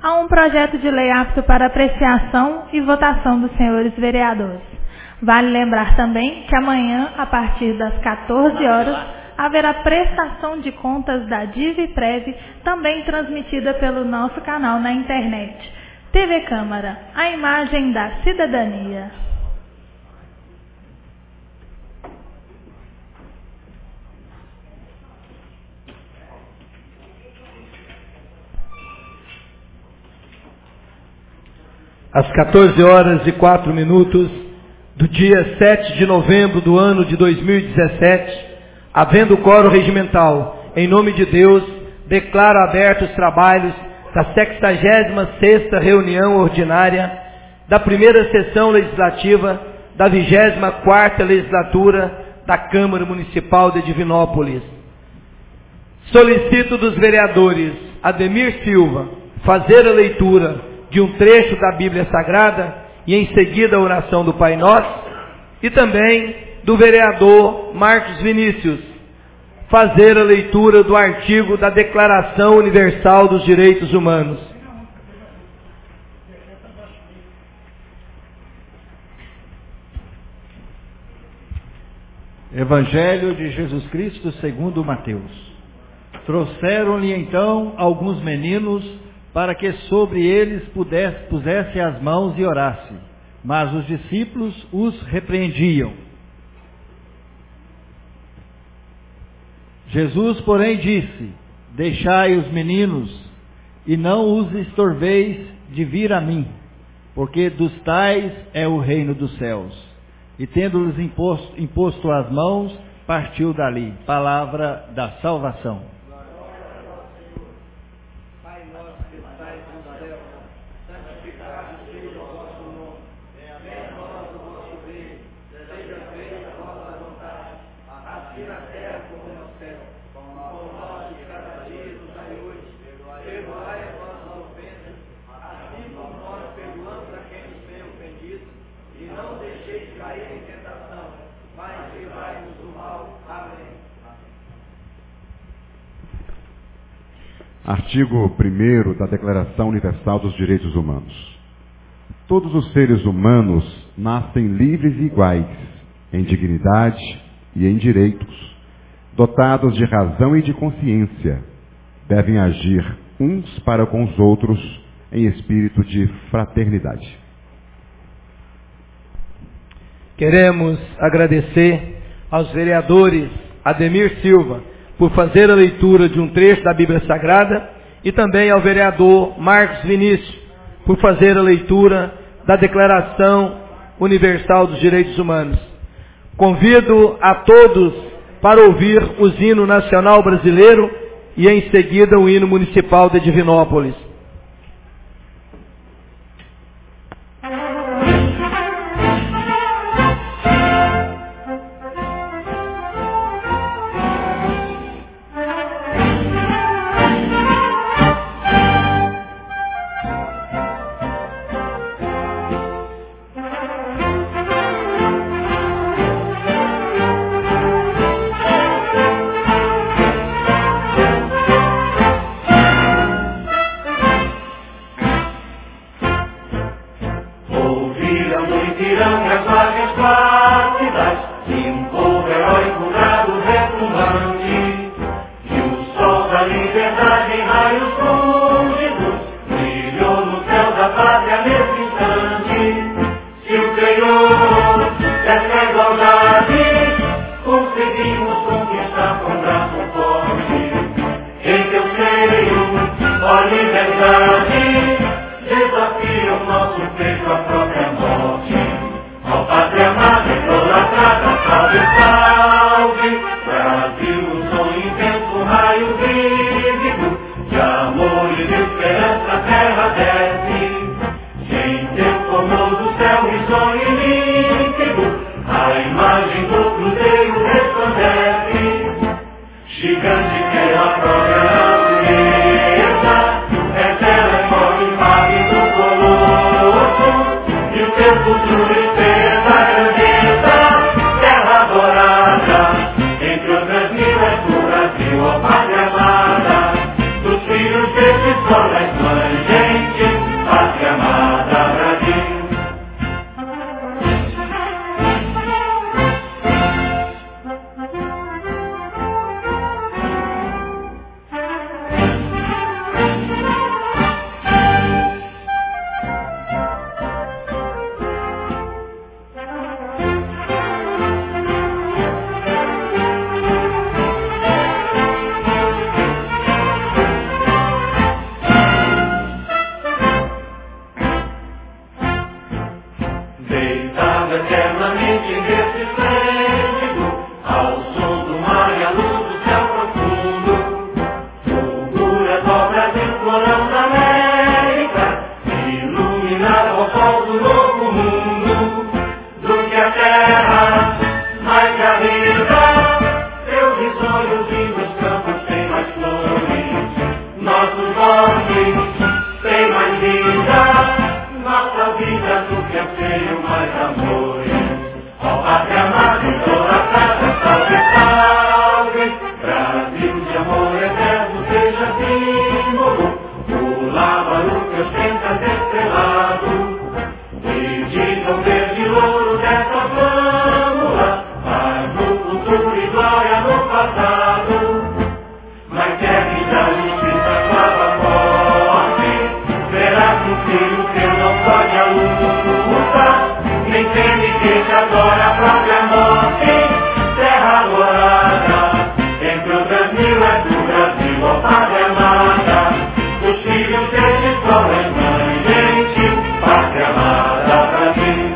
há um projeto de lei apto para apreciação e votação dos senhores vereadores. Vale lembrar também que amanhã, a partir das 14 horas, haverá prestação de contas da DIV-PREV, também transmitida pelo nosso canal na internet. TV Câmara, a imagem da cidadania. Às 14 horas e 4 minutos do dia 7 de novembro do ano de 2017, havendo quórum regimental, em nome de Deus, declaro abertos os trabalhos da 66ª reunião ordinária da primeira sessão legislativa da 24ª legislatura da Câmara Municipal de Divinópolis. Solicito dos vereadores Ademir Silva fazer a leitura de um trecho da Bíblia Sagrada e em seguida a oração do Pai Nosso, e também do vereador Marcos Vinícius fazer a leitura do artigo da Declaração Universal dos Direitos Humanos. Evangelho de Jesus Cristo segundo Mateus. Trouxeram-lhe então alguns meninos para que sobre eles pusesse as mãos e orasse. Mas os discípulos os repreendiam. Jesus, porém, disse: deixai os meninos e não os estorveis de vir a mim, porque dos tais é o reino dos céus. E tendo-lhes imposto as mãos, partiu dali. Palavra da salvação. Artigo 1º da Declaração Universal dos Direitos Humanos. Todos os seres humanos nascem livres e iguais, em dignidade e em direitos, dotados de razão e de consciência, devem agir uns para com os outros em espírito de fraternidade. Queremos agradecer aos vereadores Ademir Silva por fazer a leitura de um trecho da Bíblia Sagrada e também ao vereador Marcos Vinícius por fazer a leitura da Declaração Universal dos Direitos Humanos. Convido a todos para ouvir o hino nacional brasileiro e em seguida o hino municipal de Divinópolis. Brasil, ó Pátria amada, dos filhos desses colegas, gente. anseio mais amores. Ó pátria amada idolatrada, salve, salve. Brasil de amor eterno seja símbolo, o lábaro que ostenta estrelado. E digam verde louro dessa flâmula, paz no futuro e glória no passado. Mas que a vida, justiça, clava forte, será que um filho teu não pode a luta? Nem teme que te adora a própria morte. Terra morada, entre outras mil é do Brasil, ó pátria amada. Os filhos dele só é mãe, gente, pátria amada, Brasil.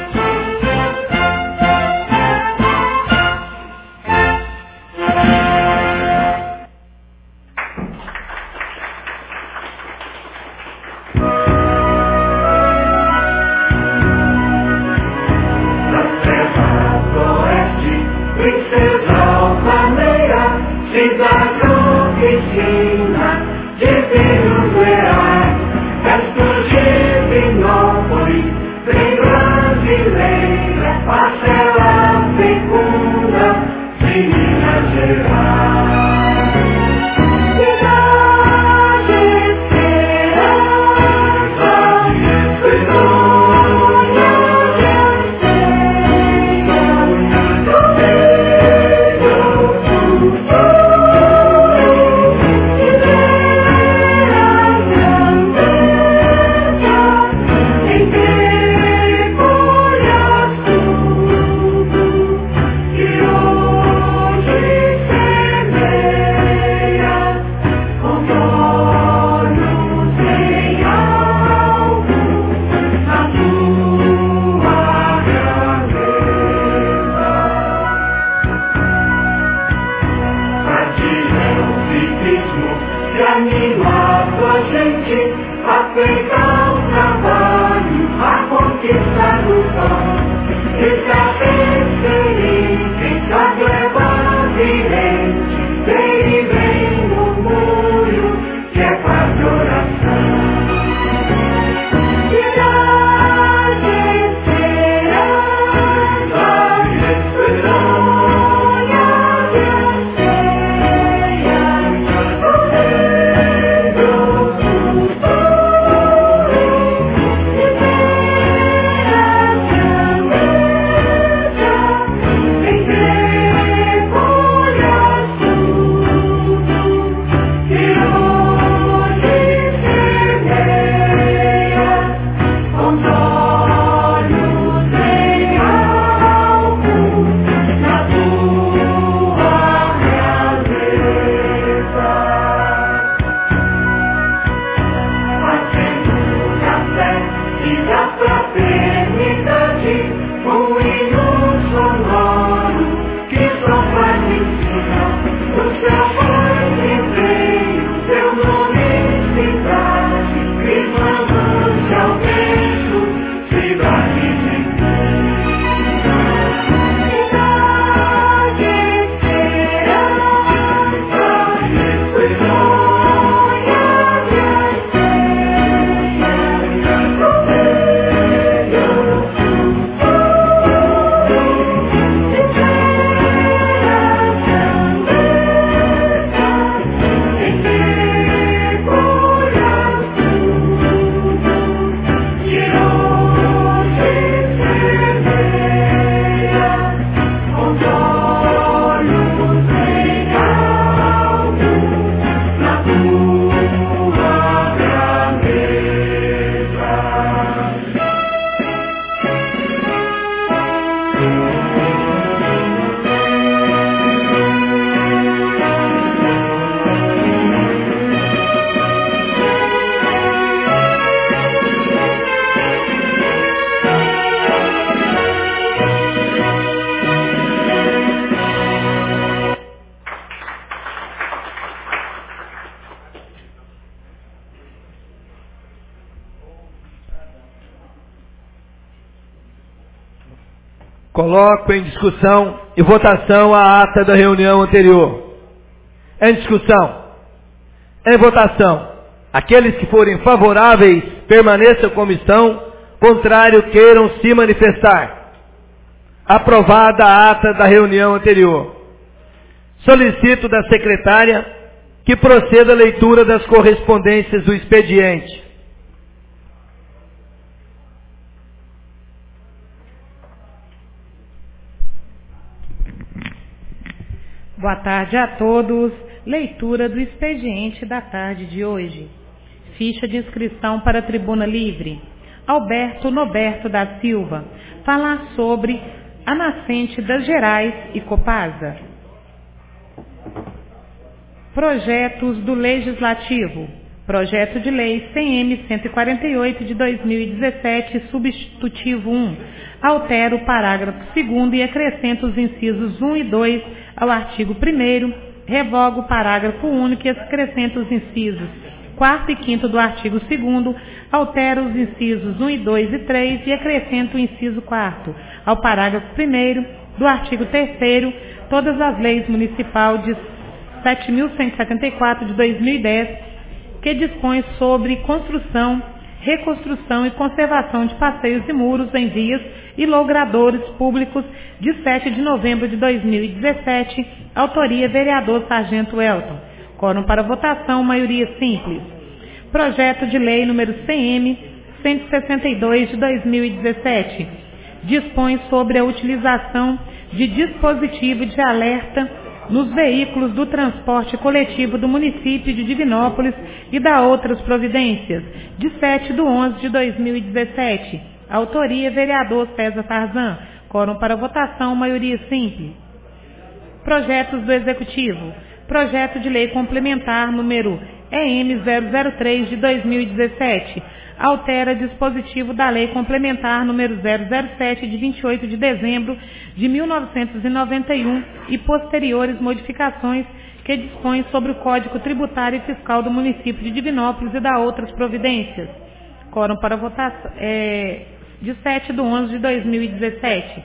Cidade oficina de vinhos reais, ressurgir Vinópolis, bem brasileira, parcela fecunda de Minas Gerais. Cidade esperança, Coloco em discussão e votação a ata da reunião anterior. Em discussão. Em votação. Aqueles que forem favoráveis, permaneçam como estão. contrário queiram se manifestar. Aprovada a ata da reunião anterior. Solicito da secretária que proceda a leitura das correspondências do expediente. Boa tarde a todos. Leitura do expediente da tarde de hoje. Ficha de inscrição para a Tribuna Livre. Alberto Noberto da Silva. Falar sobre a nascente das Gerais e Copasa. Projetos do Legislativo. Projeto de Lei CM 148 de 2017, substitutivo 1. Altera o parágrafo 2º e acrescenta os incisos 1 e 2 ao artigo 1º, revoga o parágrafo único e acrescenta os incisos 4º e 5º do artigo 2º, altera os incisos 1 e 2 e 3 e acrescenta o inciso 4º ao parágrafo 1º do artigo 3º, todas as leis municipal de 7.174 de 2010, que dispõe sobre construção, reconstrução e conservação de passeios e muros em vias e logradouros públicos de 7 de novembro de 2017, autoria vereador Sargento Elton. Quórum para votação, maioria simples. Projeto de lei número CM 162 de 2017, dispõe sobre a utilização de dispositivo de alerta nos veículos do transporte coletivo do município de Divinópolis e da outras providências, de 7/11 de 2017. Autoria, vereador César Tarzan. Quórum para votação, maioria simples. Projetos do Executivo. Projeto de lei complementar número EM 003 de 2017. Altera dispositivo da lei complementar número 007 de 28 de dezembro de 1991 e posteriores modificações que dispõem sobre o Código Tributário e Fiscal do município de Divinópolis e da outras providências. Quórum para votação de 7/11 de 2017.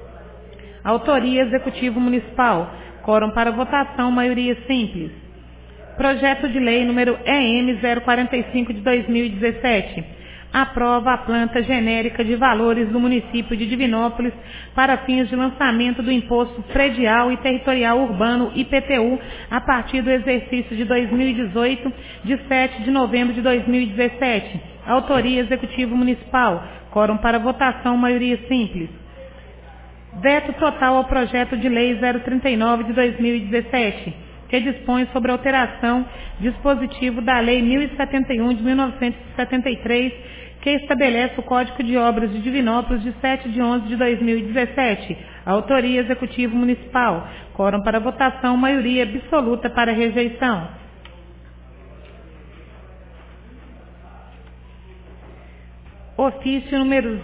Autoria Executivo Municipal. Quórum para votação, maioria simples. Projeto de lei número EM 045 de 2017. Aprova a planta genérica de valores do município de Divinópolis para fins de lançamento do Imposto Predial e Territorial Urbano, IPTU, a partir do exercício de 2018, de 7 de novembro de 2017. Autoria Executivo Municipal. Quórum para votação, maioria simples. Veto total ao projeto de lei 039 de 2017, que dispõe sobre a alteração dispositivo da lei 1071 de 1973, que estabelece o Código de Obras de Divinópolis de 7/11 de 2017. Autoria Executivo Municipal. Quórum para votação, maioria absoluta para rejeição. Ofício número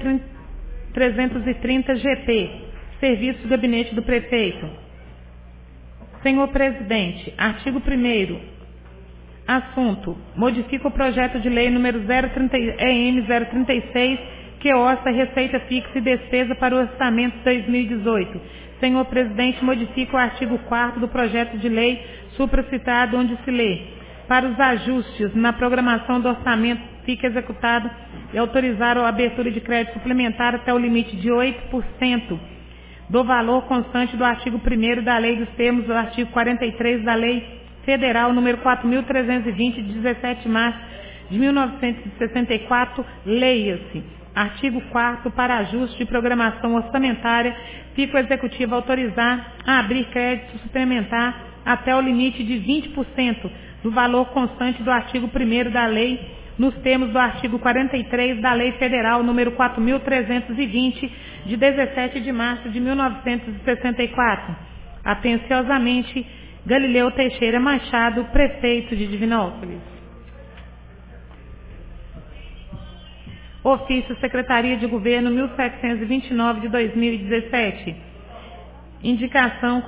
0330 GP. Serviço do Gabinete do Prefeito. Senhor Presidente, artigo 1º. Assunto. Modifica o projeto de lei número EM 036, que orça receita fixa e despesa para o orçamento de 2018. Senhor Presidente, modifica o artigo 4º do projeto de lei supracitado, onde se lê: para os ajustes na programação do orçamento fica executado e autorizar a abertura de crédito suplementar até o limite de 8% do valor constante do artigo 1º da Lei dos Termos do artigo 43 da Lei Federal número 4.320, de 17 de março de 1964, leia-se. Artigo 4º, para ajuste de programação orçamentária, fica o Executivo autorizar a abrir crédito suplementar até o limite de 20% do valor constante do artigo 1º da Lei, nos termos do artigo 43 da Lei Federal número 4.320, de 17 de março de 1964. Atenciosamente, Galileu Teixeira Machado, prefeito de Divinópolis. Ofício Secretaria de Governo 1729 de 2017. Indicação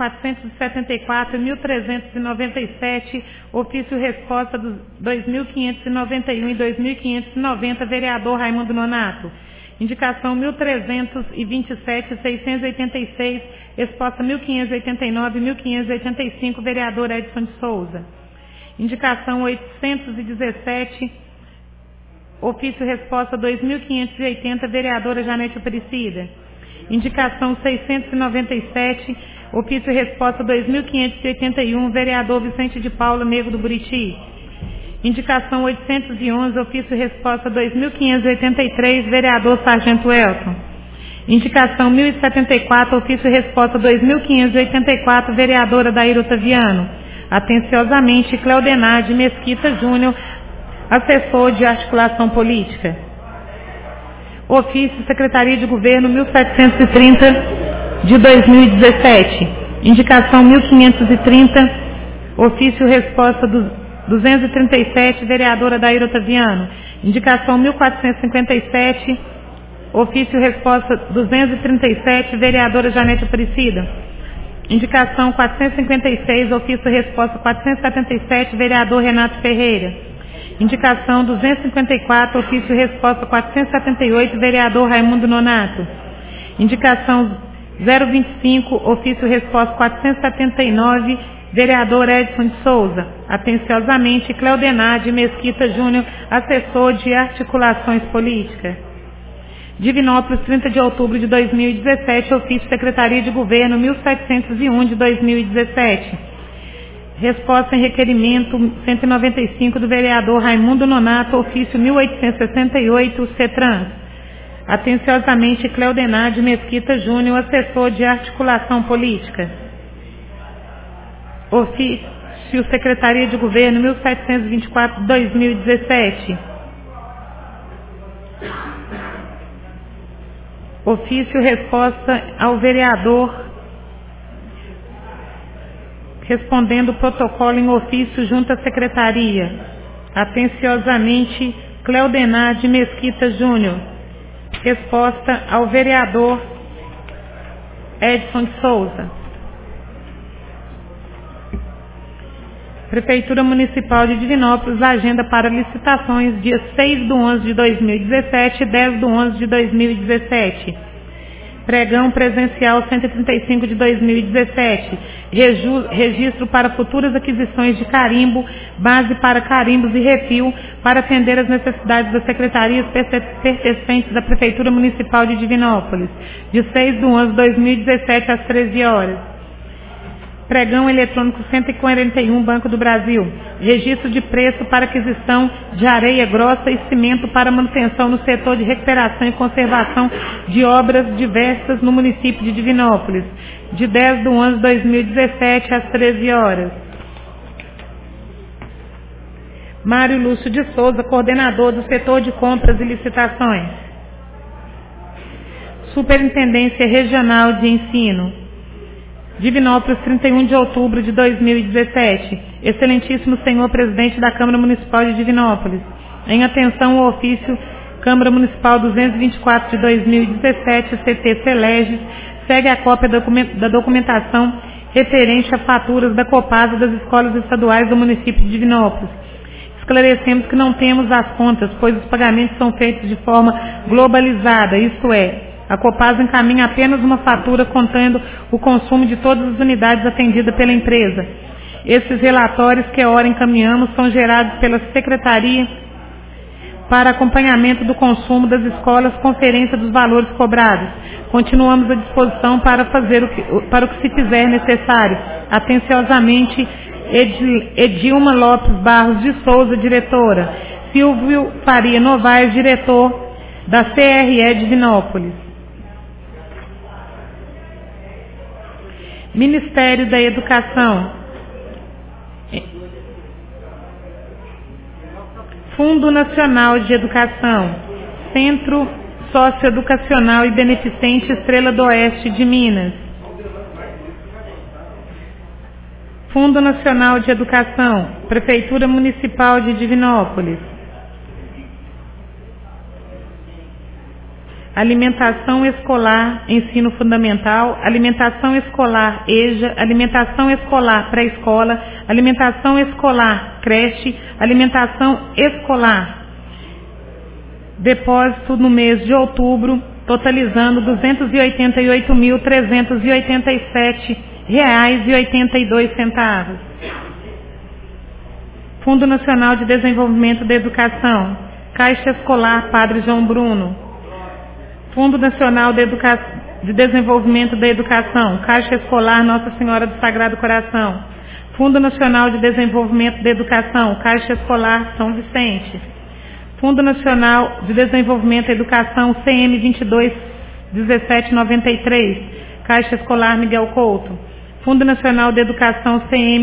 474.397, ofício resposta dos 2.591 e 2.590, vereador Raimundo Nonato. Indicação 1.327.686, resposta 1.589 e 1.585, vereador Edson de Souza. Indicação 817, Ofício resposta 2580, vereadora Janete Aparecida. Indicação 697, ofício resposta 2581, vereador Vicente de Paula Negro do Buriti. Indicação 811, ofício resposta 2583, vereador Sargento Elton. Indicação 1074, ofício resposta 2584, vereadora Daíra Otaviano. Atenciosamente, Cleodenade Mesquita Júnior, assessor de articulação política. Ofício Secretaria de Governo 1730 de 2017. Indicação 1530, ofício resposta 237, vereadora Daíra Otaviano. Indicação 1457, ofício resposta 237, vereadora Janete Aparecida. Indicação 456, ofício resposta 477, vereador Renato Ferreira. Indicação 254, ofício resposta 478, vereador Raimundo Nonato. Indicação 025, ofício resposta 479, vereador Edson de Souza. Atenciosamente, Cleodenade Mesquita Júnior, assessor de articulações políticas. Divinópolis, 30 de outubro de 2017, ofício Secretaria de Governo 1701 de 2017. Resposta em requerimento 195 do vereador Raimundo Nonato, ofício 1868, CETRANS. Atenciosamente, Cleodenade Mesquita Júnior, assessor de articulação política. Ofício Secretaria de Governo 1724 de 2017. Ofício resposta ao vereador respondendo o protocolo em ofício junto à secretaria. Atenciosamente, Cleodenade Mesquita Júnior. Resposta ao vereador Edson de Souza. Prefeitura Municipal de Divinópolis, agenda para licitações dias 6/11 de 2017 e 10/11 de 2017. Pregão presencial 135 de 2017. Registro para futuras aquisições de carimbo, base para carimbos e refil, para atender às necessidades das secretarias pertencentes da Prefeitura Municipal de Divinópolis, de 6/11 de 2017 às 13 horas. Pregão eletrônico 141, Banco do Brasil. Registro de preço para aquisição de areia grossa e cimento para manutenção no setor de recuperação e conservação de obras diversas no município de Divinópolis, de 10/11 de 2017 às 13 horas. Mário Lúcio de Souza, coordenador do setor de compras e licitações. Superintendência Regional de Ensino. Divinópolis, 31 de outubro de 2017. Excelentíssimo senhor presidente da Câmara Municipal de Divinópolis, em atenção ao ofício Câmara Municipal 224 de 2017, CT Seleges, segue a cópia da documentação referente a faturas da Copasa das escolas estaduais do município de Divinópolis. Esclarecemos que não temos as contas, pois os pagamentos são feitos de forma globalizada, isto é, a Copasa encaminha apenas uma fatura contendo o consumo de todas as unidades atendidas pela empresa. Esses relatórios que ora encaminhamos são gerados pela Secretaria para acompanhamento do consumo das escolas, conferência dos valores cobrados. Continuamos à disposição para fazer o que se fizer necessário. Atenciosamente, Edilma Lopes Barros de Souza, diretora. Silvio Faria Novaes, diretor da CRE Divinópolis. Ministério da Educação. Fundo Nacional de Educação. Centro Socioeducacional e Beneficente Estrela do Oeste de Minas. Fundo Nacional de Educação. Prefeitura Municipal de Divinópolis. Alimentação escolar, ensino fundamental, alimentação escolar EJA, alimentação escolar pré-escola, alimentação escolar creche, alimentação escolar. Depósito no mês de outubro, totalizando R$ 288.387,82. Fundo Nacional de Desenvolvimento da Educação. Caixa Escolar Padre João Bruno. Fundo Nacional de Desenvolvimento da Educação, Caixa Escolar Nossa Senhora do Sagrado Coração. Fundo Nacional de Desenvolvimento da Educação, Caixa Escolar São Vicente. Fundo Nacional de Desenvolvimento da Educação, CM 221793, Caixa Escolar Miguel Couto. Fundo Nacional de Educação, CM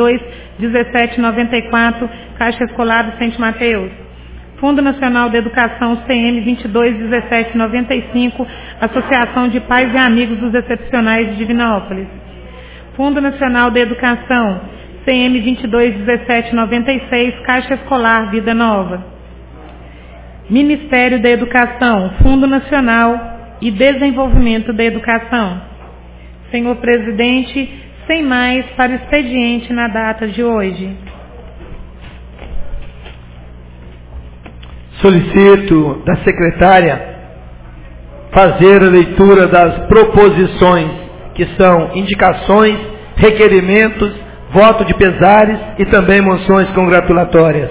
221794, Caixa Escolar Vicente Mateus. Fundo Nacional de Educação, CM 221795, Associação de Pais e Amigos dos Excepcionais de Divinópolis. Fundo Nacional de Educação, CM 221796, Caixa Escolar Vida Nova. Ministério da Educação, Fundo Nacional e Desenvolvimento da Educação. Senhor Presidente, sem mais para o expediente na data de hoje. Solicito da secretária fazer a leitura das proposições, que são indicações, requerimentos, voto de pesares e também moções congratulatórias.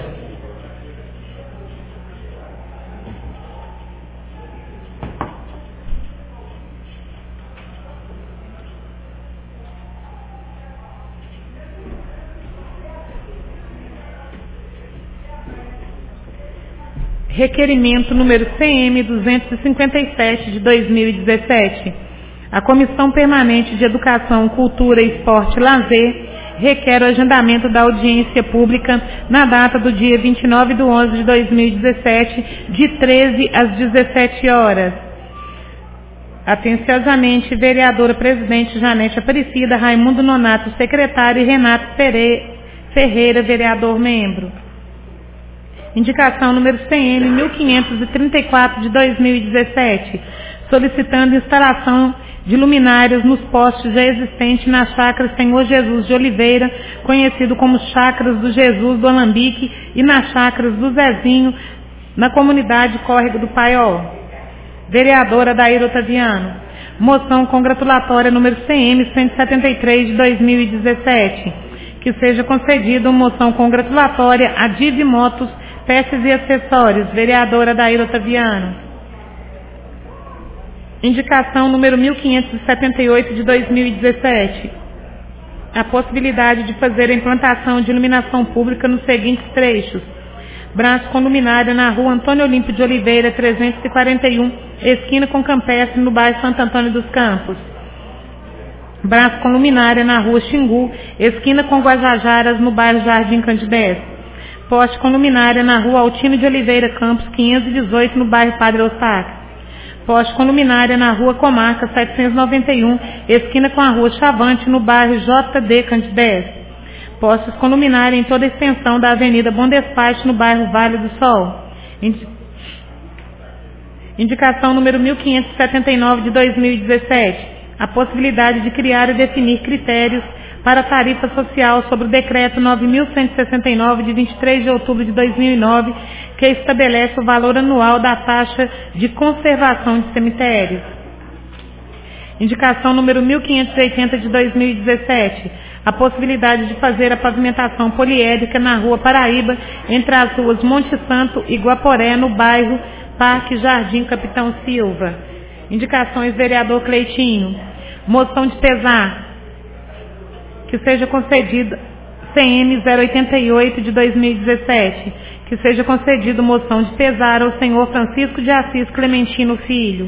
Requerimento número CM 257 de 2017. A Comissão Permanente de Educação, Cultura, Esporte e Lazer requer o agendamento da audiência pública na data do dia 29/11 de 2017, de 13 às 17 horas. Atenciosamente, vereadora presidente Janete Aparecida, Raimundo Nonato, secretário, e Renato Ferreira, vereador membro. Indicação número CM 1534 de 2017, solicitando instalação de luminárias nos postes já existentes na chácara Senhor Jesus de Oliveira, conhecido como Chácaras do Jesus do Alambique, e nas chácaras do Zezinho, na comunidade Córrego do Paiol. Vereadora Daíra Otaviano. Moção congratulatória número CM 173 de 2017, que seja concedida uma moção congratulatória a Divi Motos, Peças e Acessórios, vereadora Daíra Otaviano. Indicação número 1578 de 2017. A possibilidade de fazer a implantação de iluminação pública nos seguintes trechos: braço com luminária na rua Antônio Olímpio de Oliveira, 341, esquina com Campestre, no bairro Santo Antônio dos Campos. Braço com luminária na rua Xingu, esquina com Guajajaras, no bairro Jardim Candidez. Poste com luminária na rua Altino de Oliveira Campos, 518, no bairro Padre Eustáquio. Poste com luminária na rua Comarca, 791, esquina com a rua Chavante, no bairro JD Candidez. Postes com luminária em toda a extensão da Avenida Bom Despacho, no bairro Vale do Sol. Indicação número 1579 de 2017. A possibilidade de criar e definir critérios para a tarifa social sobre o decreto 9.169 de 23 de outubro de 2009, que estabelece o valor anual da taxa de conservação de cemitérios. Indicação número 1580 de 2017. A possibilidade de fazer a pavimentação poliédrica na rua Paraíba, entre as ruas Monte Santo e Guaporé, no bairro Parque Jardim Capitão Silva. Indicações, vereador Cleitinho. Moção de pesar, que seja concedida CM 088 de 2017, que seja concedida moção de pesar ao senhor Francisco de Assis Clementino Filho.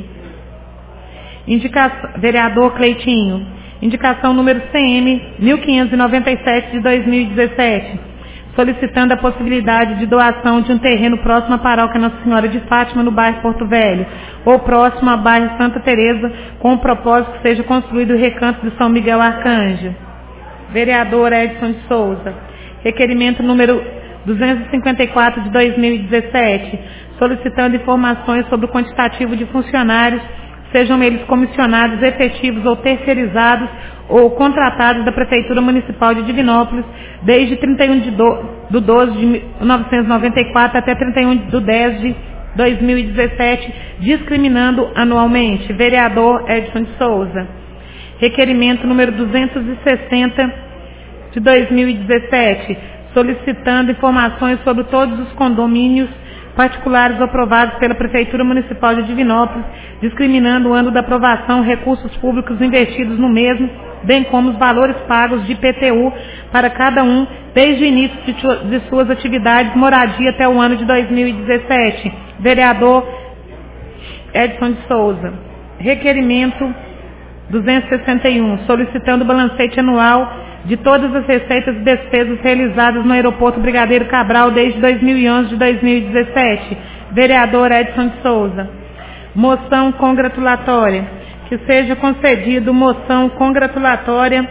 Vereador Cleitinho. Indicação número CM 1597 de 2017, solicitando a possibilidade de doação de um terreno próximo à paróquia Nossa Senhora de Fátima, no bairro Porto Velho, ou próximo ao bairro Santa Teresa, com o propósito que seja construído o recanto de São Miguel Arcanjo. Vereador Edson de Souza. Requerimento número 254 de 2017, solicitando informações sobre o quantitativo de funcionários, sejam eles comissionados, efetivos ou terceirizados, ou contratados da Prefeitura Municipal de Divinópolis, desde 31 de 12 de 1994 até 31 de 10 de 2017, discriminando anualmente. Vereador Edson de Souza. Requerimento número 260 de 2017, solicitando informações sobre todos os condomínios particulares aprovados pela Prefeitura Municipal de Divinópolis, discriminando o ano da aprovação, recursos públicos investidos no mesmo, bem como os valores pagos de IPTU para cada um desde o início de suas atividades, moradia até o ano de 2017. Vereador Edson de Souza. Requerimento 261, solicitando o balancete anual de todas as receitas e despesas realizadas no Aeroporto Brigadeiro Cabral desde 2011 de 2017. Vereador Edson de Souza. Moção congratulatória. Que seja concedido moção congratulatória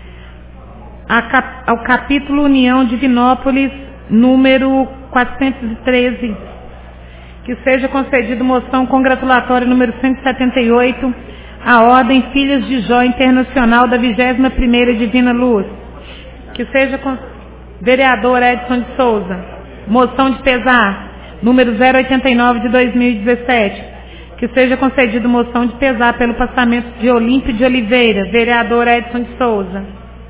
ao capítulo União Divinópolis, número 413. Que seja concedido moção congratulatória número 178, a Ordem Filhas de Jó Internacional da 21ª Divina Luz. Que seja vereador Edson de Souza. Moção de pesar, número 089 de 2017. Que seja concedido moção de pesar pelo passamento de Olímpio de Oliveira. Vereador Edson de Souza.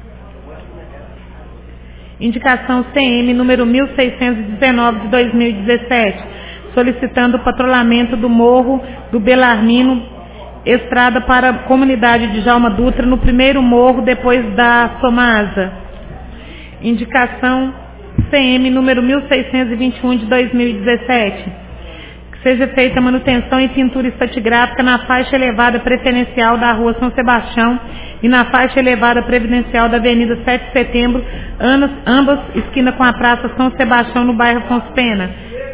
Indicação CM número 1619 de 2017. Solicitando o patrulhamento do Morro do Belarmino, estrada para a comunidade de Djalma Dutra, no primeiro morro depois da Somasa. Indicação CM número 1621 de 2017. Que seja feita manutenção e pintura estratigráfica na faixa elevada preferencial da Rua São Sebastião e na faixa elevada previdencial da Avenida 7 de Setembro, ambas esquina com a Praça São Sebastião, no bairro Afonso Pena.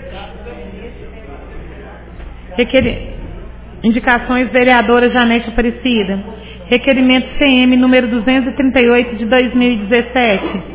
Indicações vereadora Janete Aparecida. Requerimento CM número 238 de 2017.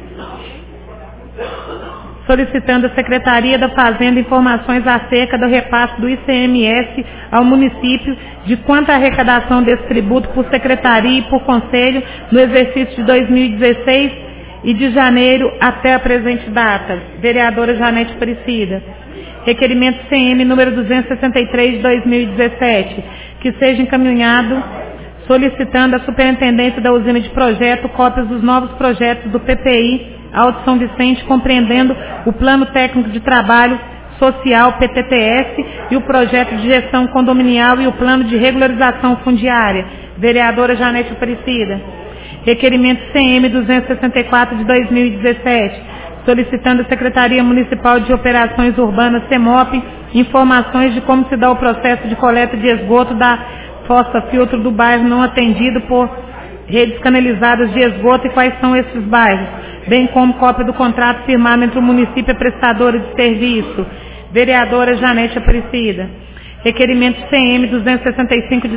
Solicitando à Secretaria da Fazenda informações acerca do repasse do ICMS ao município, de quanto a arrecadação desse tributo por secretaria e por conselho no exercício de 2016 e de janeiro até a presente data. Vereadora Janete Aparecida. Requerimento CM número 263 de 2017, que seja encaminhado solicitando à Superintendência da Usina de Projeto cópias dos novos projetos do PPI Alto São Vicente, compreendendo o Plano Técnico de Trabalho Social, PTTS, e o Projeto de Gestão Condominial e o Plano de Regularização Fundiária. Vereadora Janete Aparecida. Requerimento CM 264 de 2017, solicitando à Secretaria Municipal de Operações Urbanas, CEMOP, informações de como se dá o processo de coleta de esgoto da fossa filtro do bairro não atendido por redes canalizadas de esgoto e quais são esses bairros, bem como cópia do contrato firmado entre o município e a prestadora de serviço. Vereadora Janete Aparecida. Requerimento CM 265 de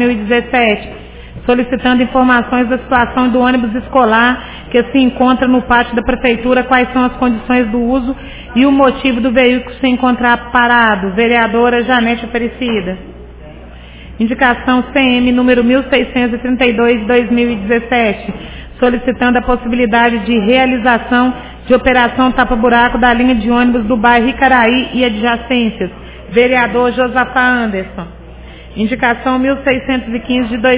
2017, solicitando informações da situação do ônibus escolar que se encontra no pátio da Prefeitura, quais são as condições do uso e o motivo do veículo se encontrar parado. Vereadora Janete Aparecida. Indicação CM número 1632 de 2017, solicitando a possibilidade de realização de operação tapa-buraco da linha de ônibus do bairro Icaraí e adjacências. Vereador Josafá Anderson. Indicação 1615 de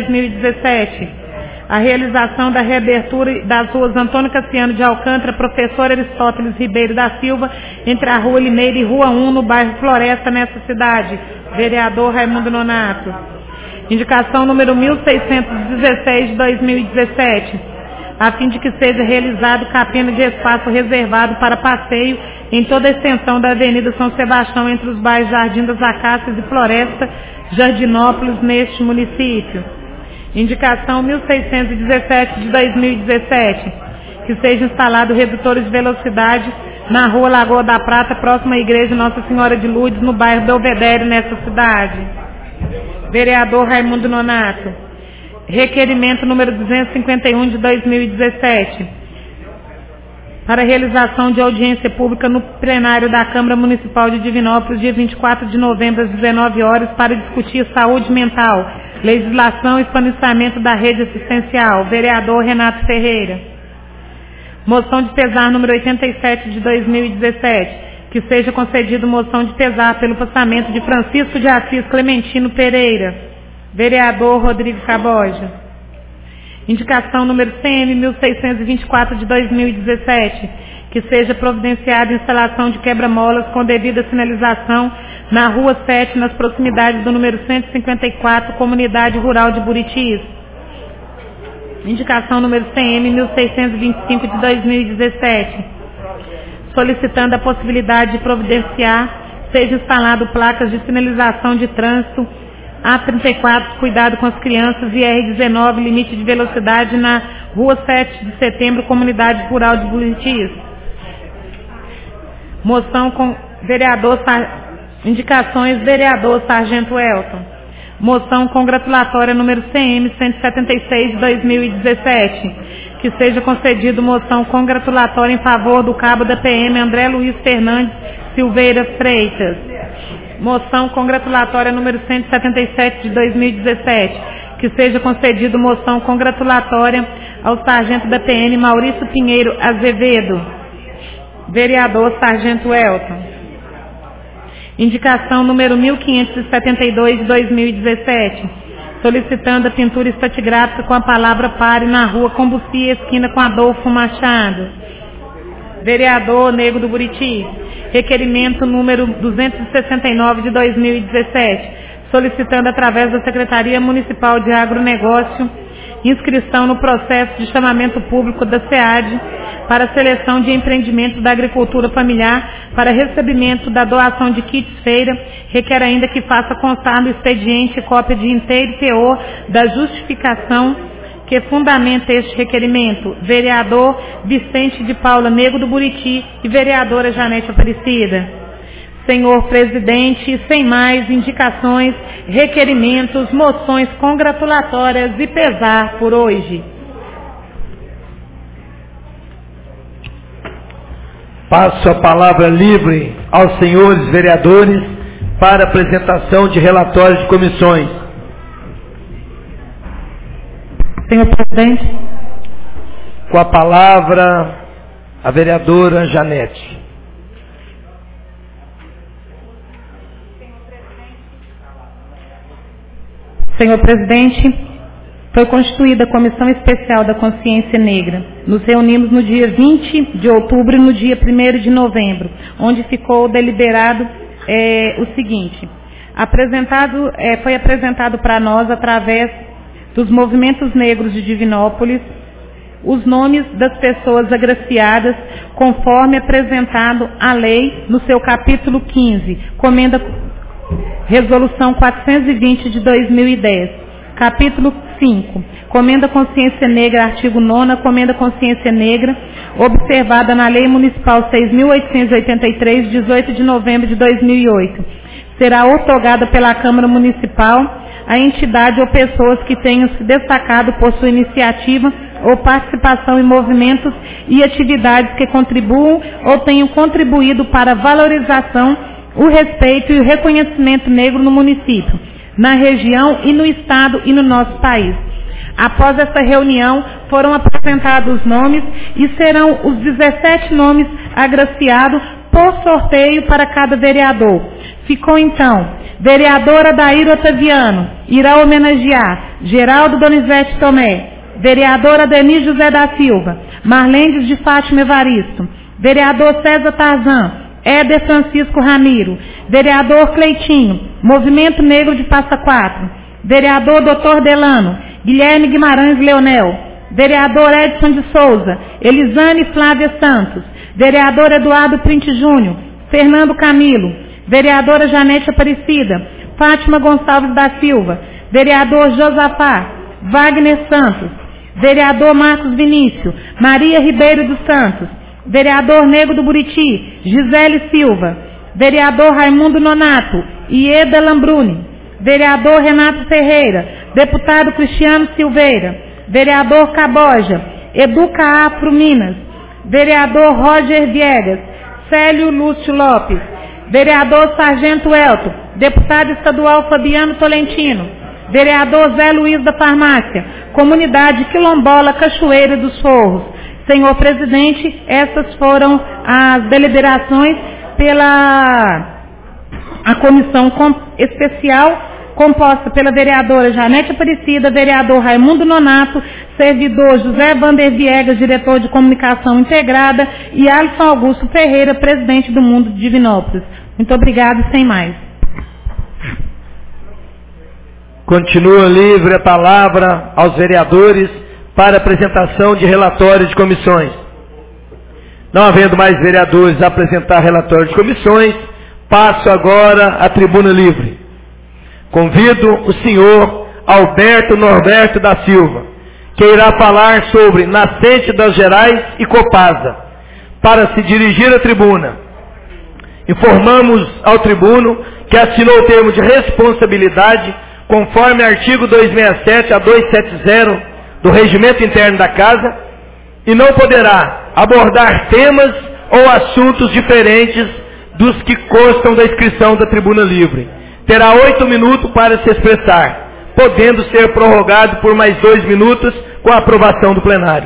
2017, a realização da reabertura das ruas Antônio Cassiano de Alcântara, Professor Aristóteles Ribeiro da Silva, entre a Rua Limeira e Rua 1, no bairro Floresta, nessa cidade. Vereador Raimundo Nonato. Indicação número 1616 de 2017, a fim de que seja realizado capina de espaço reservado para passeio em toda a extensão da Avenida São Sebastião, entre os bairros Jardim das Acácias e Floresta, Jardinópolis, neste município. Indicação 1617 de 2017, que seja instalado redutores de velocidade na Rua Lagoa da Prata, próxima à Igreja Nossa Senhora de Lourdes, no bairro Belvedere, nessa cidade. Vereador Raimundo Nonato. Requerimento número 251 de 2017, para realização de audiência pública no plenário da Câmara Municipal de Divinópolis, dia 24 de novembro, às 19 horas, para discutir saúde mental, legislação e financiamento da rede assistencial. Vereador Renato Ferreira. Moção de pesar número 87 de 2017, que seja concedido moção de pesar pelo passamento de Francisco de Assis Clementino Pereira. Vereador Rodrigo Caboja. Indicação número CM 1624 de 2017, que seja providenciada a instalação de quebra-molas com devida sinalização na Rua 7, nas proximidades do número 154, Comunidade Rural de Buritis. Indicação número CM 1625 de 2017, solicitando a possibilidade de providenciar seja instalado placas de sinalização de trânsito A34, cuidado com as crianças, e R19, limite de velocidade na Rua 7 de Setembro, Comunidade Rural de Buritis. Moção com indicações vereador Sargento Elton. Moção congratulatória número CM 176 de 2017, que seja concedido moção congratulatória em favor do cabo da PM André Luiz Fernandes Silveira Freitas. Moção congratulatória número 177 de 2017, que seja concedido moção congratulatória ao sargento da PM Maurício Pinheiro Azevedo. Vereador Sargento Elton. Indicação número 1572 de 2017, solicitando a pintura estratigráfica com a palavra pare na Rua Combuci, esquina com Adolfo Machado. Vereador Nego do Buriti. Requerimento número 269 de 2017, solicitando através da Secretaria Municipal de Agronegócio inscrição no processo de chamamento público da SEAD para seleção de empreendimentos da agricultura familiar para recebimento da doação de kits feira, requer ainda que faça constar no expediente cópia de inteiro teor da justificação que fundamenta este requerimento. Vereador Vicente de Paula Nego do Buriti e vereadora Janete Aparecida. Senhor presidente, sem mais indicações, requerimentos, moções congratulatórias e pesar por hoje. Passo a palavra livre aos senhores vereadores para apresentação de relatórios de comissões. Senhor presidente. Com a palavra, a vereadora Janete. Senhor presidente, foi constituída a Comissão Especial da Consciência Negra. Nos reunimos no dia 20 de outubro e no dia 1º de novembro, onde ficou deliberado o seguinte. Foi apresentado para nós, através dos movimentos negros de Divinópolis, os nomes das pessoas agraciadas, conforme apresentado a lei no seu capítulo 15, Resolução 420 de 2010. Capítulo 5. Comenda Consciência Negra, artigo 9º, Comenda Consciência Negra, observada na Lei Municipal 6.883, de 18 de novembro de 2008. Será outorgada pela Câmara Municipal a entidade ou pessoas que tenham se destacado por sua iniciativa ou participação em movimentos e atividades que contribuam ou tenham contribuído para a valorização, o respeito e o reconhecimento negro no município, na região e no estado e no nosso país. Após essa reunião, foram apresentados os nomes e serão os 17 nomes agraciados por sorteio para cada vereador. Ficou então, vereadora Daíra Otaviano, irá homenagear Geraldo Donizete Tomé, vereadora Denis José da Silva, Marlendes de Fátima Evaristo, vereador César Tarzan, Éder Francisco Ramiro, vereador Cleitinho, Movimento Negro de Passa Quatro, vereador Dr. Delano, Guilherme Guimarães Leonel, vereador Edson de Souza, Elisane Flávia Santos, vereador Eduardo Printe Júnior, Fernando Camilo, vereadora Janete Aparecida, Fátima Gonçalves da Silva, vereador Josafá, Wagner Santos, vereador Marcos Vinícius, Maria Ribeiro dos Santos, vereador Nego do Buriti, Gisele Silva, vereador Raimundo Nonato, Ieda Lambruni, vereador Renato Ferreira, deputado Cristiano Silveira, vereador Caboja, Educa Afro Minas, vereador Roger Viegas, Célio Lúcio Lopes, vereador Sargento Elton, deputado estadual Fabiano Tolentino, vereador Zé Luiz da Farmácia, comunidade quilombola Cachoeira dos Forros. Senhor presidente, essas foram as deliberações pela a comissão especial composta pela vereadora Janete Aparecida, vereador Raimundo Nonato, servidor José Vander Viegas, diretor de comunicação integrada, e Alisson Augusto Ferreira, presidente do Mundo de Divinópolis. Muito obrigada e sem mais. Continua livre a palavra aos vereadores para apresentação de relatórios de comissões. Não havendo mais vereadores a apresentar relatório de comissões, passo agora à tribuna livre. Convido o senhor Alberto Norberto da Silva, que irá falar sobre Nascente das Gerais e Copasa, para se dirigir à tribuna. Informamos ao tribuno que assinou o termo de responsabilidade conforme artigo 267 a 270 do Regimento Interno da Casa e não poderá abordar temas ou assuntos diferentes dos que constam da inscrição da tribuna livre. Terá 8 minutos para se expressar, podendo ser prorrogado por mais 2 minutos com a aprovação do plenário.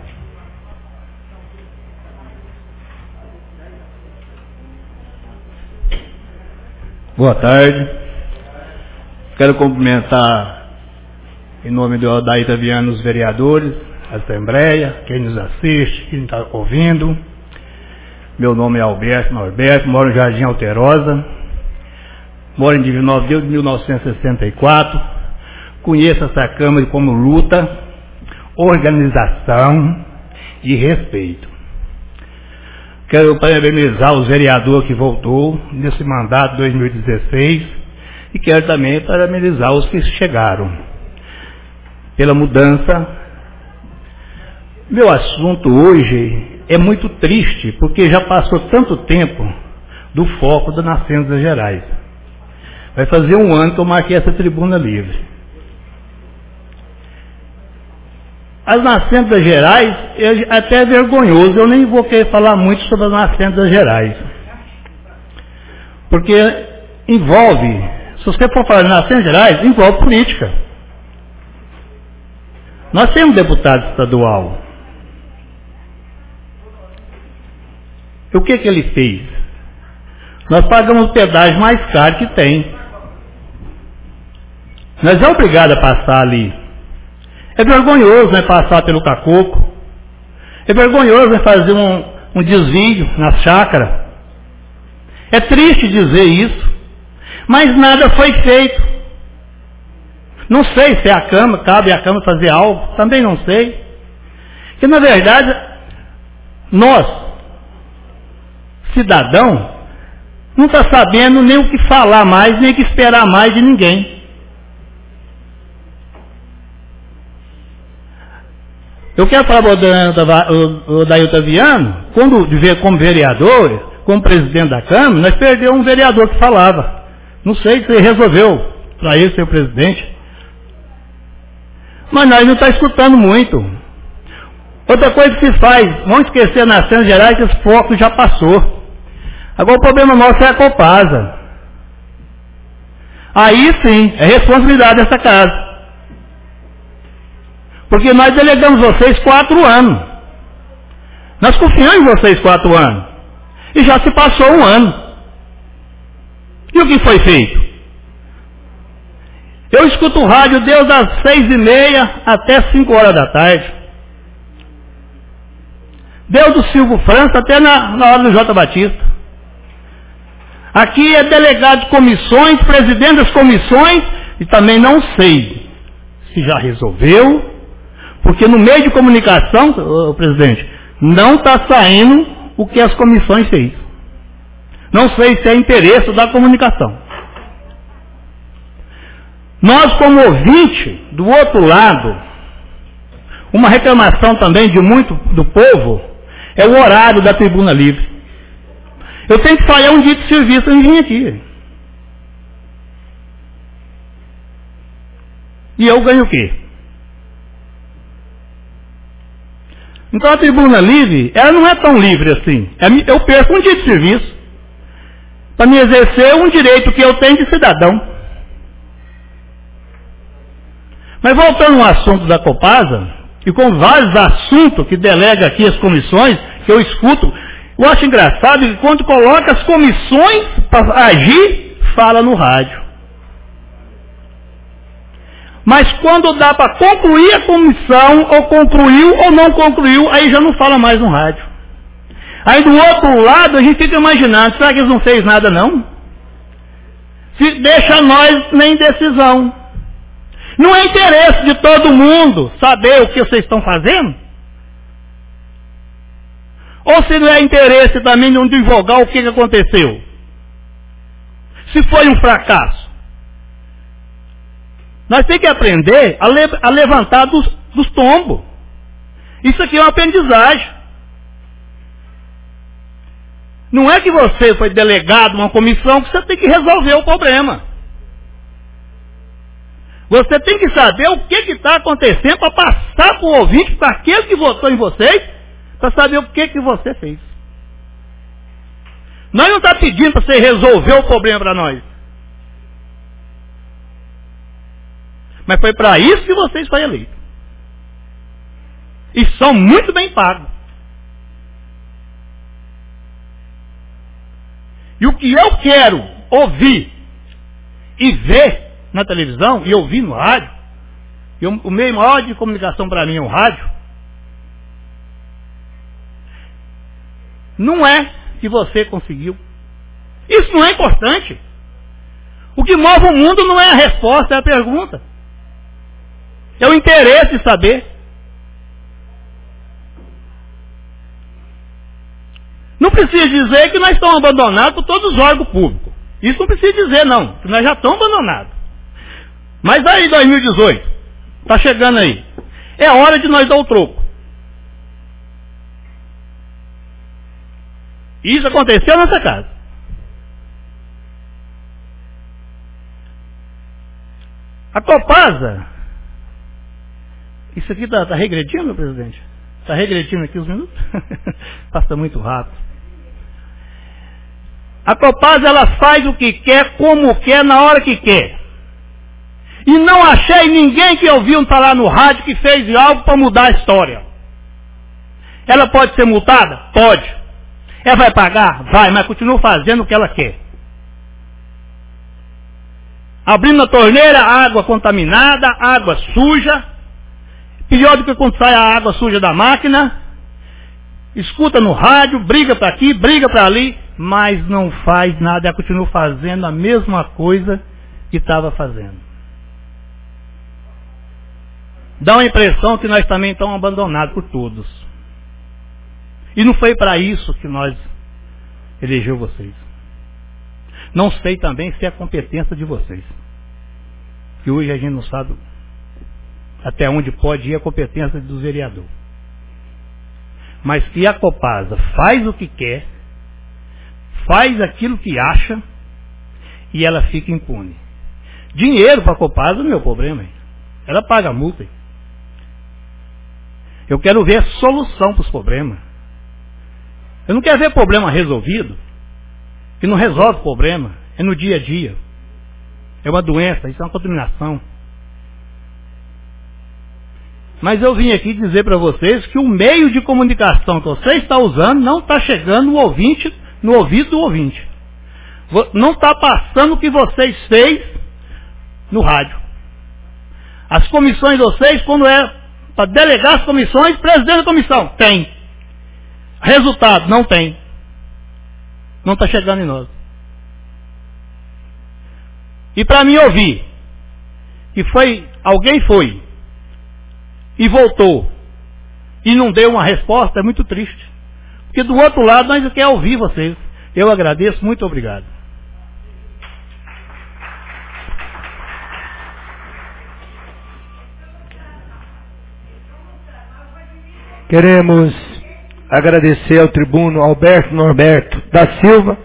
Boa tarde. Quero cumprimentar, em nome do Odair Taviano, os vereadores, a Assembleia, quem nos assiste, quem está ouvindo. Meu nome é Alberto Norberto, moro no Jardim Alterosa, moro em Divinópolis desde 1964, conheço essa Câmara como luta, organização e respeito. Quero parabenizar os vereadores que voltou nesse mandato 2016 e quero também parabenizar os que chegaram pela mudança. Meu assunto hoje é muito triste, porque já passou tanto tempo do foco das Nascentes Gerais. Vai fazer 1 ano que eu marquei essa tribuna livre. As Nascentes Gerais, até é vergonhoso, eu nem vou querer falar muito sobre as Nascentes Gerais. Porque envolve, se você for falar de Nascentes Gerais, envolve política. Nós temos deputado estadual. E o que ele fez? Nós pagamos o pedágio mais caro que tem. Nós é obrigado a passar ali. É vergonhoso, né, passar pelo Cacoco. É vergonhoso, né, fazer um desvio na chácara. É triste dizer isso, mas nada foi feito. Não sei se cabe a Câmara fazer algo, também não sei. Porque, na verdade, nós, cidadão, não está sabendo nem o que falar mais, nem o que esperar mais de ninguém. Eu quero falar para o Odair Taviano, quando veio como vereador, como presidente da Câmara, nós perdemos um vereador que falava. Não sei se ele resolveu para ele ser o presidente. Mas nós não estamos escutando muito. Outra coisa que se faz, vamos esquecer nas Nascentes Gerais que esse foco já passou. Agora o problema nosso é a Copasa. Aí sim, é responsabilidade dessa casa. Porque nós delegamos vocês 4 anos. Nós confiamos em vocês 4 anos. E já se passou 1 ano. E o que foi feito? Eu escuto o rádio desde as 6h30 até 5 horas da tarde. Desde o Silvio França até na hora do J. Batista. Aqui é delegado de comissões, presidente das comissões, e também não sei se já resolveu, porque no meio de comunicação, presidente, não está saindo o que as comissões fez. Não sei se é interesse da comunicação. Nós, como ouvinte, do outro lado, uma reclamação também de muito do povo, é o horário da tribuna livre. Eu tenho que falhar um dia de serviço e vim aqui. E eu ganho o quê? Então a tribuna livre, ela não é tão livre assim. Eu perco um dia de serviço para me exercer um direito que eu tenho de cidadão. Mas voltando ao assunto da Copasa, e com vários assuntos que delega aqui as comissões, que eu escuto, eu acho engraçado que quando coloca as comissões para agir, fala no rádio. Mas quando dá para concluir a comissão, ou concluiu ou não concluiu, aí já não fala mais no rádio. Aí do outro lado a gente fica imaginando, será que eles não fez nada não? Se deixa nós na indecisão. Não é interesse de todo mundo saber o que vocês estão fazendo? Ou se não é interesse também de não divulgar o que aconteceu? Se foi um fracasso. Nós temos que aprender a levantar dos tombos. Isso aqui é uma aprendizagem. Não é que você foi delegado a uma comissão que você tem que resolver o problema. Você tem que saber o que está acontecendo para passar para o ouvinte, para aquele que votou em vocês, para saber o que você fez. Nós não estamos pedindo para você resolver o problema para nós. Mas foi para isso que vocês foram eleitos. E são muito bem pagos. E o que eu quero ouvir e ver na televisão e ouvir no rádio, e o meio maior de comunicação para mim é o rádio, não é que você conseguiu. Isso não é importante. O que move o mundo não é a resposta, é a pergunta. É o interesse de saber. Não precisa dizer que nós estamos abandonados por todos os órgãos públicos. Isso não precisa dizer, não. Que nós já estamos abandonados. Mas aí, 2018, está chegando aí. É hora de nós dar o troco. Isso aconteceu nessa casa. A Copasa, isso aqui está regredindo, presidente? Está regredindo aqui os minutos? Passa muito rápido. A Copasa, ela faz o que quer, como quer, na hora que quer. E não achei ninguém que ouviu falar no rádio que fez algo para mudar a história. Ela pode ser multada? Pode. Ela vai pagar? Vai, mas continua fazendo o que ela quer. Abrindo a torneira, água contaminada, água suja. Pior do que quando sai a água suja da máquina. Escuta no rádio, briga para aqui, briga para ali, mas não faz nada. Ela continua fazendo a mesma coisa que estava fazendo. Dá uma impressão que nós também estamos abandonados por todos. E não foi para isso que nós elegeu vocês. Não sei também se é a competência de vocês. Que hoje a gente não sabe até onde pode ir a competência dos vereadores. Mas se a Copasa faz o que quer, faz aquilo que acha, e ela fica impune. Dinheiro para a Copasa não é meu problema. Ela paga a multa. Eu quero ver a solução para os problemas. Eu não quero ver problema resolvido, que não resolve o problema. É no dia a dia. É uma doença, isso é uma contaminação. Mas eu vim aqui dizer para vocês que o meio de comunicação que você está usando não está chegando no ouvinte, no ouvido do ouvinte. Não está passando o que vocês fez no rádio. As comissões de vocês, quando é para delegar as comissões, presidente da comissão, tem. Resultado, não tem. Não está chegando em nós. E para mim ouvir que alguém foi e voltou e não deu uma resposta, é muito triste. Porque do outro lado nós queremos ouvir vocês. Eu agradeço, muito obrigado. Queremos agradecer ao tribuno Alberto Norberto da Silva.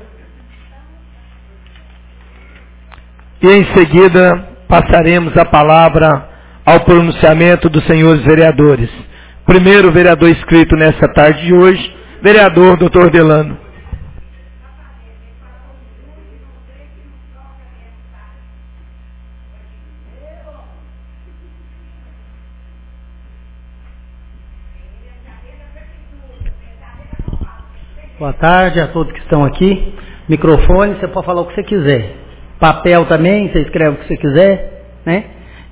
E em seguida passaremos a palavra ao pronunciamento dos senhores vereadores. Primeiro vereador inscrito nessa tarde de hoje, vereador Dr. Delano. Boa tarde a todos que estão aqui. Microfone, você pode falar o que você quiser. Papel também, você escreve o que você quiser, né?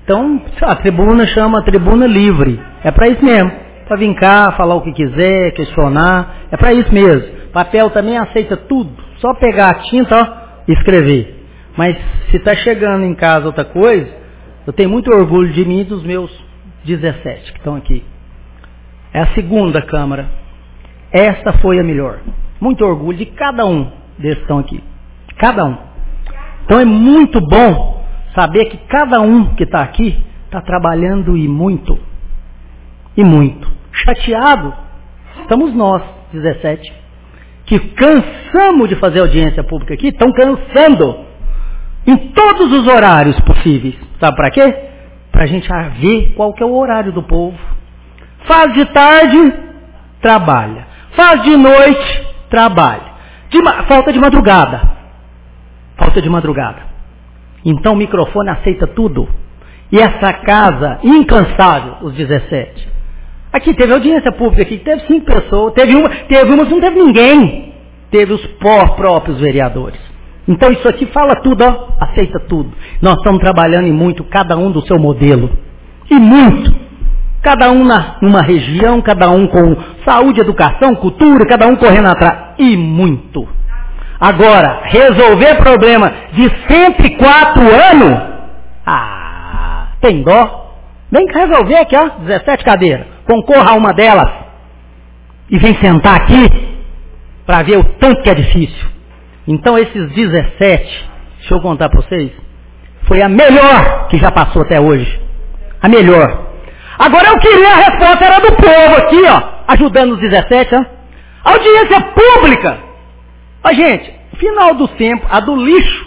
Então, a tribuna chama tribuna livre. É para isso mesmo. Para vir cá, falar o que quiser, questionar. É para isso mesmo. Papel também aceita tudo. Só pegar a tinta, ó, e escrever. Mas se está chegando em casa outra coisa, eu tenho muito orgulho de mim e dos meus 17 que estão aqui. É a segunda Câmara. Esta foi a melhor. Muito orgulho de cada um desses que estão aqui. Cada um. Então é muito bom saber que cada um que está aqui está trabalhando e muito. E muito. Chateado estamos nós, 17, que cansamos de fazer audiência pública aqui, estão cansando em todos os horários possíveis. Sabe para quê? Para a gente ver qual que é o horário do povo. Faz de tarde, trabalha. Faz de noite, trabalha. Falta de madrugada. Falta de madrugada. Então o microfone aceita tudo. E essa casa, incansável, os 17. Aqui teve audiência pública, aqui teve 5 pessoas. Teve uma que não teve ninguém. Teve os próprios vereadores. Então isso aqui fala tudo, ó, aceita tudo. Nós estamos trabalhando em muito, cada um do seu modelo. E muito. Cada um numa região, cada um com saúde, educação, cultura, cada um correndo atrás. E muito. Agora, resolver problema de 104 anos? Tem dó? Vem cá resolver aqui, ó, 17 cadeiras. Concorra a uma delas. E vem sentar aqui para ver o tanto que é difícil. Então esses 17, deixa eu contar para vocês, foi a melhor que já passou até hoje. A melhor. Agora eu queria a resposta, era do povo aqui, ó, ajudando os 17, ó. Audiência pública. Ó, gente, final do tempo, a do lixo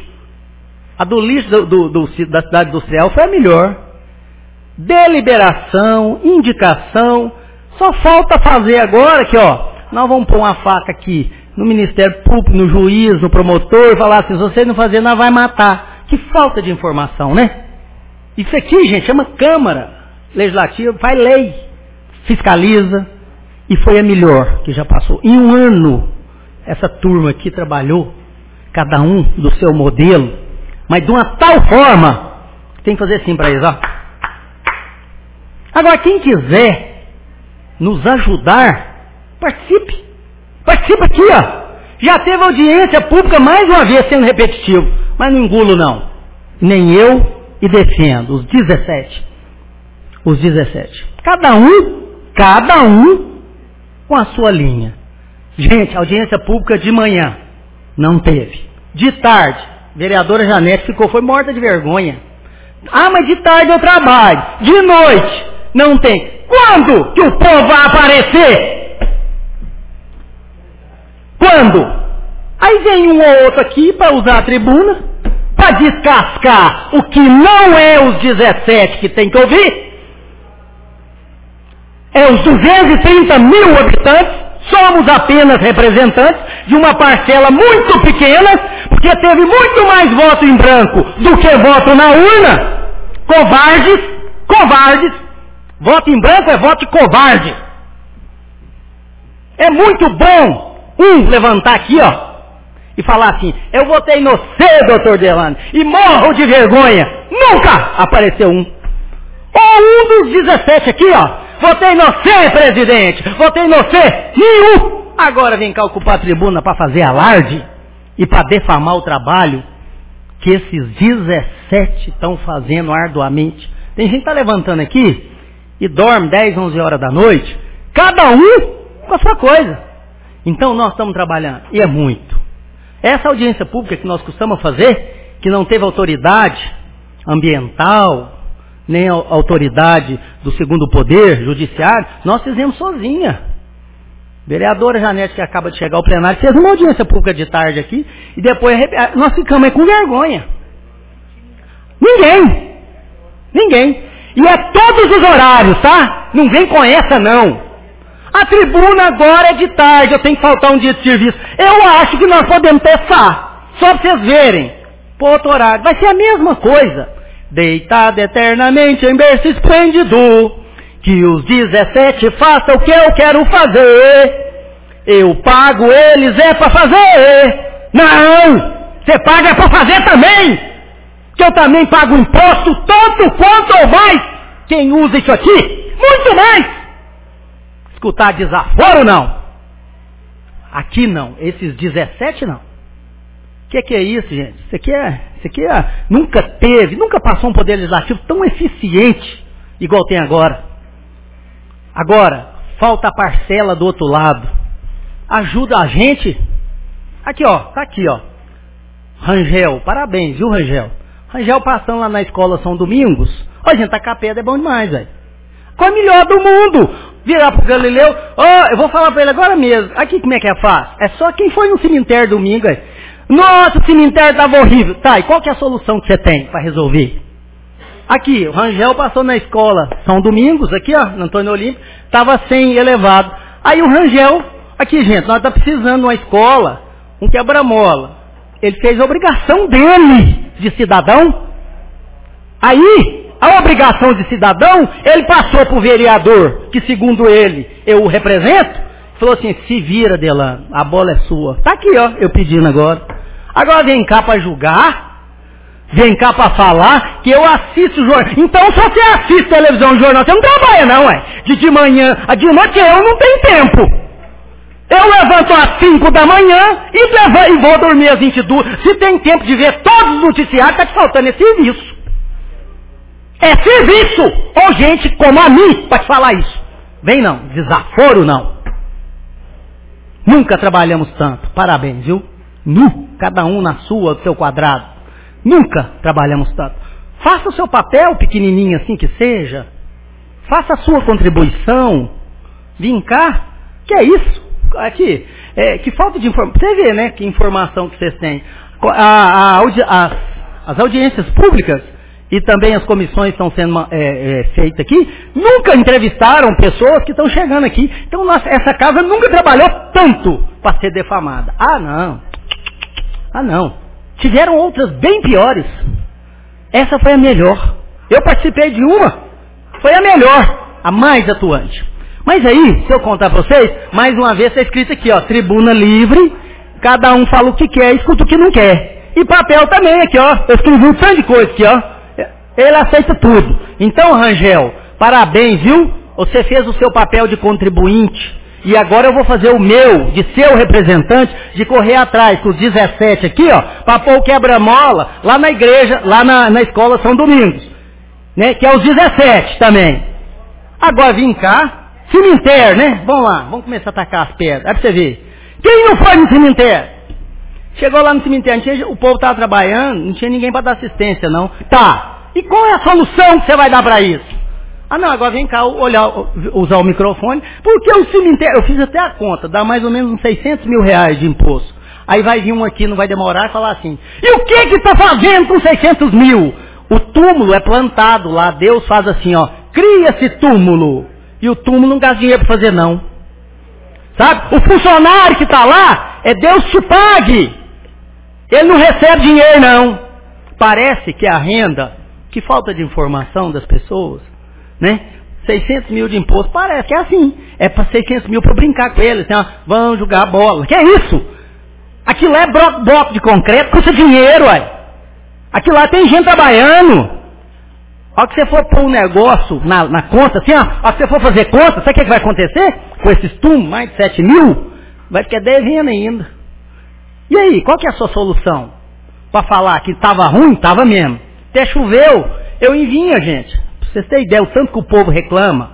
da cidade industrial foi a melhor. Deliberação, indicação, só falta fazer agora que, ó, nós vamos pôr uma faca aqui no Ministério Público, no juiz, no promotor, e falar assim, se você não fazer, nós vai matar. Que falta de informação, né? Isso aqui, gente, chama Câmara Legislativa, faz lei, fiscaliza, e foi a melhor que já passou. Em um ano, essa turma aqui trabalhou, cada um do seu modelo, mas de uma tal forma, tem que fazer assim para eles, ó. Agora, quem quiser nos ajudar, participe. Participa aqui, ó. Já teve audiência pública mais uma vez, sendo repetitivo, mas não engulo não. Nem eu, e defendo os 17. Os 17. Cada um com a sua linha. Gente, audiência pública de manhã não teve. De tarde, vereadora Janete foi morta de vergonha. Mas de tarde eu trabalho. De noite, não tem. Quando que o povo vai aparecer? Quando? Aí vem um ou outro aqui para usar a tribuna, para descascar o que não é os 17 que tem que ouvir. É os 230 mil habitantes, somos apenas representantes de uma parcela muito pequena, porque teve muito mais voto em branco do que voto na urna. Covardes. Voto em branco é voto de covarde. É muito bom levantar aqui, ó, e falar assim, eu votei no C, doutor Delano, e morro de vergonha. Nunca apareceu um. Ou um dos 17 aqui, ó, votei no C, presidente, votei no C, nenhum. Agora vem cá ocupar a tribuna para fazer alarde e para defamar o trabalho que esses 17 estão fazendo arduamente. Tem gente que está levantando aqui e dorme 10, 11 horas da noite, cada um com a sua coisa. Então nós estamos trabalhando, e é muito. Essa audiência pública que nós costumamos fazer, que não teve autoridade ambiental, nem autoridade do segundo poder, judiciário, nós fizemos sozinha. Vereadora Janete, que acaba de chegar ao plenário, fez uma audiência pública de tarde aqui, e depois nós ficamos aí com vergonha. Ninguém. E é todos os horários, tá? Não vem com essa, não. A tribuna agora é de tarde, eu tenho que faltar um dia de serviço. Eu acho que nós podemos testar, só para vocês verem. Pô, outro horário, vai ser a mesma coisa. Deitado eternamente em berço esplêndido, que os 17 façam o que eu quero fazer. Eu pago eles, é para fazer. Não, você paga é para fazer também. Que eu também pago imposto tanto quanto ou mais. Quem usa isso aqui, muito mais. Escutar desaforo não. Aqui não, esses 17 não. O que é isso, gente? Isso aqui nunca teve, nunca passou um poder legislativo tão eficiente igual tem agora. Agora, falta a parcela do outro lado. Ajuda a gente. Aqui, ó, tá aqui, ó. Rangel, parabéns, viu, Rangel? Rangel passando lá na escola São Domingos. Ó, gente, tacar pedra é bom demais, velho. Qual é o melhor do mundo? Virar pro Galileu, eu vou falar pra ele agora mesmo. Aqui como é que é fácil? É só quem foi no cemitério domingo, velho. Nossa, o cemitério tava horrível. Tá, e qual que é a solução que você tem para resolver? Aqui, o Rangel passou na escola São Domingos, aqui ó, no Antônio Olímpio, estava sem elevado. Aí o Rangel, aqui gente, nós estamos precisando de uma escola, um quebra-mola. Ele fez a obrigação dele de cidadão. Aí, a obrigação de cidadão, ele passou para o vereador, que segundo ele, eu o represento, falou assim, se vira, Delano, a bola é sua. Tá aqui ó, eu pedindo agora. Agora vem cá para julgar. Vem cá para falar que eu assisto o jornal. Então, se você assiste televisão e jornal, você não trabalha não, ué. De manhã, de noite eu não tenho tempo. Eu levanto às 5 da manhã e vou dormir às 22. Se tem tempo de ver todos os noticiários, tá te faltando esse serviço. É serviço! Ou gente como a mim, para te falar isso. Vem não, desaforo não. Nunca trabalhamos tanto. Parabéns, viu? Cada um na sua, do seu quadrado. Nunca trabalhamos tanto. Faça o seu papel, pequenininho assim que seja. Faça a sua contribuição. Vem cá. Que é isso? Aqui, que falta de informação. Você vê, né, que informação que vocês têm. As audiências públicas e também as comissões estão sendo feitas aqui, nunca entrevistaram pessoas que estão chegando aqui. Então, essa casa nunca trabalhou tanto para ser defamada. Ah, não. Tiveram outras bem piores. Essa foi a melhor. Eu participei de uma. Foi a melhor. A mais atuante. Mas aí, se eu contar para vocês, mais uma vez está escrito aqui, ó, tribuna livre, cada um fala o que quer, escuta o que não quer. E papel também aqui, ó. Eu escrevi um tanto de coisa aqui, ó. Ele aceita tudo. Então, Rangel, parabéns, viu? Você fez o seu papel de contribuinte. E agora eu vou fazer o meu, de seu representante, de correr atrás com os 17 aqui, ó, para pôr o quebra-mola lá na igreja, lá na escola São Domingos. Né? Que é os 17 também. Agora vim cá, cemitério, né? Vamos lá, vamos começar a tacar as pedras. É pra você ver. Quem não foi no cemitério? Chegou lá no cemitério, o povo estava trabalhando, não tinha ninguém para dar assistência, não. Tá, e qual é a solução que você vai dar para isso? Ah não, agora vem cá usar o microfone, porque o cemitério, eu fiz até a conta, dá mais ou menos uns 600 mil reais de imposto. Aí vai vir um aqui, não vai demorar, e falar assim, e o que está fazendo com 600 mil? O túmulo é plantado lá, Deus faz assim, ó, cria esse túmulo, e o túmulo não gasta dinheiro para fazer não. Sabe? O funcionário que está lá, é Deus te pague. Ele não recebe dinheiro não. Parece que a renda, que falta de informação das pessoas, né? 600 mil de imposto, parece que é assim. É para 600 mil para brincar com eles, assim, ó, vão jogar bola. Que é isso? Aquilo é bloco de concreto, custa dinheiro, ué. Aquilo lá tem gente trabalhando. Ó que você for pôr um negócio na conta, assim, ó que você for fazer conta, sabe o que vai acontecer? Com esses túmulos, mais de 7 mil, vai ficar devendo ainda. E aí, qual que é a sua solução? Para falar que estava ruim, estava mesmo. Até choveu, eu envinha, gente. Vocês têm ideia, o tanto que o povo reclama,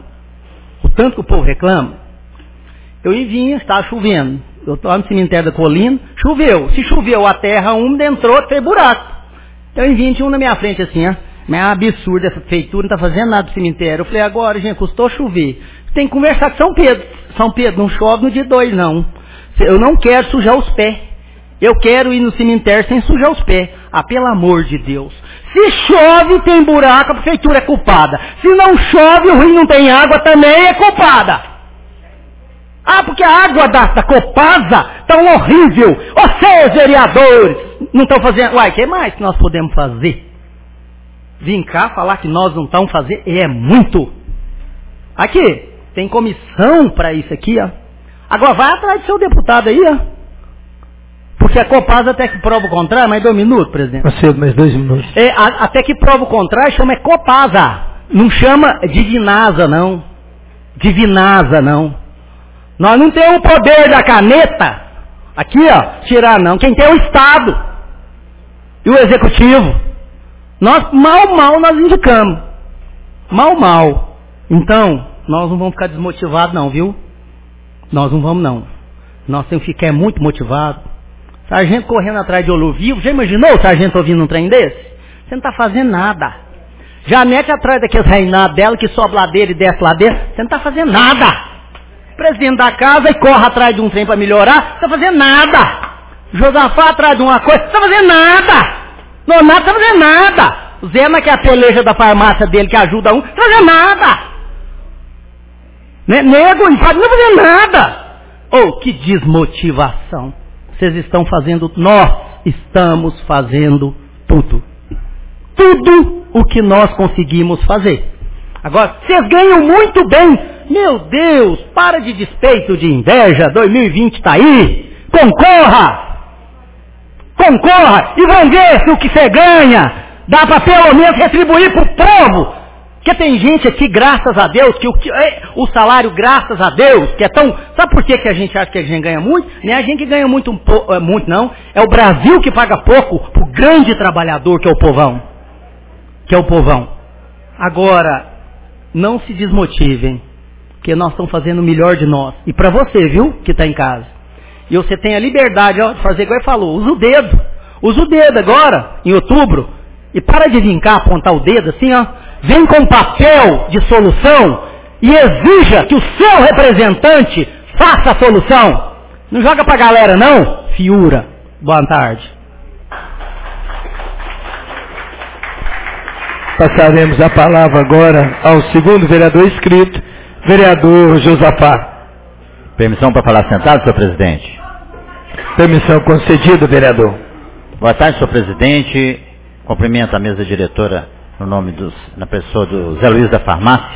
eu envinha, estava chovendo, eu estava no cemitério da colina, choveu, se choveu a terra úmida, entrou, fez buraco, eu envinha, tinha um na minha frente assim, ó, mas é um absurdo essa feitura, não está fazendo nada do cemitério, eu falei, agora gente, custou chover, tem que conversar com São Pedro não chove no dia 2 não, eu não quero sujar os pés, eu quero ir no cemitério sem sujar os pés, pelo amor de Deus. Se chove, tem buraco, a prefeitura é culpada. Se não chove, o rio não tem água, também é culpada. Porque a água da Copasa tá horrível. Vocês, vereadores, não estão fazendo... Uai, o que mais que nós podemos fazer? Vim cá falar que nós não estamos fazendo, é muito. Aqui, tem comissão para isso aqui, ó. Agora vai atrás do seu deputado aí, ó. porque a Copasa até que prova o contrário, mais 2 minutos, presidente. Macedo, mais 2 minutos. Até que prova o contrário, chama Copasa. Não chama Divinasa, não. Divinasa, não. Nós não temos o poder da caneta, aqui, ó, tirar, não. Quem tem é o Estado e o Executivo. Nós, mal, nós indicamos. Mal. Então, nós não vamos ficar desmotivados, não, viu? Nós não vamos, não. Nós temos que ficar muito motivados. Sargento correndo atrás de olho vivo. Já imaginou o sargento ouvindo um trem desse? Você não está fazendo nada. Já mete atrás daqueles reinados dela que sobe ladeira e desce ladeira. Você não está fazendo nada. Presidente da casa e corre atrás de um trem para melhorar. Não está fazendo nada. Josafá atrás de uma coisa. Não está fazendo nada. Nonato não está fazendo nada. O Zema, que é a peleja da farmácia dele que ajuda um. Não está fazendo nada. Nego, não está fazendo nada. Que desmotivação. Vocês estão fazendo, nós estamos fazendo tudo. Tudo o que nós conseguimos fazer. Agora, vocês ganham muito bem. Meu Deus, para de despeito, de inveja, 2020 está aí. Concorra e vamos ver se o que você ganha dá para pelo menos retribuir para o povo. Porque tem gente aqui, graças a Deus, que o salário, graças a Deus, que é tão... Sabe por que a gente acha que a gente ganha muito? Nem a gente que ganha muito, muito não. É o Brasil que paga pouco pro grande trabalhador que é o povão. Agora, não se desmotivem, porque nós estamos fazendo o melhor de nós. E para você, viu, que está em casa. E você tem a liberdade, ó, de fazer igual ele falou. Usa o dedo agora, em outubro. E para de vincar, apontar o dedo assim, ó. Vem com papel de solução e exija que o seu representante faça a solução. Não joga pra galera, não. Fiura. Boa tarde. Passaremos a palavra agora ao segundo vereador inscrito, vereador Josafá. Permissão para falar sentado, senhor presidente? Permissão concedida, vereador. Boa tarde, senhor presidente. Cumprimento a mesa diretora no nome na pessoa do Zé Luiz da Farmácia,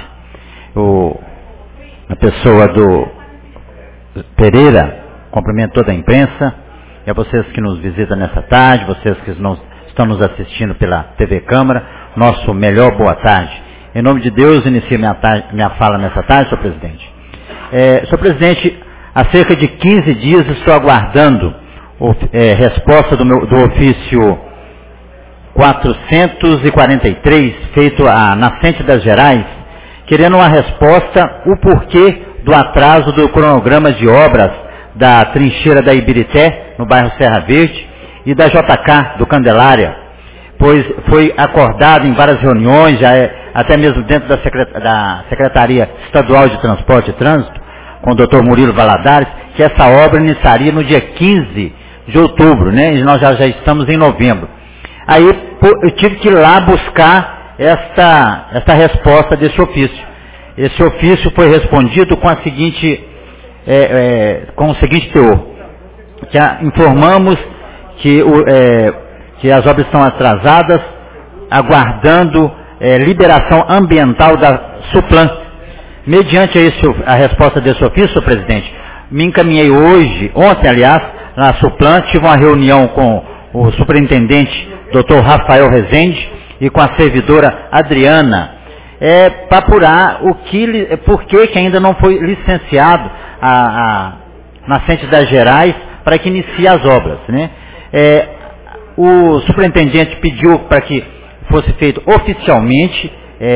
na pessoa do Pereira, cumprimento toda a imprensa, e a vocês que nos visitam nessa tarde, vocês que estão nos assistindo pela TV Câmara, nosso melhor boa tarde. Em nome de Deus, inicio minha fala nessa tarde, senhor presidente. Senhor presidente, há cerca de 15 dias estou aguardando resposta do ofício 443, feito a Nascente das Gerais, querendo uma resposta, o porquê do atraso do cronograma de obras da trincheira da Ibirité, no bairro Serra Verde, e da JK, do Candelária, pois foi acordado em várias reuniões, até mesmo dentro da Secretaria Estadual de Transporte e Trânsito, com o Dr. Murilo Valadares, que essa obra iniciaria no dia 15 de outubro, né? E nós já estamos em novembro. Aí eu tive que ir lá buscar esta resposta desse ofício. Esse ofício foi respondido com o seguinte teor, que informamos que as obras estão atrasadas, aguardando liberação ambiental da Suplan. Mediante a resposta desse ofício, senhor presidente, me encaminhei ontem, aliás, na Suplan, tive uma reunião com o superintendente Dr. Rafael Rezende e com a servidora Adriana, para apurar por que ainda não foi licenciado a Nascente das Gerais para que inicie as obras, né? O superintendente pediu para que fosse feito oficialmente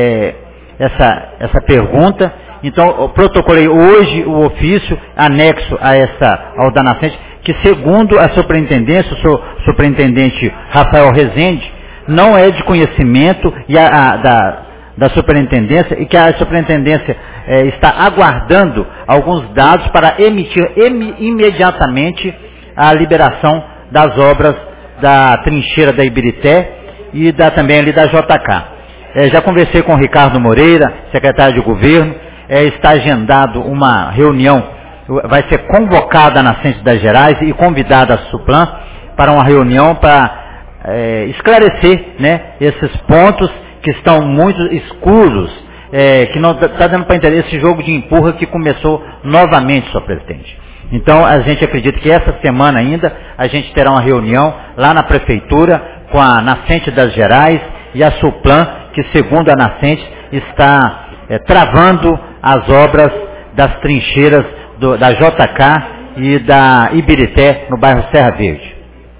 essa pergunta, então eu protocolei hoje o ofício anexo ao da Nascente, que segundo a superintendência, o superintendente Rafael Rezende, não é de conhecimento da superintendência, e que a superintendência está aguardando alguns dados para emitir imediatamente a liberação das obras da trincheira da Ibirité e também ali da JK. Já conversei com o Ricardo Moreira, secretário de governo, está agendado uma reunião, vai ser convocada a Nascente das Gerais e convidada a Suplan para uma reunião para esclarecer, né, esses pontos que estão muito escuros que não está dando para entender esse jogo de empurra que começou novamente, senhor presidente. Então, a gente acredita que essa semana ainda a gente terá uma reunião lá na prefeitura com a Nascente das Gerais e a Suplan, que segundo a Nascente está travando as obras das trincheiras da JK e da Ibirité, no bairro Serra Verde.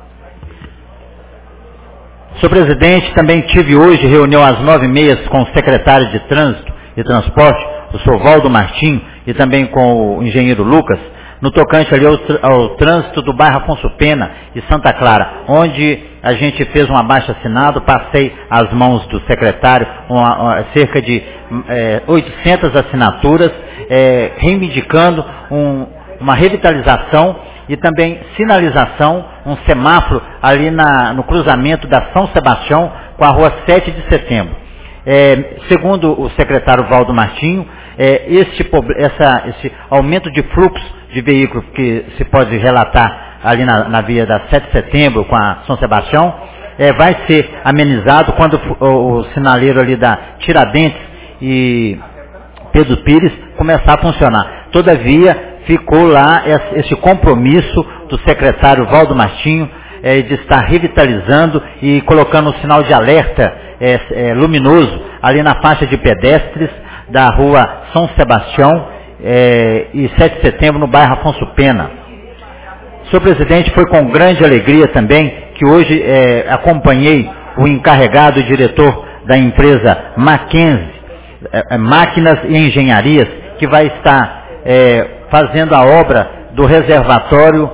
Senhor presidente, também tive hoje reunião às 9h30 com o secretário de Trânsito e Transporte, o senhor Valdo Martinho, e também com o engenheiro Lucas, no tocante ali ao trânsito do bairro Afonso Pena e Santa Clara, onde a gente fez um abaixo-assinado, passei às mãos do secretário cerca de 800 assinaturas, reivindicando uma revitalização e também sinalização, um semáforo ali no cruzamento da São Sebastião com a rua 7 de setembro. Segundo o secretário Valdo Martinho, esse aumento de fluxo de veículos que se pode relatar ali na via da 7 de setembro com a São Sebastião, vai ser amenizado quando o sinaleiro ali da Tiradentes e Pedro Pires começar a funcionar. Todavia, ficou lá esse compromisso do secretário Valdo Martinho de estar revitalizando e colocando um sinal de alerta luminoso ali na faixa de pedestres da rua São Sebastião e 7 de setembro no bairro Afonso Pena. Senhor presidente, foi com grande alegria também que hoje acompanhei o encarregado e diretor da empresa Mackenzie, Máquinas e Engenharias, que vai estar fazendo a obra do reservatório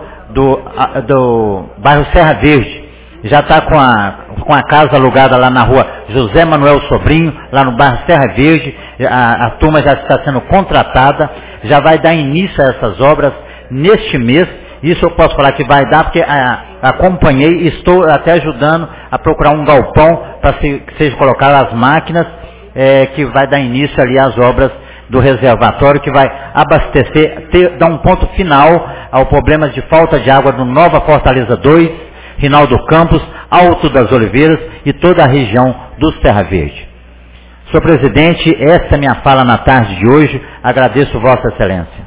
do bairro Serra Verde. Já está com a casa alugada lá na rua José Manuel Sobrinho, lá no bairro Serra Verde. A turma já está sendo contratada, já vai dar início a essas obras neste mês. Isso eu posso falar que vai dar, porque acompanhei e estou até ajudando a procurar um galpão para que sejam colocadas as máquinas, que vai dar início ali às obras do reservatório, que vai abastecer, dar um ponto final ao problema de falta de água do Nova Fortaleza 2, Rinaldo Campos, Alto das Oliveiras e toda a região do Serra Verde. Senhor presidente, essa é minha fala na tarde de hoje. Agradeço Vossa Excelência.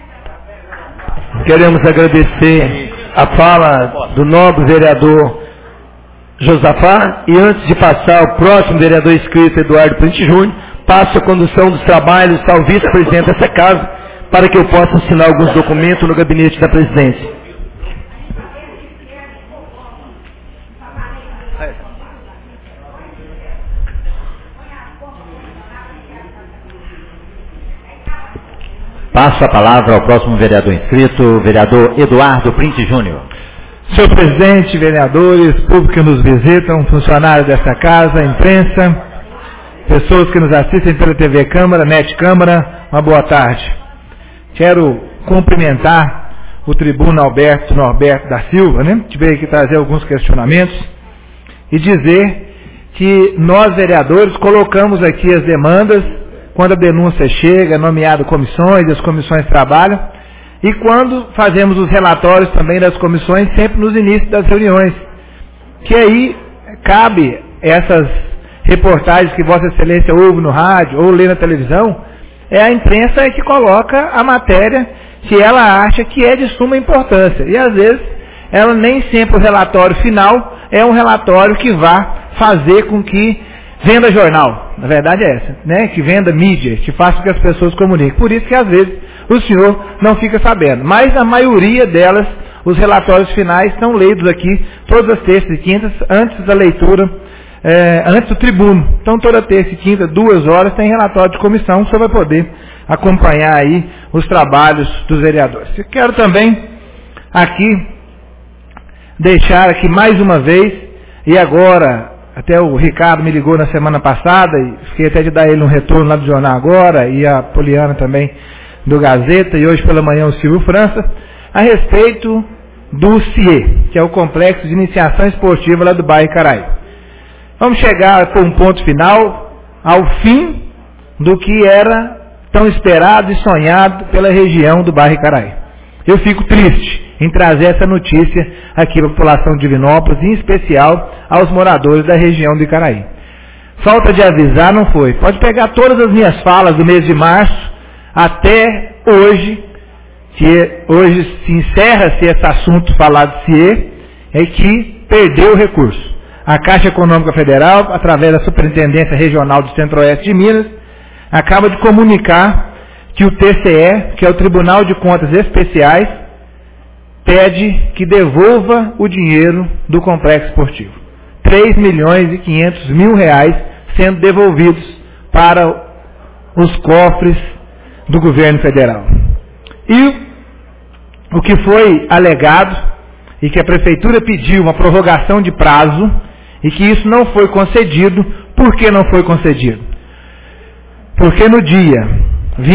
Queremos agradecer a fala do nobre vereador Josafá, e antes de passar ao próximo vereador inscrito, Eduardo Printe Júnior, passo a condução dos trabalhos ao vice-presidente dessa casa, para que eu possa assinar alguns documentos no gabinete da presidência. Passo a palavra ao próximo vereador inscrito, vereador Eduardo Printe Júnior. Senhor presidente, vereadores, público que nos visitam, funcionários desta casa, imprensa, pessoas que nos assistem pela TV Câmara, NET Câmara, uma boa tarde. Quero cumprimentar o tribuno Alberto Norberto da Silva, que veio aqui trazer alguns questionamentos, e dizer que nós, vereadores, colocamos aqui as demandas quando a denúncia chega, nomeado comissões, as comissões trabalham, e quando fazemos os relatórios também das comissões, sempre nos inícios das reuniões, que aí cabe essas reportagens que Vossa Excelência ouve no rádio ou lê na televisão, é a imprensa que coloca a matéria que ela acha que é de suma importância, e às vezes ela nem sempre o relatório final é um relatório que vá fazer com que venda jornal, na verdade é essa, que venda mídia, que faça com que as pessoas comuniquem. Por isso que às vezes o senhor não fica sabendo. Mas a maioria delas, os relatórios finais estão lidos aqui todas as terças e quintas, antes da leitura, antes do tribuno. Então toda terça e quinta, 2 horas, tem relatório de comissão, o senhor vai poder acompanhar aí os trabalhos dos vereadores. Eu quero também aqui deixar aqui mais uma vez, e agora até o Ricardo me ligou na semana passada, e fiquei até de dar ele um retorno lá do jornal agora, e a Poliana também do Gazeta, e hoje pela manhã o Silvio França, a respeito do CIE, que é o Complexo de Iniciação Esportiva lá do bairro Icaraí. Vamos chegar por um ponto final, ao fim do que era tão esperado e sonhado pela região do bairro Icaraí. Eu fico triste em trazer essa notícia aqui para a população de Divinópolis, em especial aos moradores da região do Icaraí. falta de avisar não foi. Pode pegar todas as minhas falas do mês de março até hoje, que hoje se encerra-se esse assunto falado de CIE, é que perdeu o recurso. A Caixa Econômica Federal, através da Superintendência Regional do Centro-Oeste de Minas, acaba de comunicar que o TCE, que é o Tribunal de Contas Especiais, pede que devolva o dinheiro do complexo esportivo. 3.500.000 reais sendo devolvidos para os cofres do governo federal. E o que foi alegado, e que a Prefeitura pediu uma prorrogação de prazo, e que isso não foi concedido. Por que não foi concedido? Porque no dia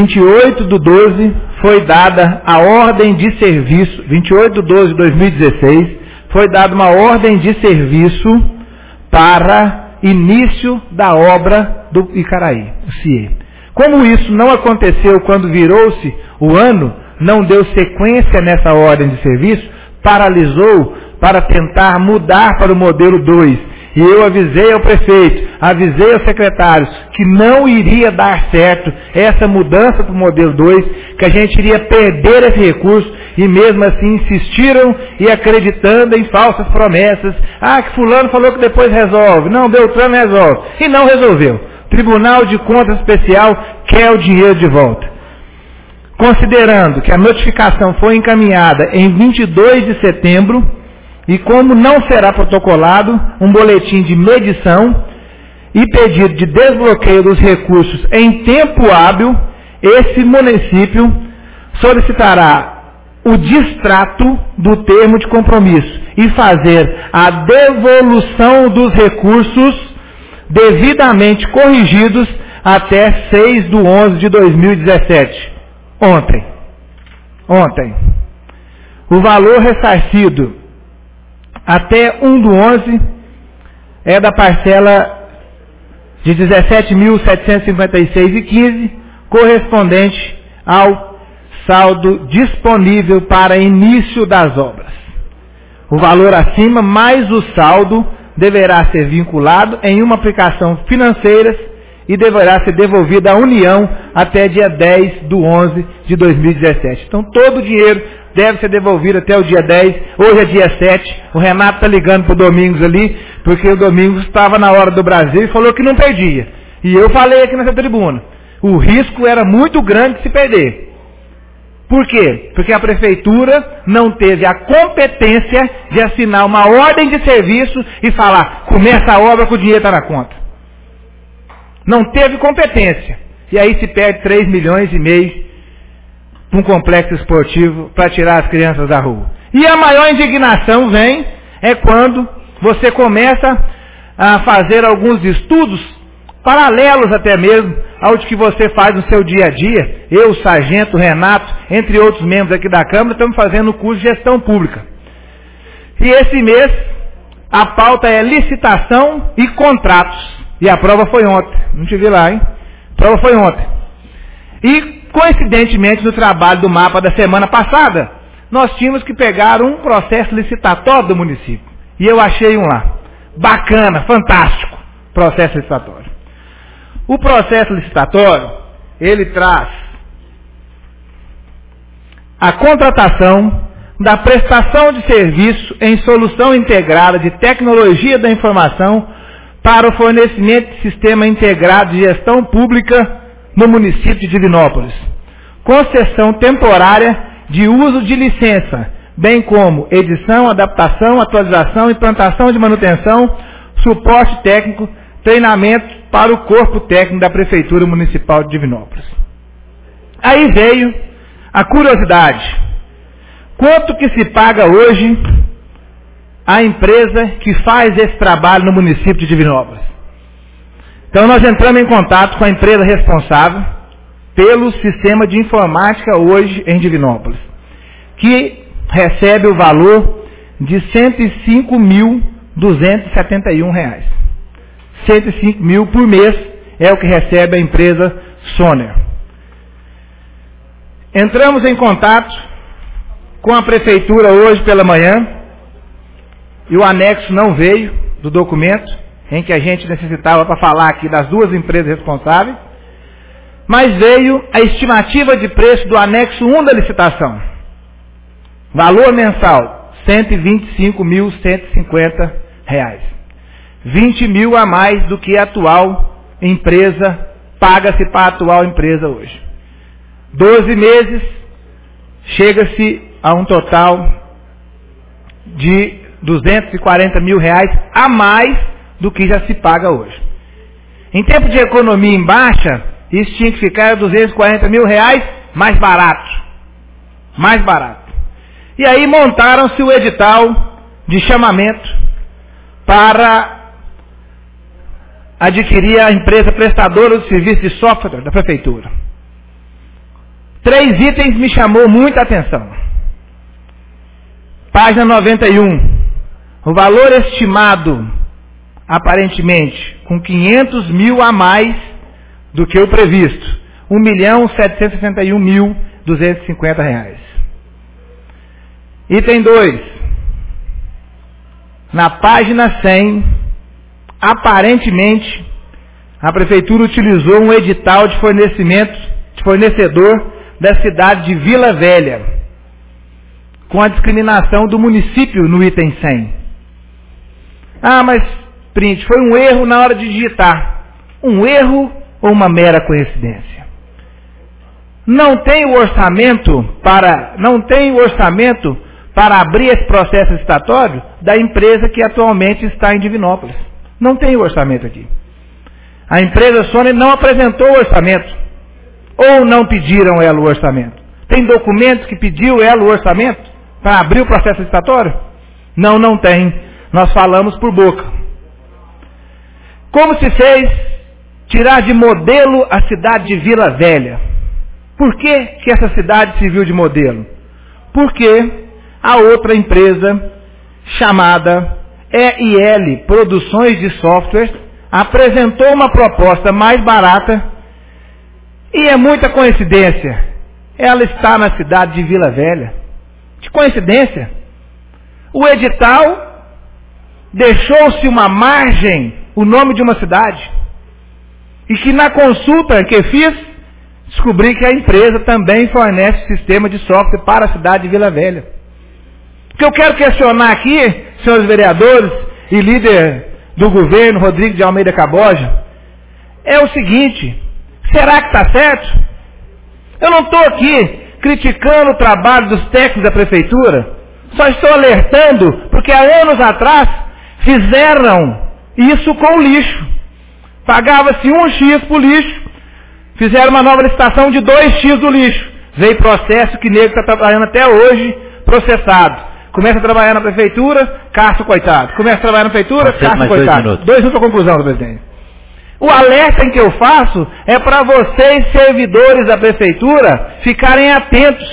28/12 foi dada a ordem de serviço, 28/12 de 2016, foi dada uma ordem de serviço para início da obra do Icaraí, o CIE. Como isso não aconteceu quando virou-se o ano, não deu sequência nessa ordem de serviço, paralisou para tentar mudar para o modelo 2. E eu avisei ao prefeito, avisei aos secretários que não iria dar certo essa mudança para o modelo 2, que a gente iria perder esse recurso, e mesmo assim insistiram e acreditando em falsas promessas. Ah, que fulano falou que depois resolve. Não, Beltrano resolve. E não resolveu. Tribunal de Contas Especial quer o dinheiro de volta. Considerando que a notificação foi encaminhada em 22 de setembro, e como não será protocolado um boletim de medição e pedido de desbloqueio dos recursos em tempo hábil, esse município solicitará o distrato do termo de compromisso e fazer a devolução dos recursos devidamente corrigidos até 6/11/2017. Ontem. O valor ressarcido até 1/11 é da parcela de 17.756,15, correspondente ao saldo disponível para início das obras. O valor acima, mais o saldo, deverá ser vinculado em uma aplicação financeira e deverá ser devolvido à União até dia 10/11/2017. Então todo o dinheiro deve ser devolvido até o dia 10, hoje é dia 7, o Renato está ligando para o Domingos ali, porque o Domingos estava na hora do Brasil e falou que não perdia. E eu falei aqui nessa tribuna, o risco era muito grande de se perder. Por quê? Porque a Prefeitura não teve a competência de assinar uma ordem de serviço e falar, começa a obra que o dinheiro está na conta. Não teve competência. E aí se perde 3,5 milhões para um complexo esportivo para tirar as crianças da rua. E a maior indignação vem quando você começa a fazer alguns estudos paralelos até mesmo ao de que você faz no seu dia a dia. Eu, o Sargento, o Renato, entre outros membros aqui da Câmara, estamos fazendo o curso de Gestão Pública. E esse mês a pauta é licitação e contratos. E a prova foi ontem. Não te vi lá, hein? A prova foi ontem. E coincidentemente, no trabalho do mapa da semana passada, nós tínhamos que pegar um processo licitatório do município. E eu achei um lá. Bacana, fantástico. Processo licitatório. O processo licitatório, ele traz a contratação da prestação de serviço em solução integrada de tecnologia da informação para o fornecimento de sistema integrado de gestão pública no município de Divinópolis. Concessão temporária de uso de licença, bem como edição, adaptação, atualização, implantação de manutenção, suporte técnico, treinamento para o corpo técnico da Prefeitura Municipal de Divinópolis. Aí veio a curiosidade. Quanto que se paga hoje a empresa que faz esse trabalho no município de Divinópolis? Então nós entramos em contato com a empresa responsável pelo sistema de informática hoje em Divinópolis, que recebe o valor de R$ 105.271. 105 mil por mês é o que recebe a empresa Soner. Entramos em contato com a prefeitura hoje pela manhã, e o anexo não veio do documento, em que a gente necessitava para falar aqui das duas empresas responsáveis, mas veio a estimativa de preço do anexo 1 da licitação. Valor mensal, R$ 125.150. 20 mil a mais do que a atual empresa, paga-se para a atual empresa hoje. 12 meses, chega-se a um total de R$ 240 mil a mais do que já se paga hoje. Em tempo de economia em baixa, isso tinha que ficar R$ 240 mil mais barato. Mais barato. E aí montaram-se o edital de chamamento para adquirir a empresa prestadora do serviço de software da prefeitura. 3 itens me chamou muita atenção. Página 91. O valor estimado, aparentemente, com 500 mil a mais do que o previsto. R$ 1.761.250. Item 2. Na página 100, aparentemente, a prefeitura utilizou um edital de fornecedor da cidade de Vila Velha, com a discriminação do município no item 100. Ah, mas, print, foi um erro na hora de digitar. Um erro ou uma mera coincidência? Não tem o orçamento para abrir esse processo licitatório da empresa que atualmente está em Divinópolis. Não tem o orçamento aqui. A empresa Sony não apresentou o orçamento. Ou não pediram ela o orçamento. Tem documentos que pediu ela o orçamento para abrir o processo licitatório? Não, não tem. Nós falamos por boca. Como se fez tirar de modelo a cidade de Vila Velha? Por que que essa cidade serviu de modelo? Porque a outra empresa, chamada EIL Produções de Software, apresentou uma proposta mais barata e é muita coincidência. Ela está na cidade de Vila Velha. Que coincidência! O edital deixou-se uma margem, o nome de uma cidade. E que na consulta que fiz, descobri que a empresa também fornece sistema de software para a cidade de Vila Velha. O que eu quero questionar aqui, senhores vereadores e líder do governo, Rodrigo de Almeida Caboja, é o seguinte: será que está certo? Eu não estou aqui criticando o trabalho dos técnicos da prefeitura, só estou alertando porque há anos atrás fizeram isso com o lixo. Pagava-se 1x por lixo, fizeram uma nova licitação de 2x do lixo. Veio processo que nego está trabalhando até hoje, processado. Começa a trabalhar na prefeitura, caça o coitado. Começa a trabalhar na prefeitura, caça o coitado. 2 minutos para a conclusão, presidente. O alerta em que eu faço é para vocês, servidores da prefeitura, ficarem atentos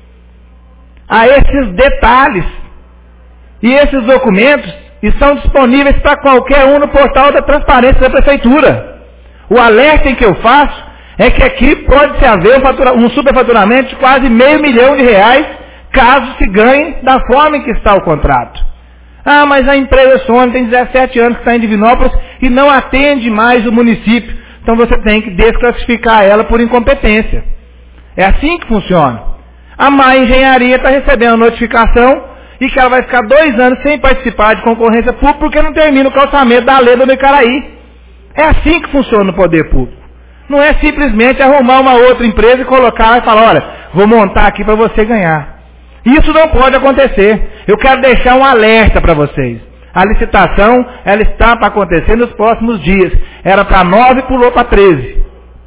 a esses detalhes. E esses documentos estão disponíveis para qualquer um no portal da transparência da prefeitura. O alerta em que eu faço é que aqui pode-se haver um superfaturamento de quase R$500 mil, caso se ganhe da forma em que está o contrato. Ah, mas a empresa Sony tem 17 anos que está em Divinópolis e não atende mais o município. Então você tem que desclassificar ela por incompetência. É assim que funciona. A má engenharia está recebendo notificação e que ela vai ficar 2 anos sem participar de concorrência pública porque não termina o calçamento da Leda do Icaraí. É assim que funciona o poder público. Não é simplesmente arrumar uma outra empresa e colocar e falar, olha, vou montar aqui para você ganhar. Isso não pode acontecer. Eu quero deixar um alerta para vocês. A licitação, ela está para acontecer nos próximos dias. Era para 9, pulou para 13.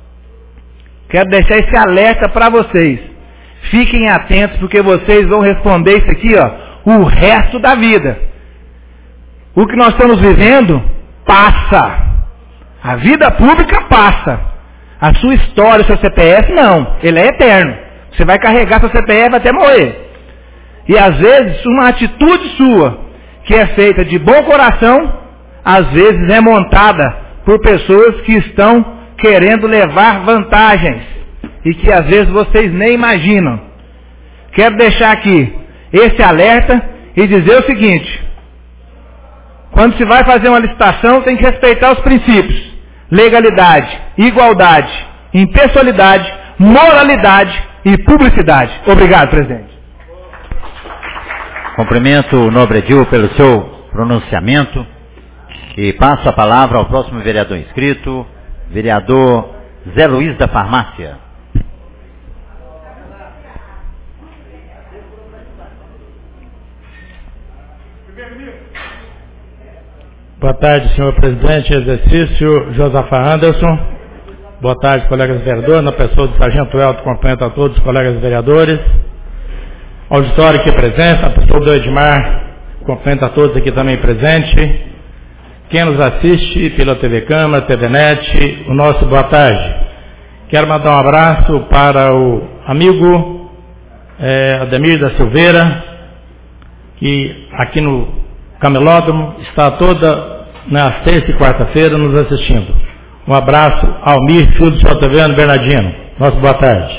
Quero deixar esse alerta para vocês. Fiquem atentos, porque vocês vão responder isso aqui, ó, o resto da vida. O que nós estamos vivendo, passa. A vida pública passa. A sua história, o seu CPF, não. Ele é eterno. Você vai carregar seu CPF até morrer. E às vezes, uma atitude sua, que é feita de bom coração, às vezes é montada por pessoas que estão querendo levar vantagens. E que às vezes vocês nem imaginam. Quero deixar aqui esse alerta e dizer o seguinte: Quando se vai fazer uma licitação, tem que respeitar os princípios: legalidade, igualdade, impessoalidade, moralidade e publicidade. Obrigado, presidente. Cumprimento o nobre Edil pelo seu pronunciamento e passo a palavra ao próximo vereador inscrito, vereador Zé Luiz da Farmácia. Boa tarde, senhor presidente, exercício Josafá Anderson. Boa tarde, colegas vereadores, na pessoa do sargento Elton, cumprimento a todos os colegas vereadores. Auditório aqui presente, a pessoa do Edmar, cumprimento a todos aqui também presente. Quem nos assiste pela TV Câmara, TV Net, o nosso boa tarde. Quero mandar um abraço para o amigo Ademir da Silveira, que aqui no Camelódromo está toda na terça e quarta-feira nos assistindo. Um abraço ao Mir, filho do senhor Otaviano Bernardino. Nosso boa tarde.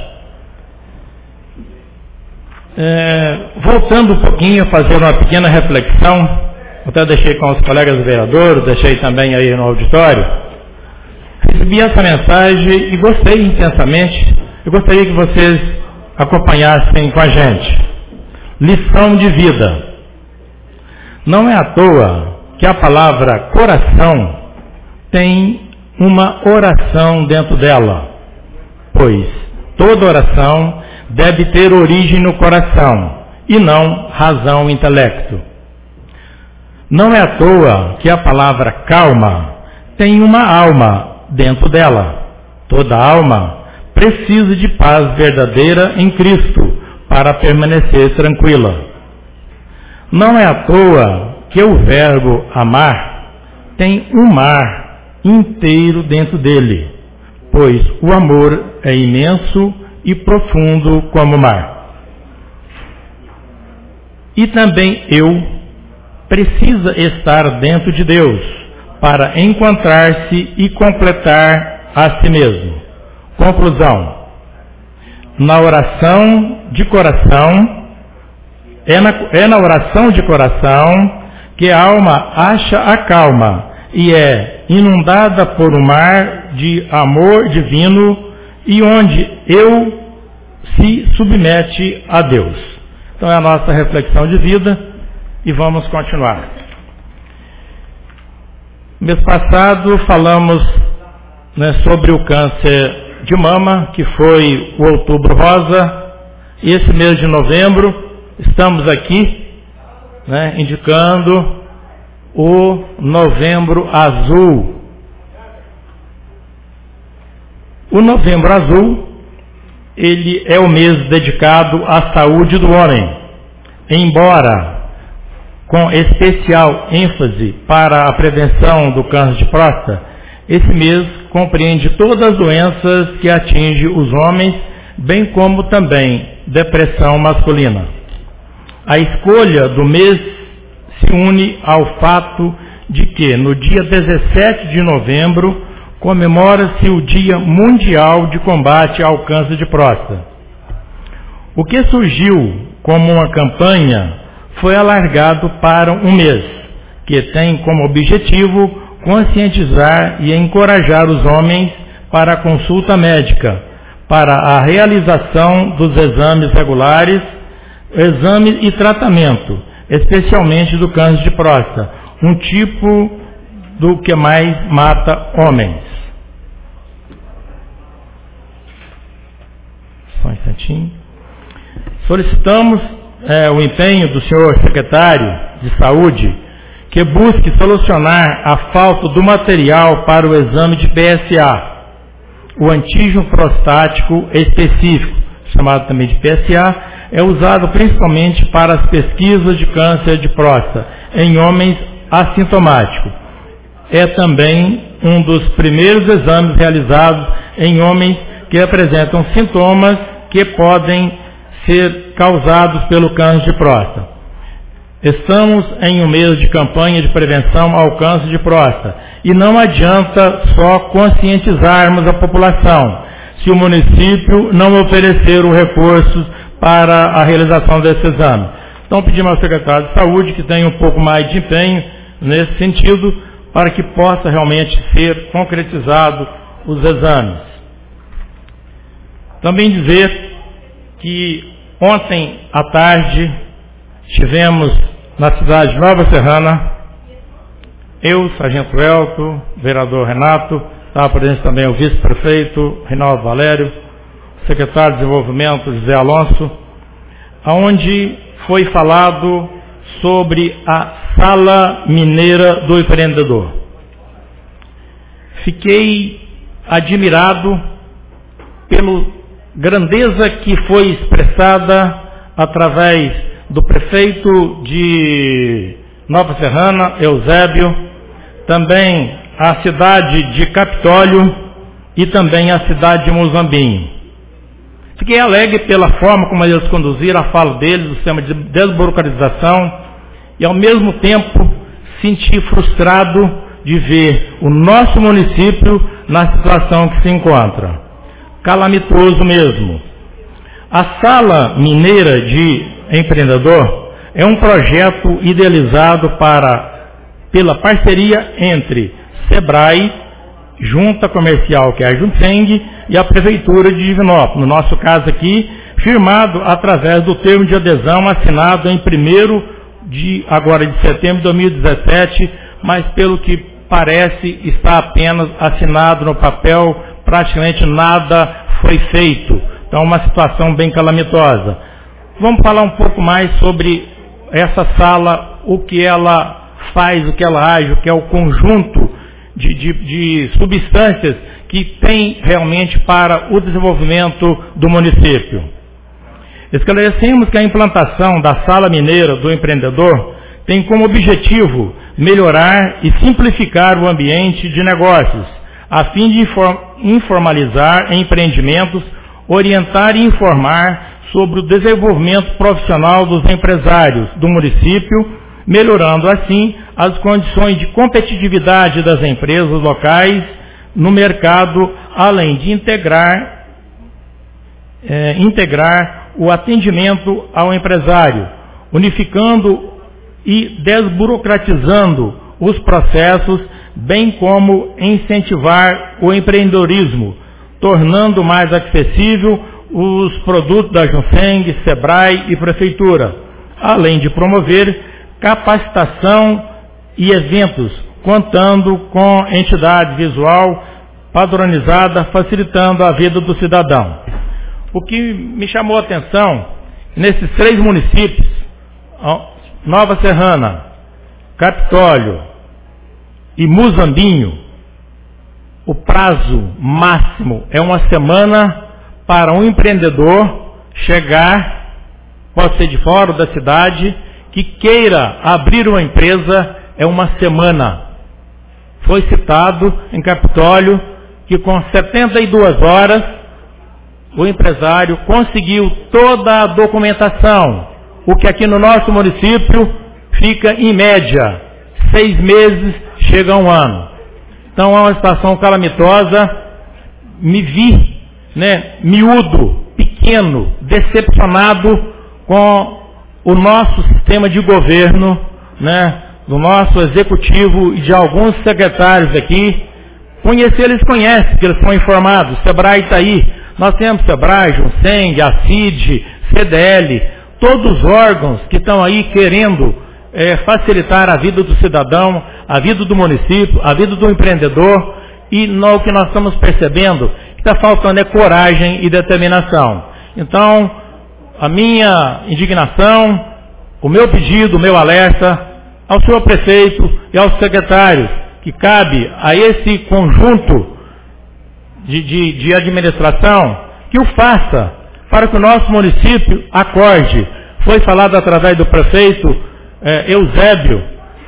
Voltando um pouquinho, fazer uma pequena reflexão, até deixei com os colegas vereadores, deixei também aí no auditório. Recebi essa mensagem e gostei intensamente. Eu gostaria que vocês acompanhassem com a gente. Lição de vida. Não é à toa que a palavra coração tem uma oração dentro dela, pois toda oração deve ter origem no coração e não razão e intelecto. Não é à toa que a palavra calma tem uma alma dentro dela. Toda alma precisa de paz verdadeira em Cristo para permanecer tranquila. Não é à toa que o verbo amar tem um mar inteiro dentro dele, pois o amor é imenso e profundo como o mar. E também precisa estar dentro de Deus para encontrar-se e completar a si mesmo. Conclusão: na oração de coração, é na oração de coração que a alma acha a calma e é inundada por um mar de amor divino e onde se submete a Deus. Então é a nossa reflexão de vida e vamos continuar. Mês passado falamos sobre o câncer de mama, que foi o Outubro Rosa, e esse mês de novembro estamos aqui indicando o Novembro Azul. O Novembro Azul, ele é o mês dedicado à saúde do homem, embora com especial ênfase para a prevenção do câncer de próstata. Esse mês compreende todas as doenças que atingem os homens, bem como também depressão masculina. A escolha do mês se une ao fato de que no dia 17 de novembro comemora-se o Dia Mundial de Combate ao Câncer de Próstata. O que surgiu como uma campanha foi alargado para um mês, que tem como objetivo conscientizar e encorajar os homens para a consulta médica, para a realização dos exames regulares, exame e tratamento, especialmente do câncer de próstata, um tipo do que mais mata homens. Só um instantinho. Solicitamos o empenho do senhor secretário de Saúde que busque solucionar a falta do material para o exame de PSA, o antígeno prostático específico, chamado também de PSA, é usado principalmente para as pesquisas de câncer de próstata em homens assintomáticos. É também um dos primeiros exames realizados em homens que apresentam sintomas que podem ser causados pelo câncer de próstata. Estamos em um mês de campanha de prevenção ao câncer de próstata e não adianta só conscientizarmos a população se o município não oferecer os recursos para a realização desse exame. Então pedimos ao secretário de Saúde que tenha um pouco mais de empenho nesse sentido, para que possa realmente ser concretizado os exames. Também dizer que ontem à tarde estivemos na cidade de Nova Serrana, eu, Sargento Elton, vereador Renato, estava presente também o vice-prefeito Reinaldo Valério, secretário de Desenvolvimento José Alonso, onde foi falado sobre a Sala Mineira do Empreendedor. Fiquei admirado pela grandeza que foi expressada através do prefeito de Nova Serrana, Eusébio, também a cidade de Capitólio e também a cidade de Muzambinho. Fiquei alegre pela forma como eles conduziram a fala deles, o sistema de desburocratização, e ao mesmo tempo senti frustrado de ver o nosso município na situação que se encontra. Calamitoso mesmo. A Sala Mineira de Empreendedor é um projeto idealizado pela parceria entre SEBRAE, Junta Comercial, que é a Junseng, e a Prefeitura de Divinópolis. No nosso caso aqui, firmado através do termo de adesão assinado em 1º de setembro de 2017, mas pelo que parece está apenas assinado no papel, praticamente nada foi feito. Então, uma situação bem calamitosa. Vamos falar um pouco mais sobre essa sala, o que ela faz, o que ela age, o que é o conjunto de substâncias que tem realmente para o desenvolvimento do município. Esclarecemos que a implantação da Sala Mineira do Empreendedor tem como objetivo melhorar e simplificar o ambiente de negócios, a fim de informalizar empreendimentos, orientar e informar sobre o desenvolvimento profissional dos empresários do município, melhorando assim as condições de competitividade das empresas locais no mercado, além de integrar o atendimento ao empresário, unificando e desburocratizando os processos, bem como incentivar o empreendedorismo, tornando mais acessível os produtos da Junseng, SEBRAE e Prefeitura, além de promover capacitação e eventos, contando com entidade visual padronizada, facilitando a vida do cidadão. O que me chamou a atenção, nesses 3 municípios, Nova Serrana, Capitólio e Muzambinho, o prazo máximo é 1 semana para um empreendedor chegar, pode ser de fora da cidade, que queira abrir uma empresa, é 1 semana. Foi citado em Capitólio que com 72 horas o empresário conseguiu toda a documentação, o que aqui no nosso município fica em média 6 meses, chega a 1 ano. Então é uma situação calamitosa. Me vi, miúdo, pequeno, decepcionado com o nosso sistema de governo, do nosso executivo e de alguns secretários aqui. Eles conhecem, que eles são informados. SEBRAE está aí. Nós temos SEBRAE, Junseng, ACID, CDL, todos os órgãos que estão aí querendo facilitar a vida do cidadão, a vida do município, a vida do empreendedor, e o que nós estamos percebendo que está faltando é coragem e determinação. Então, a minha indignação, o meu pedido, o meu alerta ao senhor prefeito e aos secretários, que cabe a esse conjunto de administração, que o faça para que o nosso município acorde. Foi falado através do prefeito Eusébio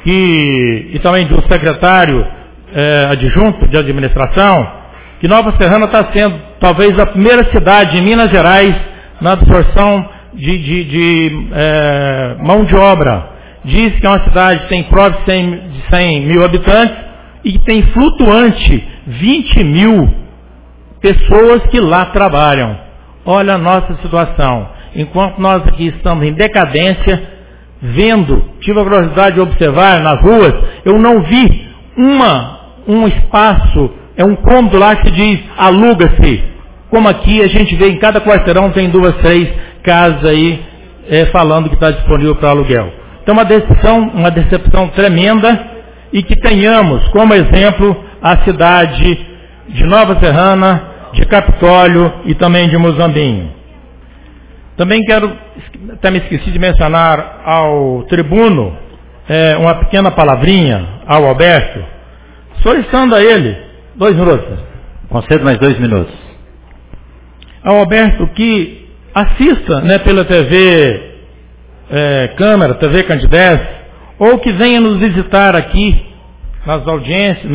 e também do secretário adjunto de administração, que Nova Serrana está sendo talvez a primeira cidade em Minas Gerais na absorção de mão de obra. Diz que é uma cidade que tem próprio de 100 mil habitantes e que tem flutuante 20 mil pessoas que lá trabalham. Olha a nossa situação. Enquanto nós aqui estamos em decadência, tive a curiosidade de observar nas ruas, eu não vi um espaço, um cômodo lá que diz aluga-se. Como aqui a gente vê em cada quarteirão tem 2, 3 casas aí falando que está disponível para aluguel. Então uma decepção tremenda, e que tenhamos como exemplo a cidade de Nova Serrana, de Capitólio e também de Muzambinho. Também até me esqueci de mencionar ao tribuno uma pequena palavrinha ao Alberto, solicitando a ele 2 minutos. Concedo mais 2 minutos. Ao Alberto que assista pela TV Câmara, TV Candidez, ou que venha nos visitar aqui nas audiências,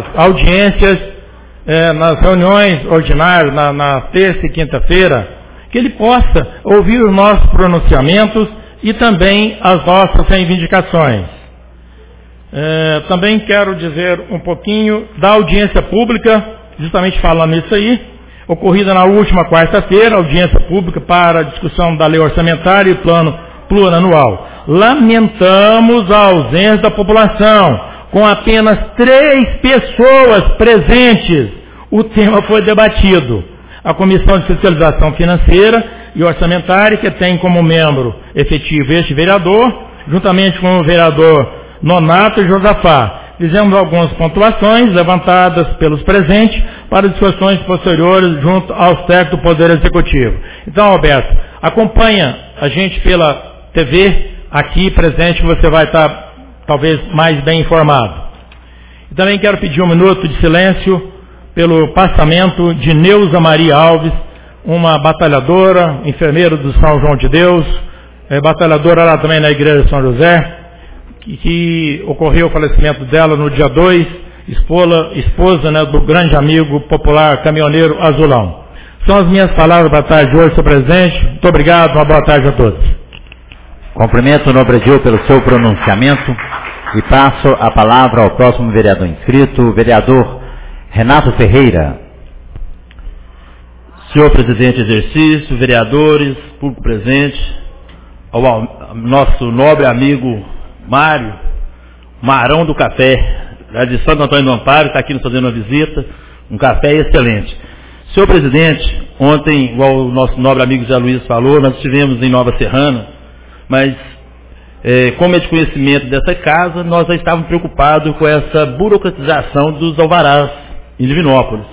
nas reuniões ordinárias, na terça e quinta-feira, que ele possa ouvir os nossos pronunciamentos e também as nossas reivindicações. Também quero dizer um pouquinho da audiência pública, justamente falando isso aí, ocorrida na última quarta-feira, audiência pública para a discussão da lei orçamentária e plano plurianual. Lamentamos a ausência da população, com apenas 3 pessoas presentes. O tema foi debatido. A Comissão de Fiscalização Financeira e Orçamentária, que tem como membro efetivo este vereador, juntamente com o vereador Nonato e Josafá. Fizemos algumas pontuações levantadas pelos presentes para discussões posteriores junto aos técnicos do Poder Executivo. Então, Alberto, acompanha a gente pela TV aqui presente, que você vai estar talvez mais bem informado. E também quero pedir 1 minuto de silêncio pelo passamento de Neuza Maria Alves, uma batalhadora, enfermeira do São João de Deus, batalhadora lá também na Igreja de São José, que ocorreu o falecimento dela no dia 2, esposa do grande amigo popular caminhoneiro Azulão. São as minhas palavras para a tarde de hoje, senhor presidente. Muito obrigado, uma boa tarde a todos. Cumprimento o nobre Gil pelo seu pronunciamento e passo a palavra ao próximo vereador inscrito, o vereador Renato Ferreira. Senhor presidente de exercício, vereadores, público presente, ao nosso nobre amigo Mário, Marão do Café, lá de Santo Antônio do Amparo, está aqui nos fazendo uma visita, um café excelente. Senhor presidente, ontem, igual o nosso nobre amigo Zé Luiz falou, nós estivemos em Nova Serrana, mas como é de conhecimento dessa casa, nós já estávamos preocupados com essa burocratização dos alvarás em Divinópolis.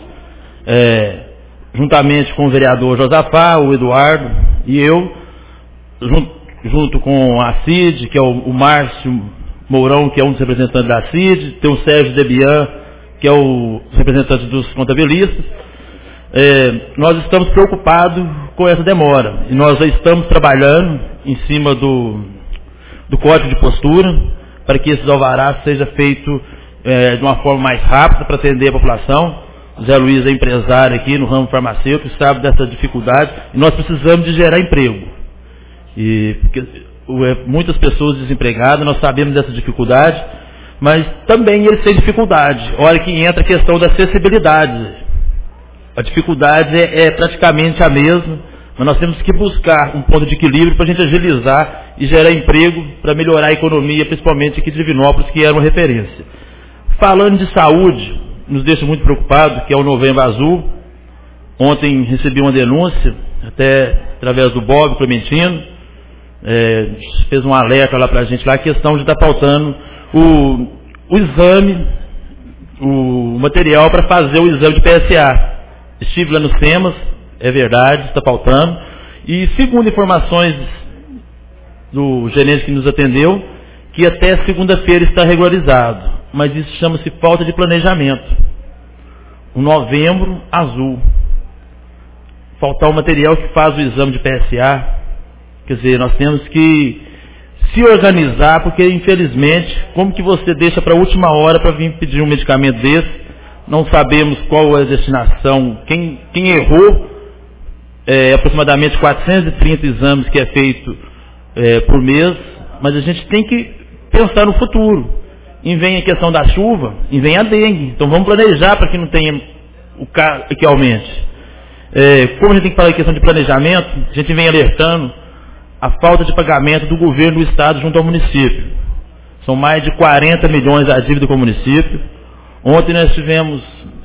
Juntamente com o vereador Josafá, o Eduardo e eu, junto com a CID, que é o Márcio Mourão, que é um dos representantes da CID, tem o Sérgio Debian, que é o representante dos contabilistas, nós estamos preocupados com essa demora. E nós já estamos trabalhando em cima do código de postura, para que esses alvarás seja feito de uma forma mais rápida para atender a população. O Zé Luiz é empresário aqui no ramo farmacêutico, sabe dessa dificuldade, e nós precisamos de gerar emprego. Porque muitas pessoas desempregadas, nós sabemos dessa dificuldade, mas também eles têm dificuldade. Olha que entra a questão da acessibilidade. A dificuldade é praticamente a mesma, mas nós temos que buscar um ponto de equilíbrio para a gente agilizar e gerar emprego para melhorar a economia, principalmente aqui de Divinópolis, que era uma referência. Falando de saúde, nos deixa muito preocupados, que é o Novembro Azul. Ontem recebi uma denúncia, até através do Bob Clementino, fez um alerta lá para a gente, lá, a questão de estar faltando o exame, o material para fazer o exame de PSA. Estive lá nos temas, é verdade, está faltando. E segundo informações do gerente que nos atendeu, que até segunda-feira está regularizado. Mas isso chama-se falta de planejamento. O Novembro Azul. Faltar o material que faz o exame de PSA. Quer dizer, nós temos que se organizar, porque infelizmente, como que você deixa para a última hora para vir pedir um medicamento desse? Não sabemos qual é a destinação. Quem errou, aproximadamente 430 exames que é feito por mês, mas a gente tem que pensar no futuro. E vem a questão da chuva, e vem a dengue. Então vamos planejar para que não tenha que aumente. Como a gente tem que falar em questão de planejamento, a gente vem alertando a falta de pagamento do governo do estado junto ao município. São mais de 40 milhões a dívida com o município. Ontem nós tivemos,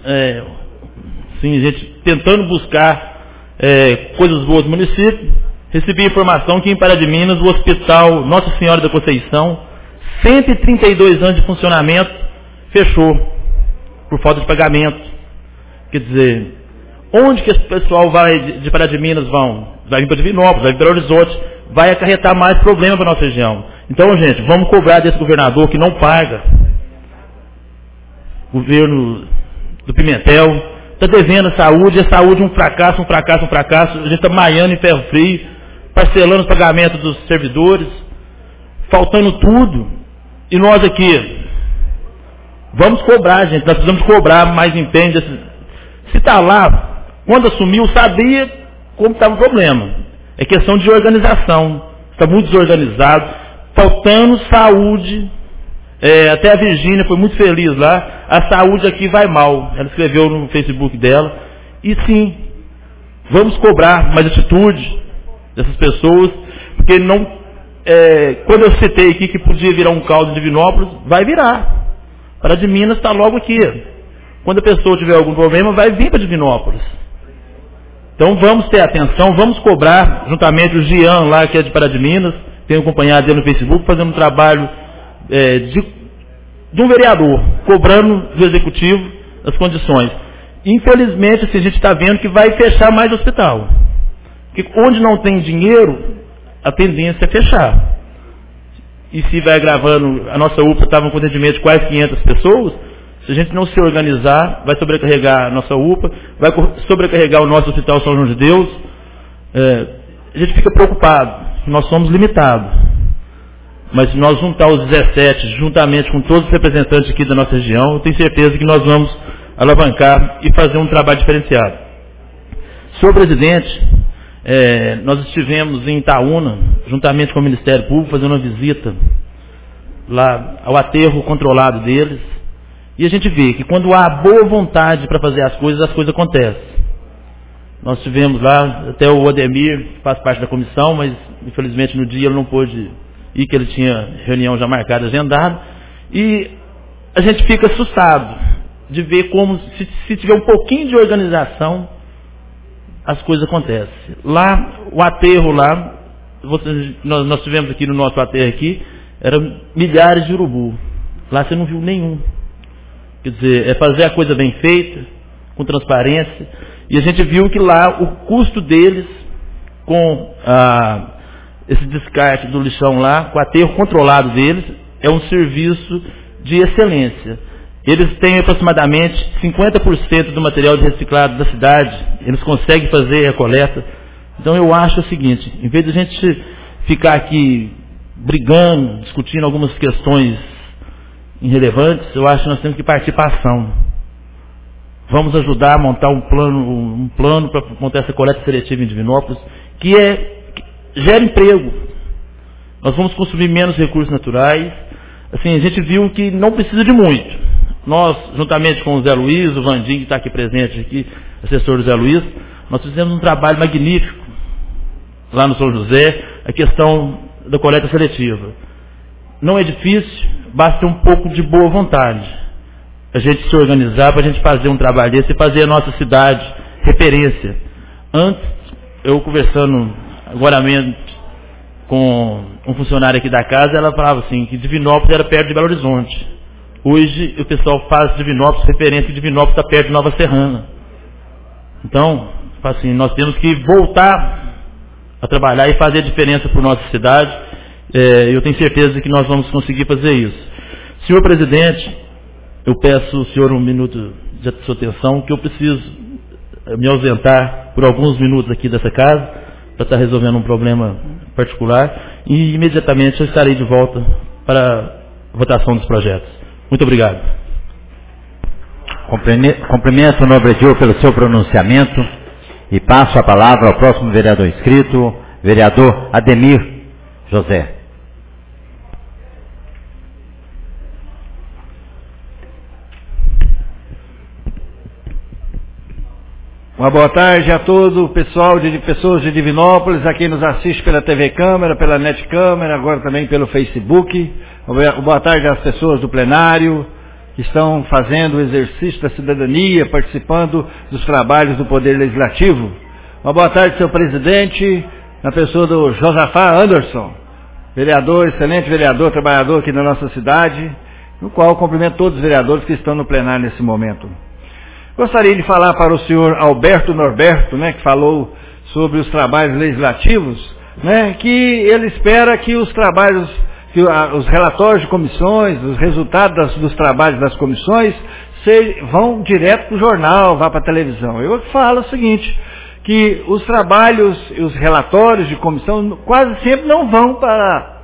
gente tentando buscar coisas boas no município. Recebi informação que em Pará de Minas, o hospital Nossa Senhora da Conceição, 132 anos de funcionamento, fechou por falta de pagamento. Quer dizer, onde que esse pessoal vai de Pará de Minas vão? Vai vir para Divinópolis, vai vir para Belo Horizonte, vai acarretar mais problema para a nossa região. Então, gente, vamos cobrar desse governador que não paga. Governo do Pimentel está devendo a saúde um fracasso. A gente está maiando em ferro frio, parcelando os pagamentos dos servidores, faltando tudo. E nós aqui, vamos cobrar, gente, nós precisamos cobrar mais empenho. Se está lá, quando assumiu, sabia como estava o problema. É questão de organização. Está muito desorganizado, faltando saúde. Até a Virgínia foi muito feliz lá. A saúde aqui vai mal. Ela escreveu no Facebook dela. E sim, vamos cobrar mais atitude dessas pessoas, porque não. Quando eu citei aqui que podia virar um caos em Divinópolis, vai virar. Pará de Minas está logo aqui. Quando a pessoa tiver algum problema, vai vir para Divinópolis. Então vamos ter atenção, vamos cobrar, juntamente o Jean lá, que é de Pará de Minas, tenho acompanhado ele no Facebook, fazendo um trabalho de um vereador, cobrando do executivo as condições. Infelizmente, assim, a gente está vendo que vai fechar mais hospital. Que onde não tem dinheiro, a tendência é fechar. E se vai agravando, a nossa UPA estava com atendimento de quase 500 pessoas, se a gente não se organizar, vai sobrecarregar a nossa UPA, vai sobrecarregar o nosso Hospital São João de Deus. A gente fica preocupado, nós somos limitados. Mas se nós juntar os 17, juntamente com todos os representantes aqui da nossa região, eu tenho certeza que nós vamos alavancar e fazer um trabalho diferenciado. Senhor presidente, nós estivemos em Itaúna, juntamente com o Ministério Público, fazendo uma visita lá ao aterro controlado deles. E a gente vê que quando há boa vontade para fazer as coisas acontecem. Nós tivemos lá, até o Ademir, que faz parte da comissão, mas infelizmente no dia ele não pôde ir, que ele tinha reunião já marcada, agendada. E a gente fica assustado de ver como, se tiver um pouquinho de organização, as coisas acontecem. Lá, o aterro lá, nós tivemos aqui no nosso aterro aqui, eram milhares de urubu. Lá você não viu nenhum. Quer dizer, é fazer a coisa bem feita, com transparência. E a gente viu que lá o custo deles, com esse descarte do lixão lá, com o aterro controlado deles, é um serviço de excelência. Eles têm aproximadamente 50% do material de reciclado da cidade, eles conseguem fazer a coleta. Então eu acho o seguinte, em vez de a gente ficar aqui brigando, discutindo algumas questões irrelevantes, eu acho que nós temos que partir para a ação. Vamos ajudar a montar um plano para montar essa coleta seletiva em Divinópolis, que gera emprego. Nós vamos consumir menos recursos naturais. Assim, a gente viu que não precisa de muito. Nós, juntamente com o Zé Luiz, o Vandim, que está aqui presente, aqui, assessor do Zé Luiz, nós fizemos um trabalho magnífico lá no São José, a questão da coleta seletiva. Não é difícil, basta ter um pouco de boa vontade. A gente se organizar para a gente fazer um trabalho desse e fazer a nossa cidade referência. Antes, eu conversando agora mesmo com um funcionário aqui da casa, ela falava assim, que Divinópolis era perto de Belo Horizonte. Hoje o pessoal faz Divinópolis referência que Divinópolis está perto de Nova Serrana. Então, assim, nós temos que voltar a trabalhar e fazer a diferença para a nossa cidade. Eu tenho certeza que nós vamos conseguir fazer isso. Senhor presidente, eu peço ao senhor um minuto de sua atenção, que eu preciso me ausentar por alguns minutos aqui dessa casa, para estar resolvendo um problema particular, e imediatamente eu estarei de volta para a votação dos projetos. Muito obrigado. Cumprimento o nobre Diogo pelo seu pronunciamento e passo a palavra ao próximo vereador inscrito, vereador Ademir José. Uma boa tarde a todo o pessoal de pessoas de Divinópolis, a quem nos assiste pela TV Câmara, pela Net Câmara, agora também pelo Facebook. Boa tarde às pessoas do plenário que estão fazendo o exercício da cidadania, participando dos trabalhos do Poder Legislativo. Uma boa tarde, seu presidente, na pessoa do Josafá Anderson, vereador, excelente vereador, trabalhador aqui na nossa cidade, no qual cumprimento todos os vereadores que estão no plenário nesse momento. Gostaria de falar para o senhor Alberto Norberto, né, que falou sobre os trabalhos legislativos, né, que ele espera que os trabalhos, que os relatórios de comissões, os resultados dos trabalhos das comissões, vão direto para o jornal, vá para a televisão. Eu falo o seguinte, que os trabalhos e os relatórios de comissão quase sempre não vão para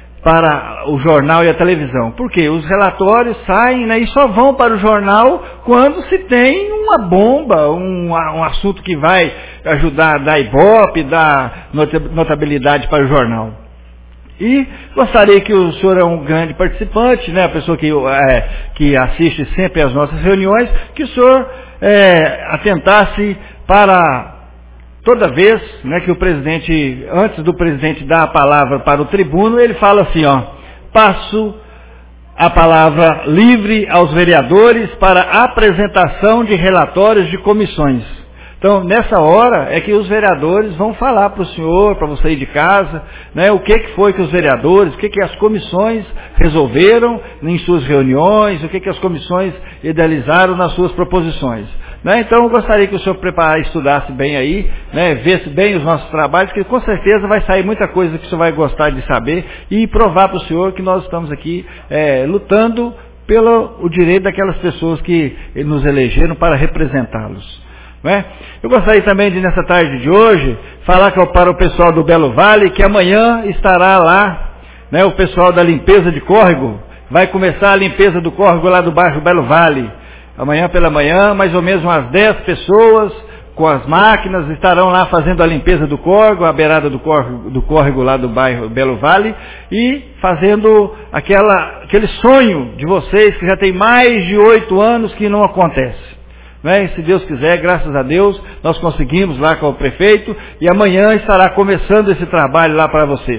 o jornal e a televisão. Por quê? Os relatórios saem, né, e só vão para o jornal quando se tem uma bomba, um assunto que vai ajudar a dar ibope, dar notabilidade para o jornal. E gostaria que o senhor é um grande participante, né, a pessoa que assiste sempre às nossas reuniões, que o senhor atentasse para toda vez, né, que o presidente, antes do presidente dar a palavra para o tribuno, ele fala assim, passo a palavra livre aos vereadores para apresentação de relatórios de comissões. Então, nessa hora é que os vereadores vão falar para o senhor, para você ir de casa, né, o que foi que os vereadores, o que as comissões resolveram em suas reuniões, o que as comissões idealizaram nas suas proposições. Né? Então, eu gostaria que o senhor estudasse bem aí, né, visse bem os nossos trabalhos, que com certeza vai sair muita coisa que o senhor vai gostar de saber e provar para o senhor que nós estamos aqui lutando pelo direito daquelas pessoas que nos elegeram para representá-los. Né? Eu gostaria também de, nessa tarde de hoje, falar para o pessoal do Belo Vale, que amanhã estará lá, né, o pessoal da limpeza de córrego, vai começar a limpeza do córrego lá do bairro Belo Vale. Amanhã pela manhã, mais ou menos umas 10 pessoas com as máquinas estarão lá fazendo a limpeza do córrego, a beirada do córrego lá do bairro Belo Vale, e fazendo aquele sonho de vocês que já tem mais de 8 anos que não acontece. Né? E se Deus quiser, graças a Deus, nós conseguimos lá com o prefeito, e amanhã estará começando esse trabalho lá para vocês.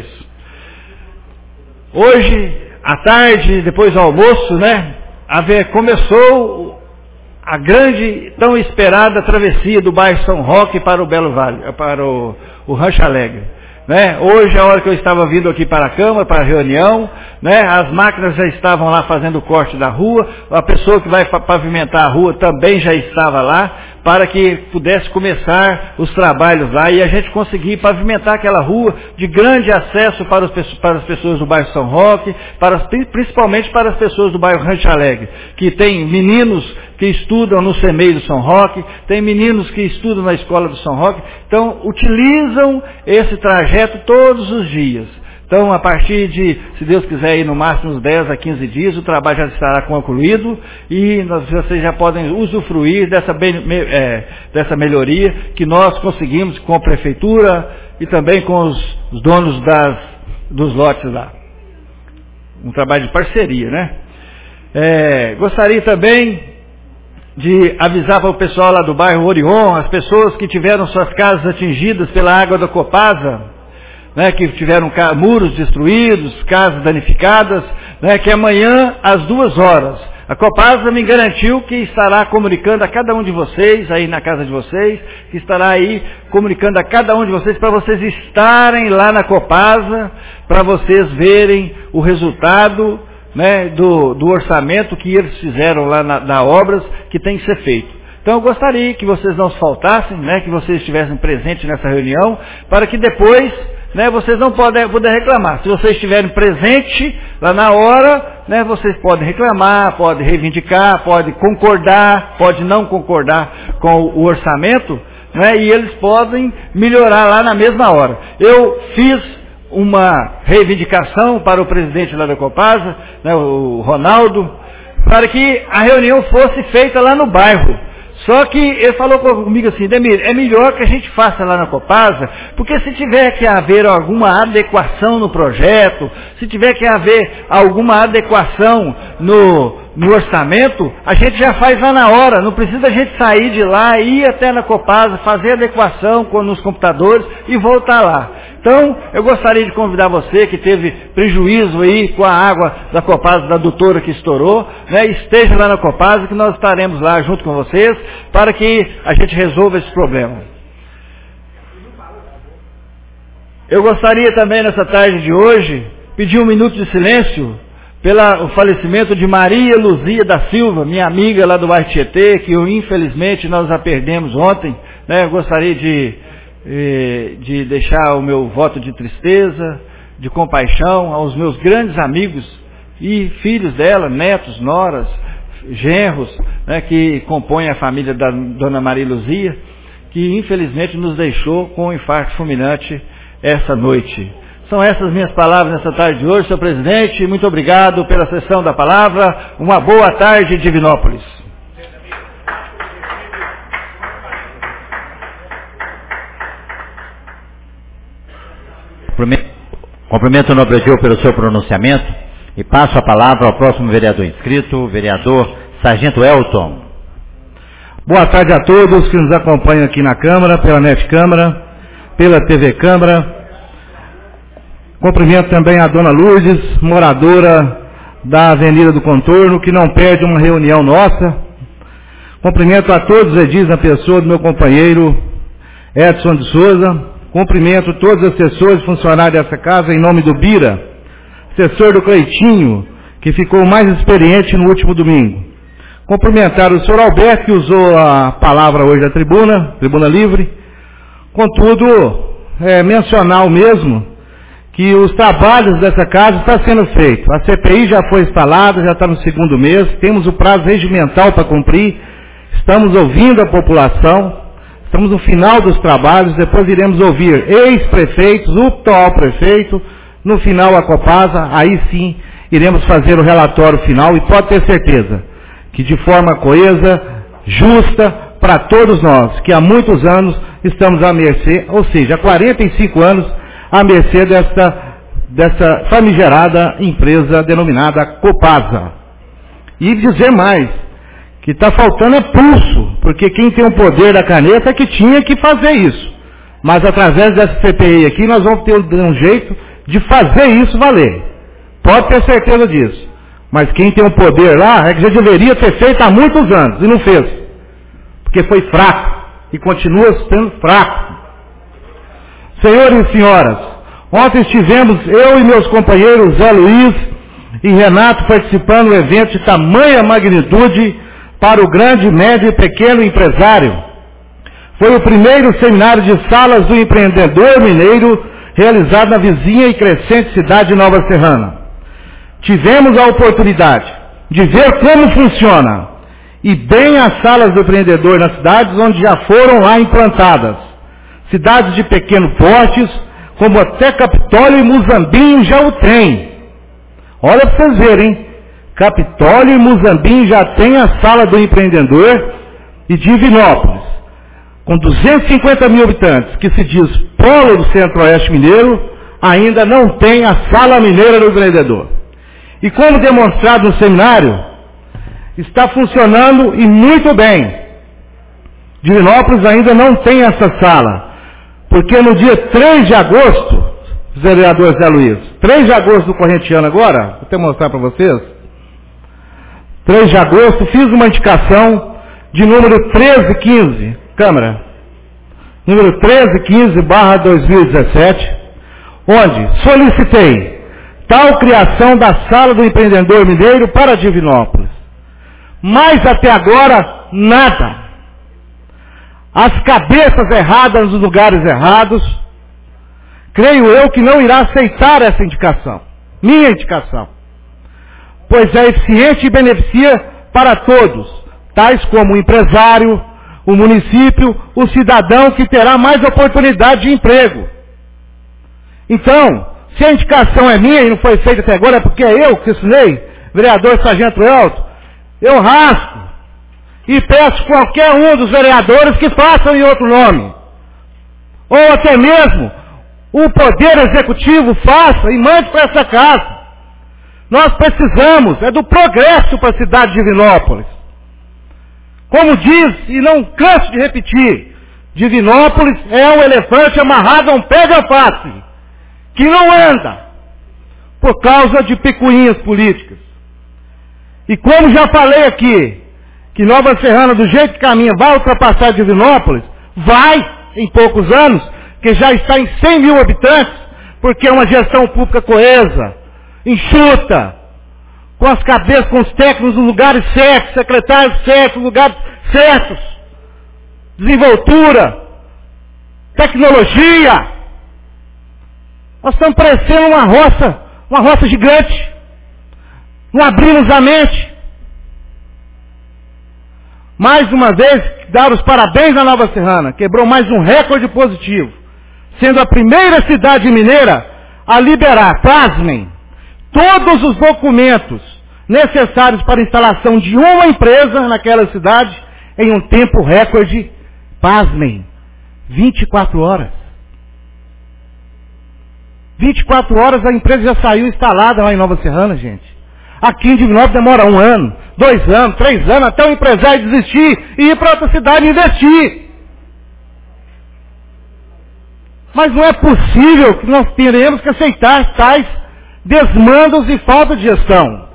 Hoje, à tarde, depois do almoço, né, começou a grande, tão esperada travessia do bairro São Roque para o Belo Vale, para o Rancho Alegre. Né? Hoje, a hora que eu estava vindo aqui para a Câmara, para a reunião, né, as máquinas já estavam lá fazendo o corte da rua, a pessoa que vai pavimentar a rua também já estava lá, para que pudesse começar os trabalhos lá e a gente conseguir pavimentar aquela rua de grande acesso para as pessoas do bairro São Roque, principalmente para as pessoas do bairro Rancho Alegre, que tem meninos que estudam no CEMEI do São Roque, tem meninos que estudam na escola do São Roque, então utilizam esse trajeto todos os dias. Então, a partir de, se Deus quiser, no máximo uns 10 a 15 dias, o trabalho já estará concluído e vocês já podem usufruir dessa melhoria que nós conseguimos com a prefeitura e também com os donos dos lotes lá. Um trabalho de parceria, né? Gostaria também de avisar para o pessoal lá do bairro Orion, as pessoas que tiveram suas casas atingidas pela água da Copasa, né, que tiveram muros destruídos, casas danificadas, né, que amanhã às 2 horas, a Copasa me garantiu que estará comunicando a cada um de vocês, aí na casa de vocês, que estará aí comunicando a cada um de vocês, para vocês estarem lá na Copasa, para vocês verem o resultado, né, do orçamento que eles fizeram lá na obras que tem que ser feito. Então eu gostaria que vocês não faltassem, né, que vocês estivessem presentes nessa reunião, para que depois, né, vocês não podem reclamar. Se vocês estiverem presentes lá na hora, né, vocês podem reclamar, podem reivindicar, podem concordar, podem não concordar com o orçamento, né, e eles podem melhorar lá na mesma hora. Eu fiz uma reivindicação para o presidente lá da Copasa, né, o Ronaldo, para que a reunião fosse feita lá no bairro. Só que ele falou comigo assim, Demir, é melhor que a gente faça lá na Copasa, porque se tiver que haver alguma adequação no projeto, se tiver que haver alguma adequação no orçamento, a gente já faz lá na hora, não precisa a gente sair de lá, ir até na Copasa, fazer adequação nos computadores e voltar lá. Então, eu gostaria de convidar você que teve prejuízo aí com a água da Copasa, da adutora que estourou, né, esteja lá na Copasa, que nós estaremos lá junto com vocês, para que a gente resolva esse problema. Eu gostaria também, nessa tarde de hoje, pedir um minuto de silêncio pelo falecimento de Maria Luzia da Silva, minha amiga lá do bairro Tietê, que infelizmente nós a perdemos ontem, né? Eu gostaria de deixar o meu voto de tristeza, de compaixão aos meus grandes amigos e filhos dela, netos, noras, genros, né, que compõem a família da dona Maria Luzia, que infelizmente nos deixou com um infarto fulminante essa noite. São essas minhas palavras nessa tarde de hoje, senhor presidente. Muito obrigado pela sessão da palavra. Uma boa tarde, Divinópolis. Cumprimento o nobre Diogo pelo seu pronunciamento e passo a palavra ao próximo vereador inscrito, o vereador Sargento Elton. Boa tarde a todos que nos acompanham aqui na Câmara, pela NET Câmara, pela TV Câmara. Cumprimento também a dona Lourdes, moradora da Avenida do Contorno, que não perde uma reunião nossa. Cumprimento a todos os edis na pessoa do meu companheiro Edson de Souza. Cumprimento todos os assessores e funcionários dessa casa em nome do Bira, assessor do Cleitinho, que ficou mais experiente no último domingo. Cumprimentar o senhor Alberto, que usou a palavra hoje da tribuna livre. Contudo, mencionar o mesmo, que os trabalhos dessa casa estão sendo feitos. A CPI já foi instalada, já está no segundo mês, temos o prazo regimental para cumprir, estamos ouvindo a população, estamos no final dos trabalhos, depois iremos ouvir ex-prefeitos, o atual prefeito, no final a Copasa, aí sim iremos fazer o relatório final e pode ter certeza que de forma coesa, justa, para todos nós, que há muitos anos estamos à mercê, ou seja, há 45 anos, à mercê dessa famigerada empresa denominada Copasa. E dizer mais, que está faltando pulso, porque quem tem o poder da caneta é que tinha que fazer isso. Mas através dessa CPI aqui, nós vamos ter um jeito de fazer isso valer. Pode ter certeza disso. Mas quem tem o poder lá é que já deveria ter feito há muitos anos, e não fez. Porque foi fraco, e continua sendo fraco. Senhores e senhoras, ontem estivemos, eu e meus companheiros Zé Luiz e Renato, participando do evento de tamanha magnitude para o grande, médio e pequeno empresário. Foi o primeiro seminário de salas do empreendedor mineiro realizado na vizinha e crescente cidade de Nova Serrana. Tivemos a oportunidade de ver como funciona e bem as salas do empreendedor nas cidades onde já foram lá implantadas. Cidades de pequeno portes, como até Capitólio e Muzambinho já o tem. Olha para vocês verem, hein? Capitólio e Muzambinho já tem a sala do empreendedor, e Divinópolis, com 250 mil habitantes, que se diz polo do Centro-Oeste mineiro, ainda não tem a sala mineira do empreendedor. E como demonstrado no seminário, está funcionando e muito bem. Divinópolis ainda não tem essa sala, porque no dia 3 de agosto, vereador Zé Luiz, 3 de agosto do corrente ano agora, vou até mostrar para vocês, 3 de agosto, fiz uma indicação de número 1315, Câmara, número 1315/2017, onde solicitei tal criação da Sala do Empreendedor Mineiro para Divinópolis. Mas até agora, nada. As cabeças erradas nos lugares errados, creio eu que não irá aceitar essa indicação, minha indicação, pois é eficiente e beneficia para todos, tais como o empresário, o município, o cidadão que terá mais oportunidade de emprego. Então, se a indicação é minha e não foi feita até agora, é porque é eu que assinei, vereador Sargento Elton, eu raspo e peço qualquer um dos vereadores que façam em outro nome. Ou até mesmo o Poder Executivo faça e mande para essa casa. Nós precisamos do progresso para a cidade de Divinópolis. Como diz, e não canso de repetir, Divinópolis é um elefante amarrado a um pé de alface, que não anda, por causa de picuinhas políticas. E como já falei aqui, que Nova Serrana, do jeito que caminha, vai ultrapassar Divinópolis, vai, em poucos anos, que já está em 100 mil habitantes, porque é uma gestão pública coesa, enxuta, com as cabeças, com os técnicos nos lugares certos, secretários certos, lugares certos, desenvoltura, tecnologia. Nós estamos parecendo uma roça gigante. Não abrimos a mente. Mais uma vez, dar os parabéns à Nova Serrana, quebrou mais um recorde positivo, sendo a primeira cidade mineira a liberar, pasmem, todos os documentos necessários para a instalação de uma empresa naquela cidade em um tempo recorde, pasmem, 24 horas. 24 horas a empresa já saiu instalada lá em Nova Serrana, gente. Aqui em Divinópolis demora 1 ano, 2 anos, 3 anos, até o empresário desistir e ir para outra cidade e investir. Mas não é possível que nós tenhamos que aceitar tais desmandos e falta de gestão.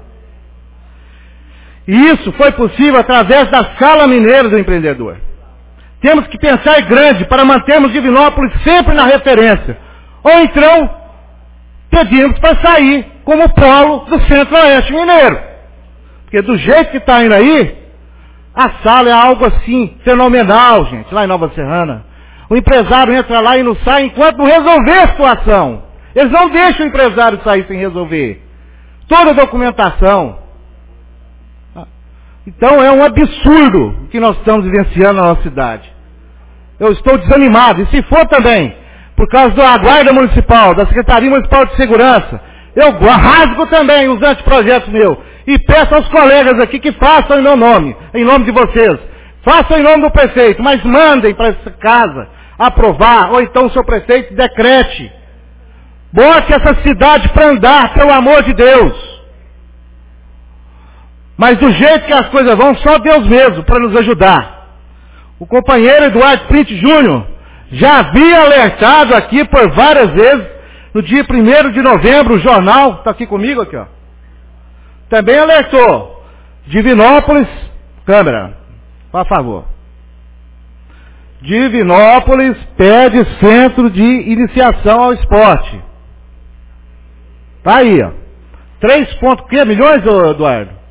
E isso foi possível através da Sala Mineira do Empreendedor. Temos que pensar grande para mantermos Divinópolis sempre na referência. Ou então, pedimos para sair como polo do Centro-Oeste Mineiro. Porque do jeito que está indo aí, a sala é algo assim, fenomenal, gente, lá em Nova Serrana. O empresário entra lá e não sai enquanto não resolver a situação. Eles não deixam o empresário sair sem resolver. Toda a documentação. Então é um absurdo o que nós estamos vivenciando na nossa cidade. Eu estou desanimado. E se for também, por causa da Guarda Municipal, da Secretaria Municipal de Segurança, eu rasgo também os anteprojetos meus. E peço aos colegas aqui que façam em meu nome, em nome de vocês. Façam em nome do prefeito, mas mandem para essa casa aprovar, ou então o seu prefeito decrete. Bote essa cidade para andar, pelo amor de Deus. Mas do jeito que as coisas vão, só Deus mesmo para nos ajudar. O companheiro Eduardo Print Júnior já havia alertado aqui por várias vezes, no dia 1º de novembro, o jornal, está aqui comigo, aqui, ó, também alertou. Divinópolis, câmera, por favor. Divinópolis pede centro de iniciação ao esporte. Tá aí, ó. 3 milhões, Eduardo?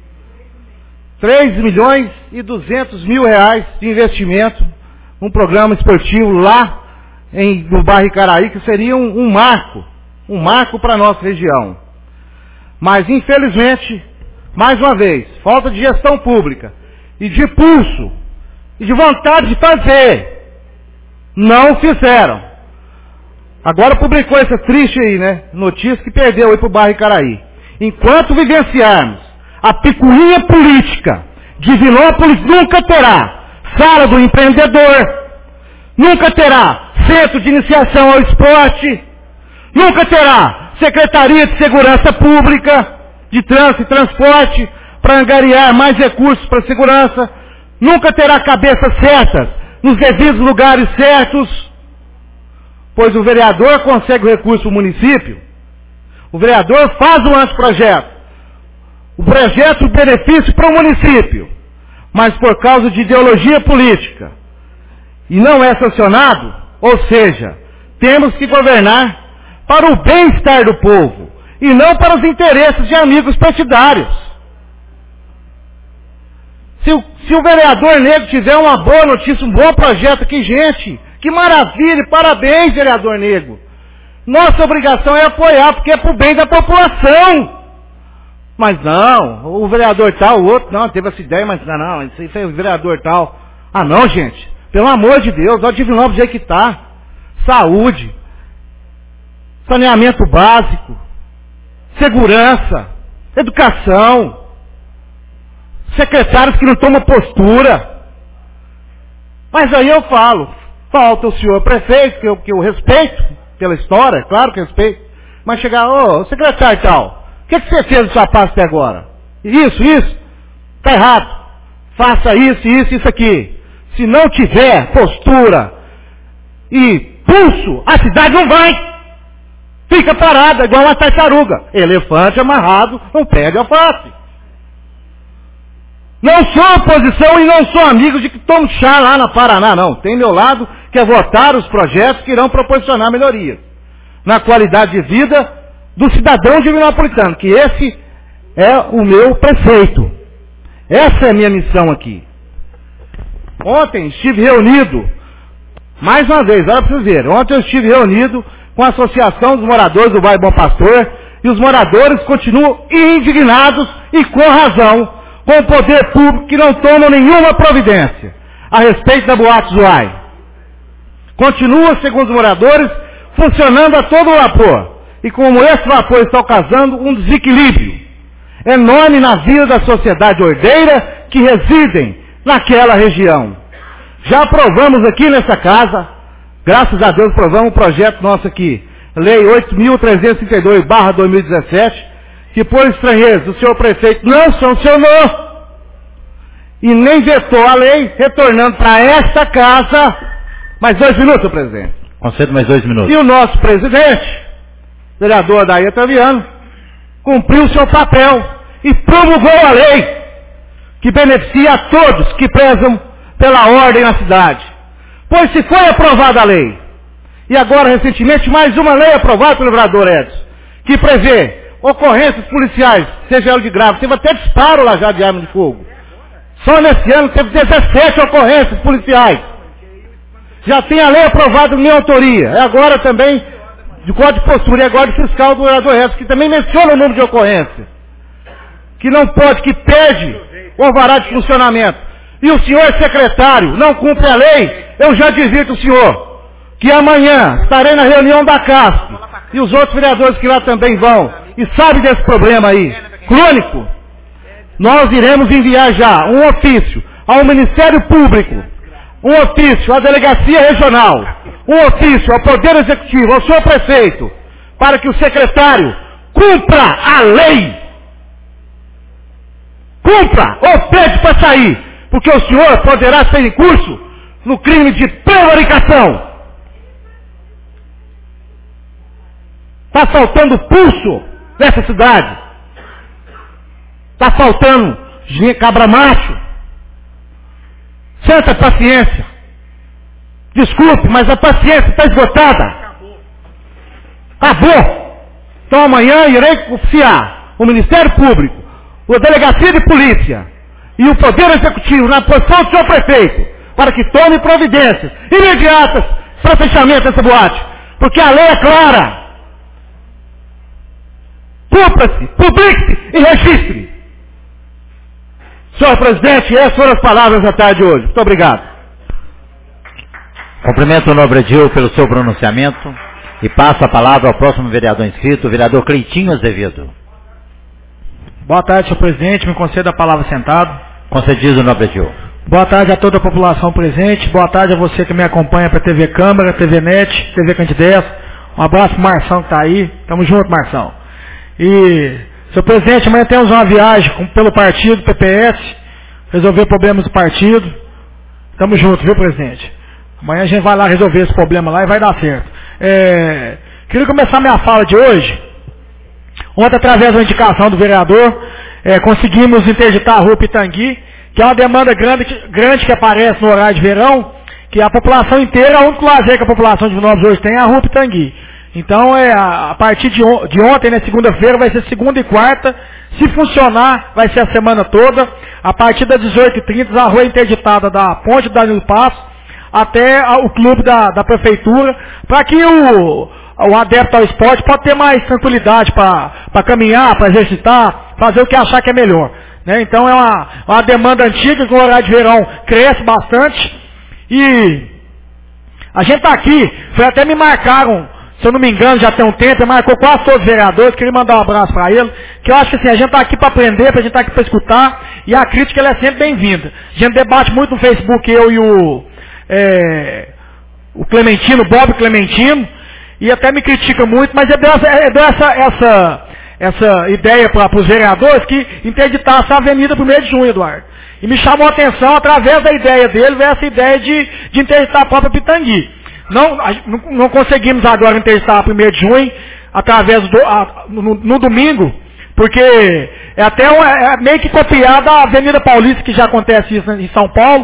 3.200.000 reais de investimento num programa esportivo lá no bairro Icaraí, que seria um marco para a nossa região. Mas, infelizmente, mais uma vez, falta de gestão pública e de pulso e de vontade de fazer. Não fizeram. Agora publicou essa triste aí, né? Notícia que perdeu aí para o bairro Icaraí. Enquanto vivenciarmos a picuinha política, Divinópolis nunca terá Sala do Empreendedor, nunca terá Centro de Iniciação ao Esporte, nunca terá Secretaria de Segurança Pública, de Trânsito e Transporte, para angariar mais recursos para a segurança, nunca terá cabeças certas nos devidos lugares certos, pois o vereador consegue o recurso do município, o vereador faz o anteprojeto, o projeto de benefício para o município, mas por causa de ideologia política, e não é sancionado, ou seja, temos que governar para o bem-estar do povo, e não para os interesses de amigos partidários. Se o vereador Negro tiver uma boa notícia, um bom projeto aqui, gente, que maravilha, parabéns, vereador Negro. Nossa obrigação é apoiar, porque é para o bem da população. Mas não, o vereador tal, o outro não, teve essa ideia, mas não, isso aí foi o vereador tal. Ah não, gente, pelo amor de Deus, olha o Divinópolis do jeito que está. Saúde, saneamento básico, segurança, educação, secretários que não tomam postura. Mas aí eu falo, falta o senhor prefeito, que eu respeito pela história, claro que eu respeito, mas chegar, ô secretário tal, que você fez da sua parte até agora? Isso, está errado. Faça isso aqui. Se não tiver postura e pulso, a cidade não vai. Fica parada, igual uma tartaruga. Elefante amarrado não perde a face. Não sou oposição e não sou amigo de que tomo chá lá na Paraná, não. Tem meu lado, que é votar os projetos que irão proporcionar melhorias na qualidade de vida do cidadão divinopolitano, que esse é o meu prefeito. Essa é a minha missão aqui. Ontem estive reunido, mais uma vez, olha para vocês verem, ontem eu estive reunido com a Associação dos Moradores do Bairro Bom Pastor, e os moradores continuam indignados e com razão com o poder público que não toma nenhuma providência a respeito da boate Zuai. Continua, segundo os moradores, funcionando a todo vapor. E como esse vapor está causando um desequilíbrio enorme na vida da sociedade ordeira que residem naquela região. Já aprovamos aqui nessa casa, graças a Deus aprovamos um projeto nosso aqui, Lei 8.332/2017, que por estranheza o senhor prefeito não sancionou e nem vetou a lei, retornando para esta casa. Mais 2 minutos, presidente. Concedo mais 2 minutos. E o nosso presidente, vereador Adair Otaviano, cumpriu seu papel e promulgou a lei que beneficia a todos que prezam pela ordem na cidade. Pois se foi aprovada a lei, e agora recentemente mais uma lei aprovada pelo vereador Edson, que prevê ocorrências policiais, seja ela de grave, teve até disparo lá já de arma de fogo. Só nesse ano teve 17 ocorrências policiais. Já tem a lei aprovada de minha autoria. É agora também de Código de Postura e agora de fiscal do vereador Edson, que também menciona o número de ocorrência. Que não pode, que pede o alvará de funcionamento. E o senhor secretário não cumpre a lei, eu já divirto o senhor, que amanhã estarei na reunião da CASP, e os outros vereadores que lá também vão, e sabem desse problema aí, crônico, nós iremos enviar já um ofício ao Ministério Público, um ofício à Delegacia Regional, um ofício ao Poder Executivo, ao senhor prefeito, para que o secretário cumpra a lei. Cumpra ou pede para sair, porque o senhor poderá ser em curso no crime de prevaricação. Está faltando pulso nessa cidade. Está faltando cabra macho. Santa paciência. Desculpe, mas a paciência está esgotada. Acabou. Então amanhã irei oficiar o Ministério Público, a Delegacia de Polícia e o Poder Executivo na posição do senhor prefeito para que tome providências imediatas para fechamento dessa boate. Porque a lei é clara. Cumpra-se, publique-se e registre. Senhor presidente, essas foram as palavras da tarde de hoje. Muito obrigado. Cumprimento o nobre Edil pelo seu pronunciamento e passo a palavra ao próximo vereador inscrito, o vereador Cleitinho Azevedo. Boa tarde, senhor presidente. Me conceda a palavra sentado. Concedido, nobre Edil. Boa tarde a toda a população presente. Boa tarde a você que me acompanha para TV Câmara, TV Net, TV Candidez. Um abraço para o Marção que está aí. Tamo junto, Marção. E, senhor presidente, amanhã temos uma viagem pelo partido, PPS, resolver problemas do partido. Tamo junto, viu, presidente? Amanhã a gente vai lá resolver esse problema lá e vai dar certo. Queria começar minha fala de hoje. Ontem, através da indicação do vereador, conseguimos interditar a rua Pitangui, que é uma demanda grande que aparece no horário de verão, que a população inteira, o único lazer que a população de Vianópolis hoje tem é a rua Pitangui. Então, a partir de ontem, né, segunda-feira, vai ser segunda e quarta. Se funcionar, vai ser a semana toda. A partir das 18h30, a rua é interditada da Ponte do Danilo Passo até o clube da prefeitura, para que o adepto ao esporte pode ter mais tranquilidade para caminhar, para exercitar, fazer o que achar que é melhor. Né? Então é uma demanda antiga que no horário de verão cresce bastante. E a gente está aqui, até me marcaram, se eu não me engano, já tem um tempo, marcou quase todos os vereadores, queria mandar um abraço para ele, que eu acho que assim, a gente está aqui para aprender, a gente está aqui para escutar, e a crítica ela é sempre bem-vinda. A gente debate muito no Facebook, eu e o Clementino, Bob Clementino, e até me critica muito, mas eu dou essa ideia para os vereadores que interditasse a Avenida 1º de Junho, Eduardo. E me chamou a atenção, através da ideia dele, veio essa ideia de interditar a própria Pitangui. Não conseguimos agora interditar a 1º de Junho, através no domingo, porque é até meio que copiada a Avenida Paulista, que já acontece isso em São Paulo.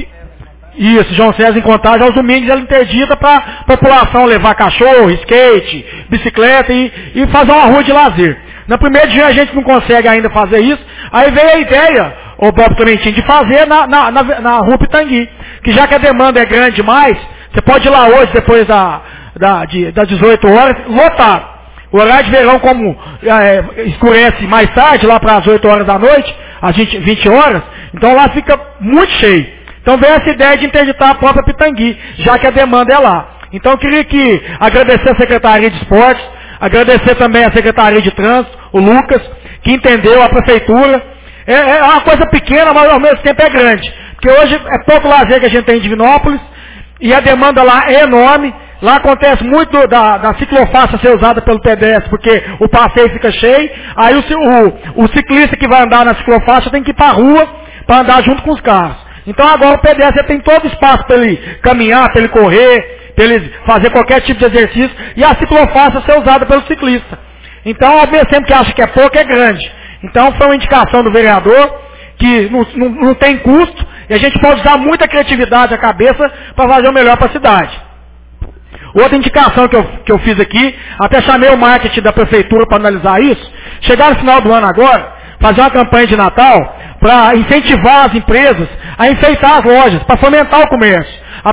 Isso, João César em Contagem, aos domingos ela interdita para a população levar cachorro, skate, bicicleta e fazer uma rua de lazer. No 1º de Junho a gente não consegue ainda fazer isso, aí veio a ideia, o Bob Clementino, de fazer na Rua Pitangui, que já que a demanda é grande demais, você pode ir lá hoje, depois das 18 horas, lotado. O horário de verão, como escurece mais tarde, lá para as 8 horas da noite, às 20 horas, então lá fica muito cheio. Então veio essa ideia de interditar a própria Pitangui, já que a demanda é lá. Então eu queria agradecer a Secretaria de Esportes, agradecer também a Secretaria de Trânsito, o Lucas, que entendeu, a Prefeitura. É uma coisa pequena, mas ao mesmo tempo é grande. Porque hoje é pouco lazer que a gente tem em Divinópolis, e a demanda lá é enorme. Lá acontece muito da ciclofaixa ser usada pelo pedestre, porque o passeio fica cheio. Aí o ciclista que vai andar na ciclofaixa tem que ir para a rua para andar junto com os carros. Então agora o pedestre tem todo o espaço para ele caminhar, para ele correr, para ele fazer qualquer tipo de exercício, e a ciclofaixa ser usada pelo ciclista. Então, ao mesmo tempo que acha que é pouco, é grande. Então foi uma indicação do vereador, que não tem custo, e a gente pode usar muita criatividade à cabeça para fazer o melhor para a cidade. Outra indicação que eu fiz aqui, até chamei o marketing da prefeitura para analisar isso, chegar no final do ano agora, fazer uma campanha de Natal para incentivar as empresas a enfeitar as lojas, para fomentar o comércio.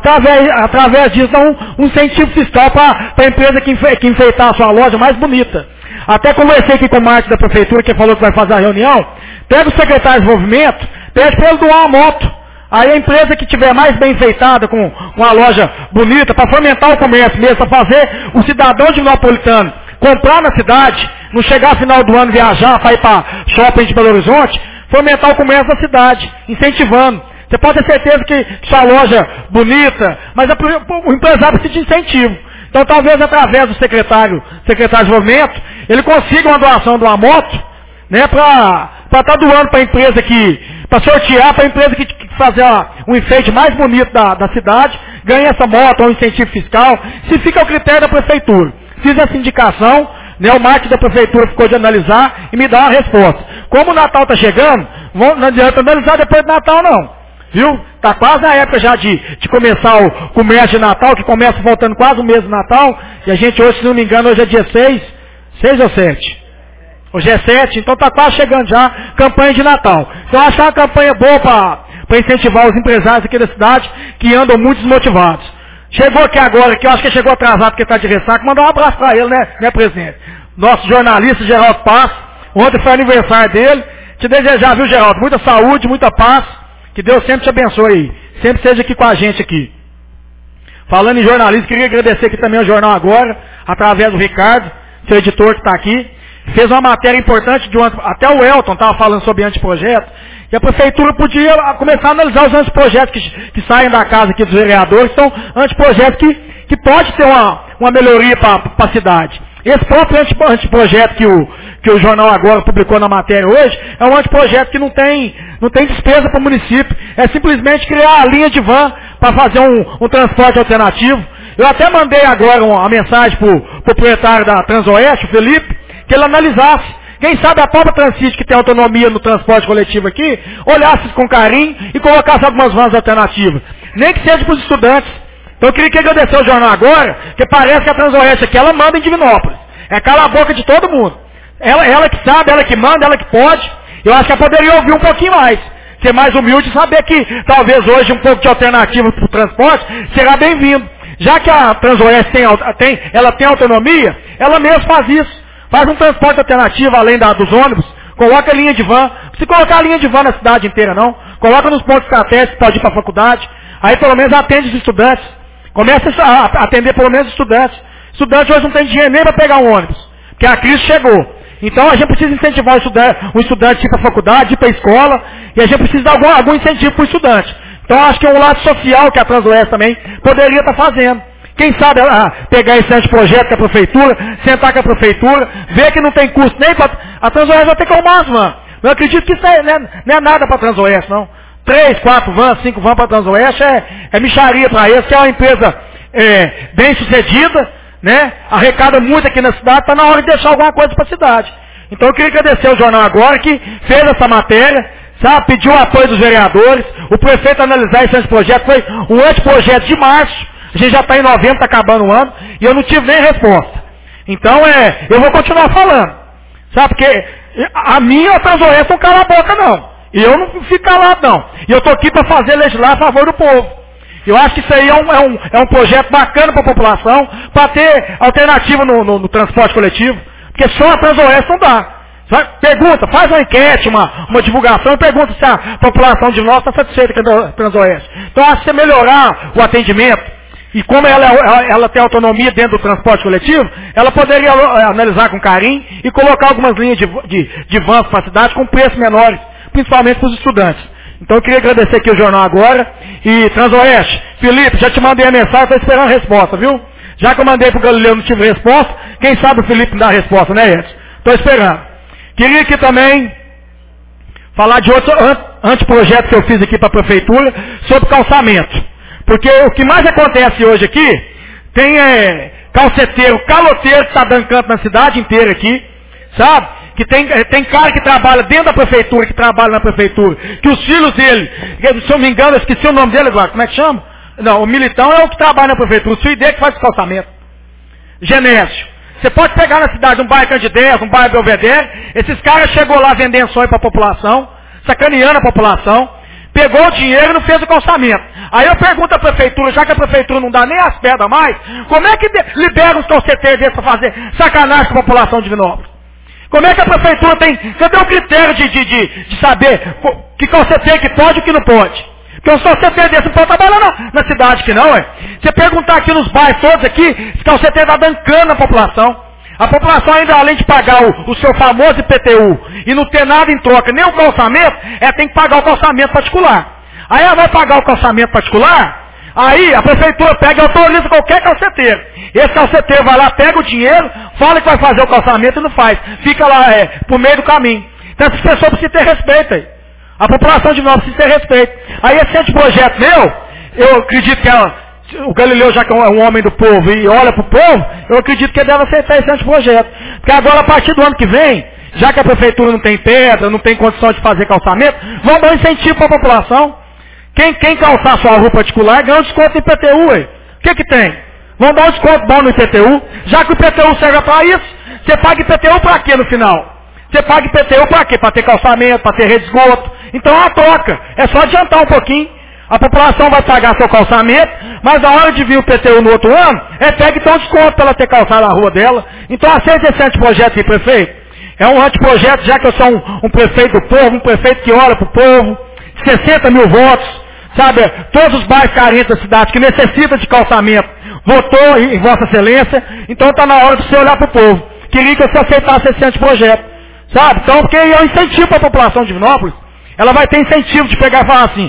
Através disso, dá um incentivo fiscal para a empresa que enfeitar a sua loja mais bonita. Até conversei aqui com o marketing da prefeitura, que falou que vai fazer a reunião, pega o secretário de desenvolvimento, pede para ele doar uma moto. Aí a empresa que tiver mais bem enfeitada, com uma loja bonita, para fomentar o comércio mesmo, para fazer o cidadão divinópolitano comprar na cidade, não chegar no final do ano viajar para ir para shopping de Belo Horizonte, fomentar o comércio da cidade, incentivando. Você pode ter certeza que sua loja bonita, mas o empresário precisa de incentivo. Então talvez através do secretário de desenvolvimento, ele consiga uma doação de uma moto, né, para estar doando para a empresa para sortear para a empresa que fazer um enfeite mais bonito da cidade, ganha essa moto, ou um incentivo fiscal, se fica ao critério da prefeitura. Fiz essa indicação, né, o marketing da prefeitura ficou de analisar e me dá uma resposta. Como o Natal está chegando, não adianta analisar depois do Natal não, viu? Está quase a época já de começar o comércio de Natal, que começa voltando quase o mês do Natal, e a gente hoje, se não me engano, hoje é dia 6 ou 7? Hoje é 7, então está quase chegando já campanha de Natal. Então acho que é uma campanha boa para incentivar os empresários aqui da cidade, que andam muito desmotivados. Chegou aqui agora, que eu acho que chegou atrasado porque está de ressaca, mandar um abraço para ele, né, presidente? Nosso jornalista, Geraldo Paz, ontem foi aniversário dele. Te desejar, viu, Geraldo? Muita saúde, muita paz, que Deus sempre te abençoe aí. Sempre seja aqui com a gente aqui. Falando em jornalismo, queria agradecer aqui também ao Jornal Agora, através do Ricardo, seu editor que está aqui. Fez uma matéria importante, até o Elton estava falando sobre anteprojeto, e a prefeitura podia começar a analisar os anteprojetos que saem da casa aqui dos vereadores, são anteprojetos que pode ter uma melhoria para a cidade. Esse próprio anteprojeto que o Jornal Agora publicou na matéria hoje, é um anteprojeto que não tem despesa para o município, é simplesmente criar a linha de van para fazer um transporte alternativo. Eu até mandei agora uma mensagem para o proprietário da Transoeste, o Felipe, que ele analisasse. Quem sabe a própria Transcity, que tem autonomia no transporte coletivo aqui, olhasse com carinho e colocasse algumas vans alternativas. Nem que seja para os estudantes. Então eu queria agradecer ao Jornal Agora, que parece que a Transoeste aqui, ela manda em Divinópolis. É cala a boca de todo mundo. Ela que sabe, ela que manda, ela que pode. Eu acho que ela poderia ouvir um pouquinho mais. Ser mais humilde e saber que talvez hoje um pouco de alternativa para o transporte será bem-vindo. Já que a Transoeste ela tem autonomia, ela mesma faz isso. Faz um transporte alternativo além dos ônibus, coloca a linha de van. Não precisa colocar a linha de van na cidade inteira, não. Coloca nos pontos estratégicos, pode ir para a faculdade. Aí pelo menos atende os estudantes. Começa a atender pelo menos os estudantes. Estudantes hoje não tem dinheiro nem para pegar um ônibus, porque a crise chegou. Então a gente precisa incentivar o estudante a ir para a faculdade, ir para a escola, e a gente precisa dar algum incentivo para o estudante. Então acho que é um lado social que a Transoeste também poderia estar fazendo. Quem sabe pegar esse anteprojeto com a prefeitura, sentar com a prefeitura, ver que não tem custo nem para... A Transoeste vai ter que arrumar as vans. Eu acredito que isso não é nada para a Transoeste, não. 3, 4 vans, 5 vans para a Transoeste é mixaria para eles, que é uma empresa bem sucedida, né? Arrecada muito aqui na cidade, está na hora de deixar alguma coisa para a cidade. Então eu queria agradecer ao jornal agora que fez essa matéria, sabe? Pediu o apoio dos vereadores, o prefeito analisar esse anteprojeto, foi um anteprojeto de março, a gente já está em novembro, está acabando o ano, e eu não tive nem resposta. Então eu vou continuar falando, sabe? Porque a minha Transoeste não cala a boca não, e eu não fico calado não, e eu estou aqui para legislar a favor do povo. Eu acho que isso aí é um projeto bacana para a população, para ter alternativa no transporte coletivo, porque só a Transoeste não dá. Pergunta, faz uma enquete, uma divulgação, e pergunta se a população de nós está satisfeita com a Transoeste. Então acho que se melhorar o atendimento, e como ela tem autonomia dentro do transporte coletivo, ela poderia analisar com carinho e colocar algumas linhas de vans para a cidade com preços menores, principalmente para os estudantes. Então eu queria agradecer aqui o jornal agora. E Transoeste, Felipe, já te mandei a mensagem, estou esperando a resposta, viu? Já que eu mandei para o Galileu e não tive resposta, quem sabe o Felipe me dá a resposta, né, Edson? Estou esperando. Queria aqui também falar de outro anteprojeto que eu fiz aqui para a prefeitura sobre calçamento. Porque o que mais acontece hoje aqui, tem calceteiro, caloteiro que está dando canto na cidade inteira aqui, sabe? Que tem cara que trabalha dentro da prefeitura, que trabalha na prefeitura, que os filhos dele, se eu não me engano, eu esqueci o nome dele agora, como é que chama? Não, o Militão é o que trabalha na prefeitura, o filho dele que faz o calçamento. Genésio. Você pode pegar na cidade um bairro Candidez, um bairro Belvedere, esses caras chegou lá vendendo sonho para a população, sacaneando a população, pegou o dinheiro e não fez o calçamento. Aí eu pergunto à prefeitura, já que a prefeitura não dá nem as pedras mais, como é que libera os calceteiros desses para fazer sacanagem com a população de Divinópolis? Como é que a prefeitura tem... Cadê o critério de saber que calceteiro que pode e o que não pode? Porque um calceteiro desse não pode trabalhar na cidade que não, é. Você perguntar aqui nos bairros todos aqui, esse calceteiro está dando cano na população. A população ainda, além de pagar o seu famoso IPTU e não ter nada em troca, nem o calçamento, tem que pagar o calçamento particular. Aí ela vai pagar o calçamento particular, aí a prefeitura pega e autoriza qualquer calceteiro. Esse calceteiro vai lá, pega o dinheiro, fala que vai fazer o calçamento e não faz. Fica lá por meio do caminho. Então essas pessoas precisam ter respeito aí. A população de nós precisa ter respeito. Aí esse anteprojeto meu, eu acredito que o Galileu, já que é um homem do povo e olha para o povo, eu acredito que ele deve aceitar esse anteprojeto. Porque agora, a partir do ano que vem, já que a prefeitura não tem pedra, não tem condição de fazer calçamento, vamos dar um incentivo para a população. Quem calçar sua rua particular ganha um desconto no IPTU. O que tem? Vamos dar um desconto bom no IPTU. Já que o IPTU serve para isso, você paga IPTU para quê no final? Você paga IPTU para quê? Para ter calçamento, para ter rede de esgoto. Então é uma troca. É só adiantar um pouquinho. A população vai pagar seu calçamento, mas na hora de vir o IPTU no outro ano, pega então desconto para ela ter calçado a rua dela. Então aceita esse anteprojeto aí, prefeito. É um anteprojeto, já que eu sou um prefeito do povo, um prefeito que olha para o povo, 60 mil votos, sabe? Todos os bairros carentes da cidade que necessitam de calçamento, votou em Vossa Excelência, então está na hora de você olhar para o povo. Queria que você aceitasse esse anteprojeto, sabe? Então, porque é um incentivo para a população de Divinópolis. Ela vai ter incentivo de pegar e falar assim,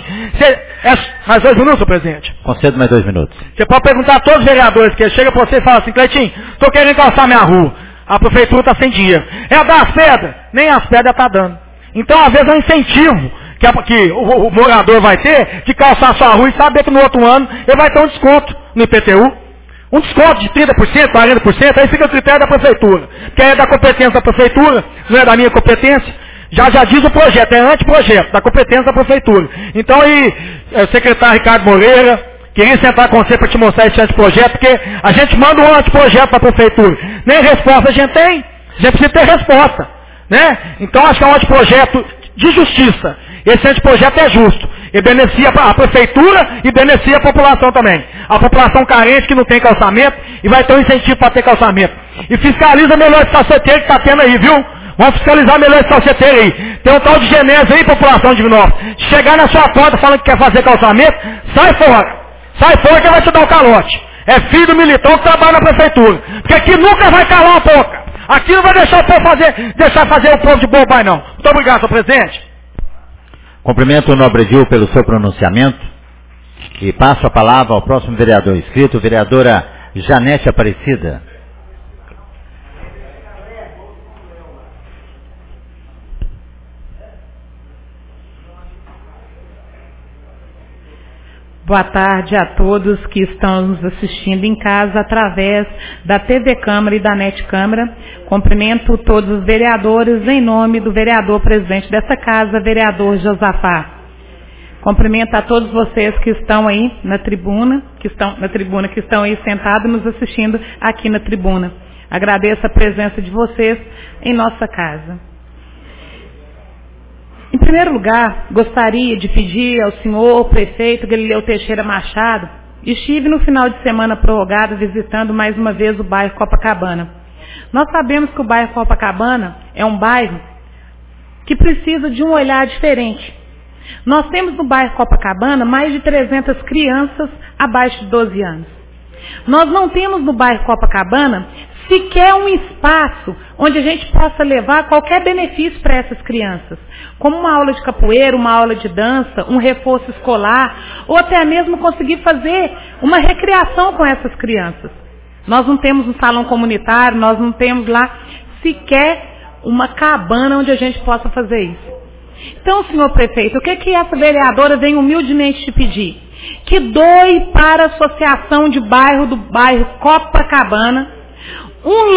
mais 2 minutos, senhor presidente? Concedo mais 2 minutos. Você pode perguntar a todos os vereadores que chegam para você e falam assim, Cleitinho, estou querendo calçar minha rua. A prefeitura está sem dinheiro. Dar as pedras? Nem as pedras está dando. Então, às vezes, é um incentivo que o morador vai ter de calçar sua rua e saber que no outro ano ele vai ter um desconto no IPTU. Um desconto de 30%, 40%, aí fica o critério da prefeitura. Que é da competência da prefeitura, não é da minha competência. Já diz o projeto, é anteprojeto, da competência da prefeitura. Então aí, o secretário Ricardo Moreira, queria sentar com você para te mostrar esse anteprojeto, porque a gente manda um anteprojeto para a prefeitura. Nem resposta a gente tem, a gente precisa ter resposta. Né? Então acho que é um anteprojeto de justiça. Esse anteprojeto é justo. Ele beneficia a prefeitura e beneficia a população também. A população carente que não tem calçamento e vai ter um incentivo para ter calçamento. E fiscaliza melhor esse calceteiro que está tendo aí, viu? Vamos fiscalizar melhor esse calceteiro aí. Tem um tal de Genésio aí, população de Divinópolis. Chegar na sua porta falando que quer fazer calçamento, sai fora. Sai fora que vai te dar um calote. É filho do Militão que trabalha na prefeitura. Porque aqui nunca vai calar a boca. Aqui não vai deixar o povo fazer o povo de bobagem, não. Muito obrigado, senhor presidente. Cumprimento o nobre Edil pelo seu pronunciamento. E passo a palavra ao próximo vereador inscrito, vereadora Janete Aparecida. Boa tarde a todos que estão nos assistindo em casa através da TV Câmara e da NET Câmara. Cumprimento todos os vereadores em nome do vereador presidente dessa casa, vereador Josafá. Cumprimento a todos vocês que estão aí na tribuna, que estão aí sentados nos assistindo aqui na tribuna. Agradeço a presença de vocês em nossa casa. Em primeiro lugar, gostaria de pedir ao senhor prefeito Galileu Teixeira Machado, estive no final de semana prorrogado visitando mais uma vez o bairro Copacabana. Nós sabemos que o bairro Copacabana é um bairro que precisa de um olhar diferente. Nós temos no bairro Copacabana mais de 300 crianças abaixo de 12 anos. Nós não temos no bairro Copacabana sequer um espaço onde a gente possa levar qualquer benefício para essas crianças, como uma aula de capoeira, uma aula de dança, um reforço escolar, ou até mesmo conseguir fazer uma recreação com essas crianças. Nós não temos um salão comunitário, nós não temos lá sequer uma cabana onde a gente possa fazer isso. Então, senhor prefeito, o que essa vereadora vem humildemente te pedir? Que doe para a associação de bairro do bairro Copacabana um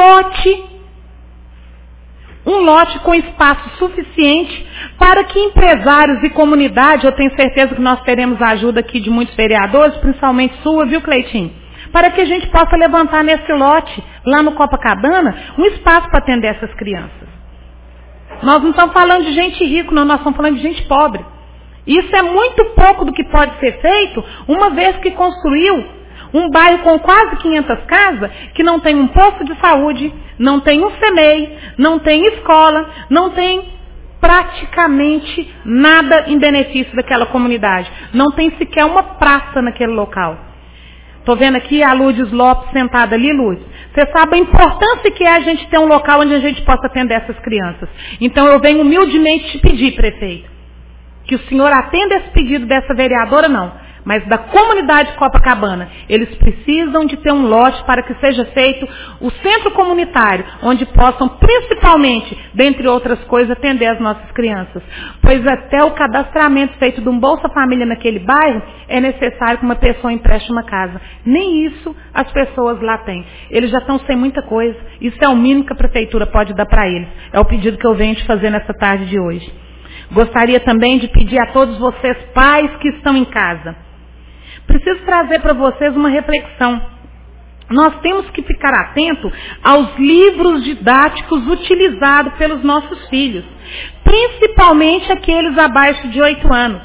lote com espaço suficiente para que empresários e comunidade, eu tenho certeza que nós teremos a ajuda aqui de muitos vereadores, principalmente sua, viu, Cleitinho? Para que a gente possa levantar nesse lote, lá no Copacabana, um espaço para atender essas crianças. Nós não estamos falando de gente rica, não, nós estamos falando de gente pobre. Isso é muito pouco do que pode ser feito, uma vez que construiu um bairro com quase 500 casas, que não tem um posto de saúde, não tem um CEMEI, não tem escola, não tem praticamente nada em benefício daquela comunidade. Não tem sequer uma praça naquele local. Estou vendo aqui a Lourdes Lopes sentada ali, Lourdes. Você sabe a importância que é a gente ter um local onde a gente possa atender essas crianças. Então eu venho humildemente te pedir, prefeito, que o senhor atenda esse pedido dessa vereadora, não, mas da comunidade Copacabana. Eles precisam de ter um lote para que seja feito o centro comunitário, onde possam, principalmente, dentre outras coisas, atender as nossas crianças. Pois até o cadastramento feito de um Bolsa Família naquele bairro, é necessário que uma pessoa empreste uma casa. Nem isso as pessoas lá têm. Eles já estão sem muita coisa. Isso é o mínimo que a prefeitura pode dar para eles. É o pedido que eu venho te fazer nessa tarde de hoje. Gostaria também de pedir a todos vocês, pais que estão em casa, preciso trazer para vocês uma reflexão. Nós temos que ficar atentos aos livros didáticos utilizados pelos nossos filhos, principalmente aqueles abaixo de 8 anos.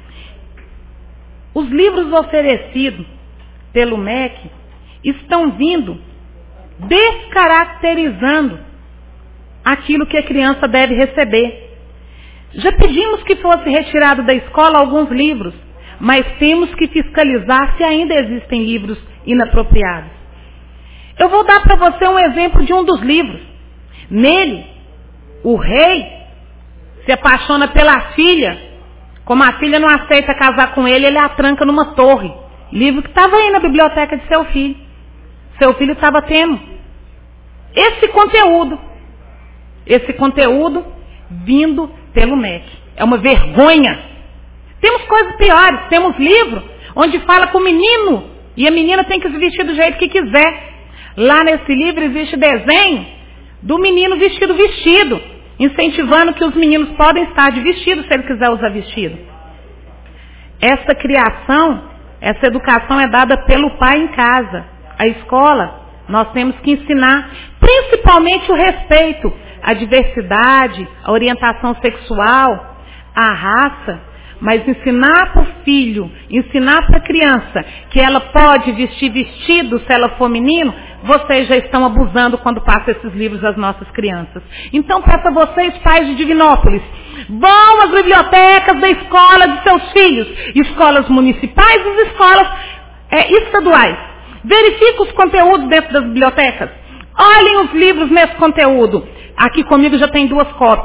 Os livros oferecidos pelo MEC estão vindo descaracterizando aquilo que a criança deve receber. Já pedimos que fosse retirado da escola alguns livros, mas temos que fiscalizar se ainda existem livros inapropriados. Eu vou dar para você um exemplo de um dos livros. Nele, o rei se apaixona pela filha. Como a filha não aceita casar com ele, ele a tranca numa torre. Livro que estava aí na biblioteca de seu filho. Seu filho estava tendo esse conteúdo vindo pelo MEC. É uma vergonha. Temos coisas piores, temos livro onde fala que o menino e a menina tem que se vestir do jeito que quiser. Lá nesse livro existe desenho do menino vestido, incentivando que os meninos podem estar de vestido se ele quiser usar vestido. Essa criação, essa educação é dada pelo pai em casa. A escola, nós temos que ensinar principalmente o respeito à diversidade, à orientação sexual, à raça. Mas ensinar para o filho, ensinar para a criança que ela pode vestir vestido se ela for menino, vocês já estão abusando quando passam esses livros às nossas crianças. Então peço a vocês, pais de Divinópolis, vão às bibliotecas da escola de seus filhos, escolas municipais e escolas estaduais. Verifiquem os conteúdos dentro das bibliotecas. Olhem os livros nesse conteúdo. Aqui comigo já tem 2 cópias.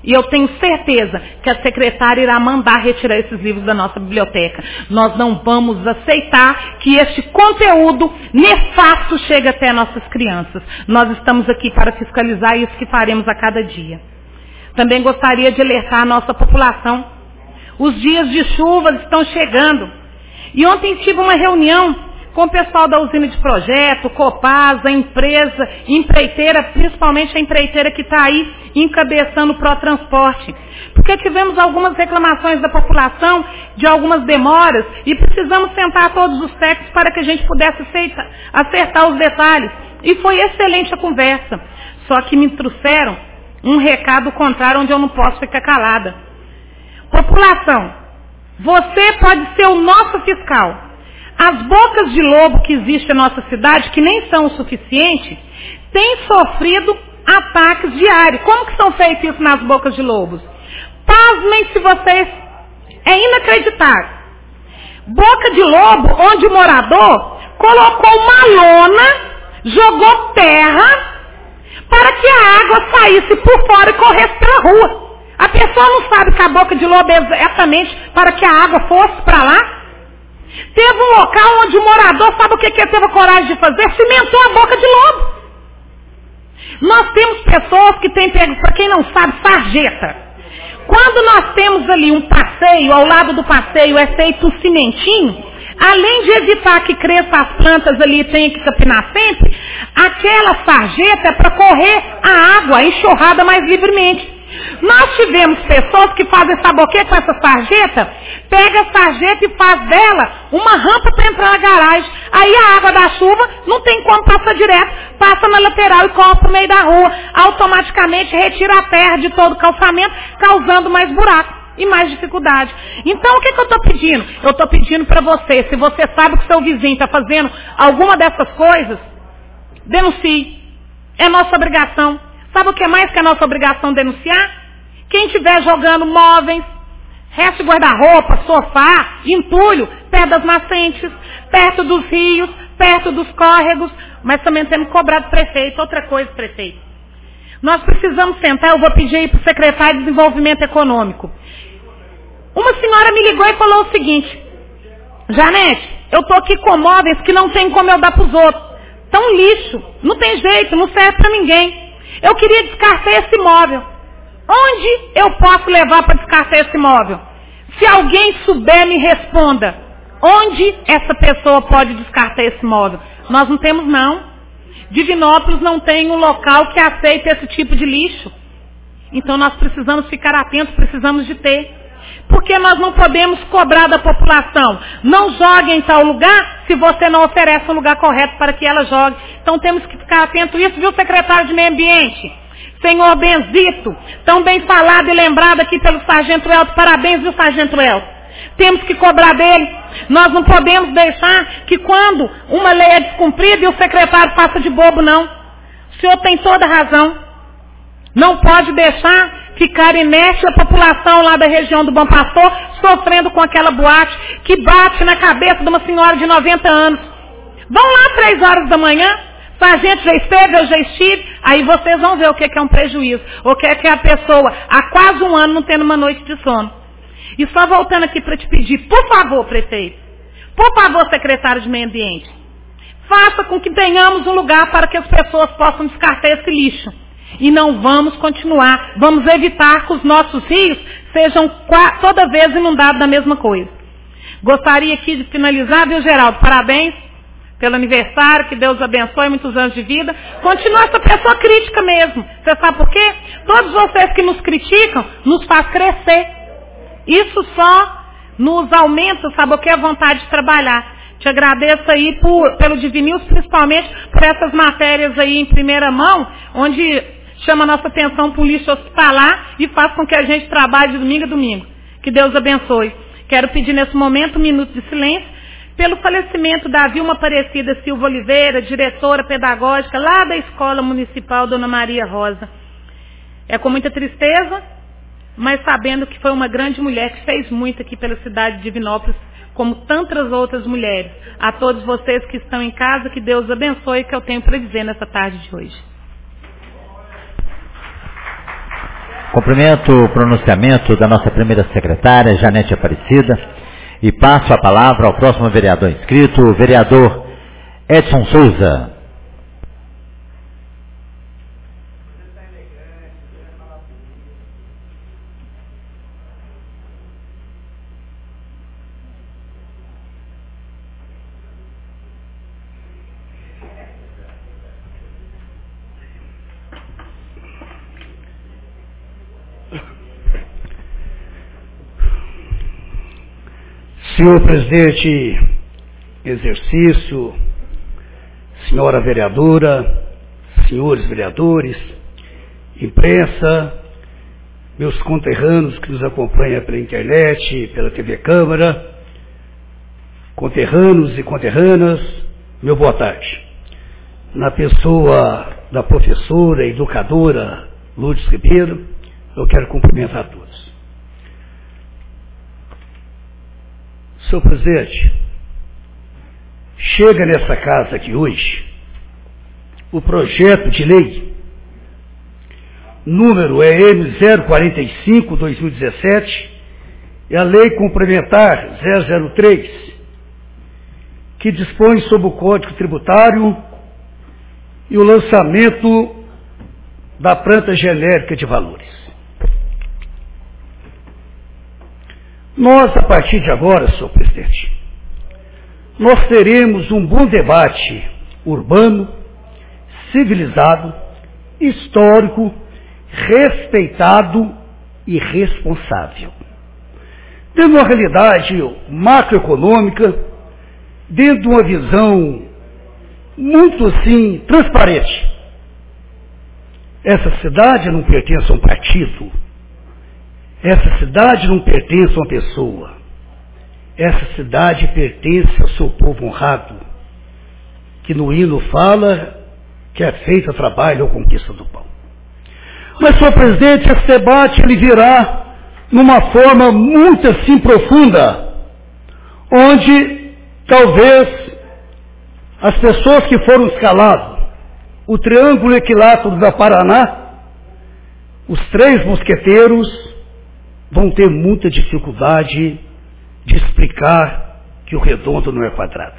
E eu tenho certeza que a secretária irá mandar retirar esses livros da nossa biblioteca. Nós não vamos aceitar que este conteúdo nefasto chegue até nossas crianças. Nós estamos aqui para fiscalizar isso que faremos a cada dia. Também gostaria de alertar a nossa população. Os dias de chuva estão chegando. E ontem tive uma reunião com o pessoal da usina de projeto, Copasa, a empresa, empreiteira, principalmente a empreiteira que está aí encabeçando o Protransporte. Porque tivemos algumas reclamações da população, de algumas demoras, e precisamos sentar todos os técnicos para que a gente pudesse acertar os detalhes. E foi excelente a conversa. Só que me trouxeram um recado contrário onde eu não posso ficar calada. População, você pode ser o nosso fiscal. As bocas de lobo que existem na nossa cidade, que nem são o suficiente, têm sofrido ataques diários. Como que são feitos isso nas bocas de lobos? Pasmem se vocês... É inacreditável. Boca de lobo, onde o morador colocou uma lona, jogou terra, para que a água saísse por fora e corresse pela rua. A pessoa não sabe que a boca de lobo é exatamente para que a água fosse para lá. Teve um local onde o morador, sabe o que ele teve a coragem de fazer? Cimentou a boca de lobo. Nós temos pessoas que têm pego, para quem não sabe, sarjeta. Quando nós temos ali um passeio, ao lado do passeio é feito um cimentinho, além de evitar que cresça as plantas ali e tenha que capinar sempre, aquela sarjeta é para correr a água, a enxurrada mais livremente. Nós tivemos pessoas que fazem, sabe o que com essa sarjeta? Pega a sarjeta e faz dela uma rampa para entrar na garagem. Aí a água da chuva não tem como passar direto, passa na lateral e corre para o meio da rua. Automaticamente retira a terra de todo o calçamento, causando mais buraco e mais dificuldade. Então o que eu estou pedindo? Eu estou pedindo para você, se você sabe que seu vizinho está fazendo alguma dessas coisas, denuncie. É nossa obrigação. Sabe o que mais que é nossa obrigação denunciar? Quem estiver jogando móveis, resto de guarda-roupa, sofá, entulho, perto das nascentes, perto dos rios, perto dos córregos, mas também temos que cobrar do prefeito. Outra coisa, prefeito. Nós precisamos sentar, eu vou pedir aí para o secretário de Desenvolvimento Econômico. Uma senhora me ligou e falou o seguinte: Janete, eu estou aqui com móveis que não tem como eu dar para os outros. Tão lixo, não tem jeito, não serve para ninguém. Eu queria descartar esse móvel. Onde eu posso levar para descartar esse móvel? Se alguém souber, me responda. Onde essa pessoa pode descartar esse móvel? Nós não temos, não. Divinópolis não tem um local que aceite esse tipo de lixo. Então nós precisamos ficar atentos, precisamos de ter. Porque nós não podemos cobrar da população. Não jogue em tal lugar se você não oferece um lugar correto para que ela jogue. Então temos que ficar atento a isso, viu, secretário de Meio Ambiente? Senhor Benzito, tão bem falado e lembrado aqui pelo Sargento Elton. Parabéns, viu, Sargento Elton? Temos que cobrar dele. Nós não podemos deixar que quando uma lei é descumprida e o secretário faça de bobo, não. O senhor tem toda a razão. Não pode deixar ficar inerte a população lá da região do Bom Pastor sofrendo com aquela boate que bate na cabeça de uma senhora de 90 anos. Vão lá 3 horas da manhã, sargento já esteve, eu já estive, aí vocês vão ver o que é um prejuízo, o que é a pessoa há quase 1 ano não tendo uma noite de sono. E só voltando aqui para te pedir, por favor, prefeito, por favor, secretário de Meio Ambiente, faça com que tenhamos um lugar para que as pessoas possam descartar esse lixo. E não vamos continuar, vamos evitar que os nossos rios sejam toda vez inundados da mesma coisa. Gostaria aqui de finalizar, viu, Geraldo? Parabéns pelo aniversário, que Deus abençoe, muitos anos de vida. Continua essa pessoa crítica mesmo. Você sabe por quê? Todos vocês que nos criticam, nos faz crescer. Isso só nos aumenta, sabe o que? A vontade de trabalhar. Te agradeço aí pelo Divinils, principalmente por essas matérias aí em primeira mão, onde chama a nossa atenção para o lixo hospitalar e faz com que a gente trabalhe de domingo a domingo. Que Deus abençoe. Quero pedir nesse momento 1 minuto de silêncio pelo falecimento da Vilma Aparecida Silva Oliveira, diretora pedagógica lá da Escola Municipal Dona Maria Rosa. É com muita tristeza, mas sabendo que foi uma grande mulher que fez muito aqui pela cidade de Divinópolis, como tantas outras mulheres. A todos vocês que estão em casa, que Deus abençoe, que eu tenho para dizer nessa tarde de hoje. Cumprimento o pronunciamento da nossa primeira secretária, Janete Aparecida, e passo a palavra ao próximo vereador inscrito, o vereador Edson Souza. Senhor presidente em exercício, senhora vereadora, senhores vereadores, imprensa, meus conterrâneos que nos acompanham pela internet, pela TV Câmara, conterrâneos e conterrâneas, meu boa tarde. Na pessoa da professora e educadora Lourdes Ribeiro, eu quero cumprimentar a todos. Senhor presidente, chega nessa casa aqui hoje o projeto de lei, número é M045-2017, é a lei complementar 003, que dispõe sobre o Código Tributário e o lançamento da planta genérica de valores. Nós, a partir de agora, senhor presidente, nós teremos um bom debate urbano, civilizado, histórico, respeitado e responsável. Dentro de uma realidade macroeconômica, dentro de uma visão muito, assim, transparente. Essa cidade não pertence a um partido. Essa cidade não pertence a uma pessoa. Essa cidade pertence ao seu povo honrado, que no hino fala que é feito a trabalho ou conquista do pão. Mas, senhor presidente, esse debate ele virá numa forma muito assim profunda, onde talvez as pessoas que foram escaladas, o triângulo equilátero da Paraná, os três mosqueteiros, vão ter muita dificuldade de explicar que o redondo não é quadrado.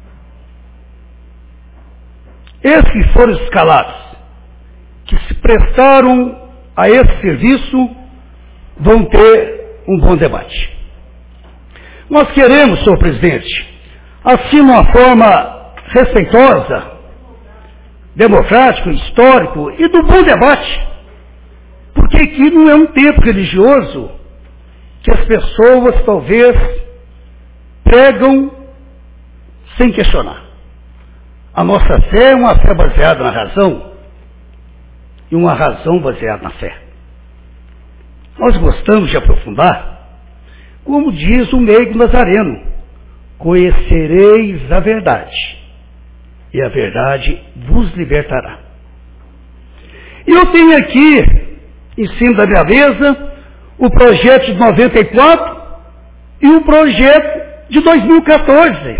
Esses que foram escalados, que se prestaram a esse serviço, vão ter um bom debate. Nós queremos, senhor presidente, assim de uma forma respeitosa, democrático, histórico e do bom debate, porque aqui não é um tempo religioso que as pessoas talvez pregam sem questionar. A nossa fé é uma fé baseada na razão e uma razão baseada na fé. Nós gostamos de aprofundar, como diz o meigo Nazareno, conhecereis a verdade e a verdade vos libertará. E eu tenho aqui, em cima da minha mesa, o projeto de 94 e o projeto de 2014,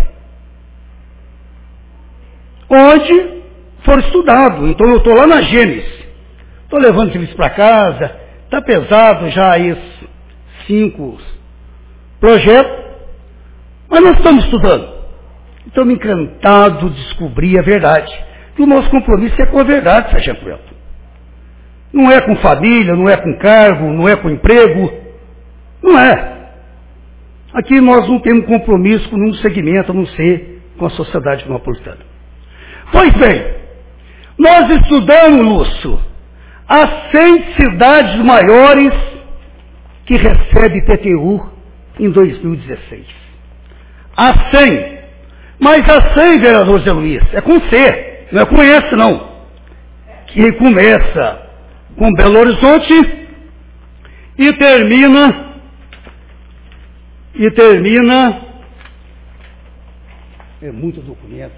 onde foram estudados. Então eu estou lá na Gênesis, estou levando serviço para casa, está pesado já esses 5 projetos, mas nós estamos estudando. Estamos encantados de descobrir a verdade, que o nosso compromisso é com a verdade, sargento Elton. Não é com família, não é com cargo, não é com emprego. Não é. Aqui nós não temos compromisso com nenhum segmento, a não ser com a sociedade napolitana. Pois bem, nós estudamos, Lúcio, as 100 cidades maiores que recebem IPTU em 2016. As 100. Mas as 100, vereador Zé Luiz, é com C, não é com S, não. Que começa com Belo Horizonte e termina é muito documento.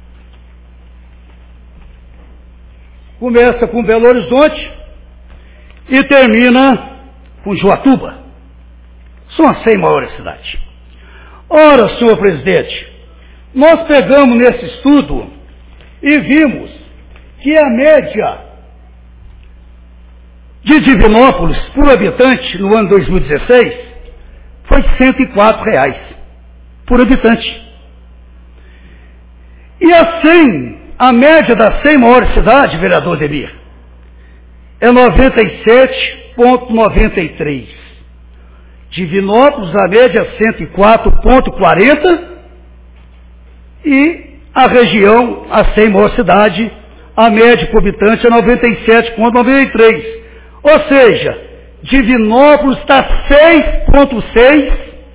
Começa com Belo Horizonte e termina com Joatuba. São as 100 maiores cidades. Ora, senhor presidente, nós pegamos nesse estudo e vimos que a média de Divinópolis por habitante no ano 2016 foi R$ 104 por habitante. E a média das 100 maiores cidades, vereador Ademir, é 97,93. Divinópolis, a média é 104,40 e a região, a 100 maior cidade, a média por habitante é 97,93. Ou seja, Divinópolis está 6,6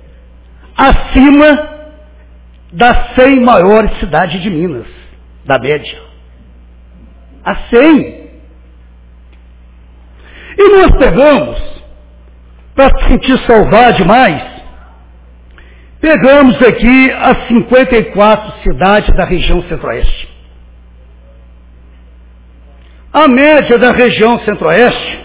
acima das 100 maiores cidades de Minas, da média. A 100. E nós pegamos, para se sentir salvar demais, pegamos aqui as 54 cidades da região centro-oeste. A média da região centro-oeste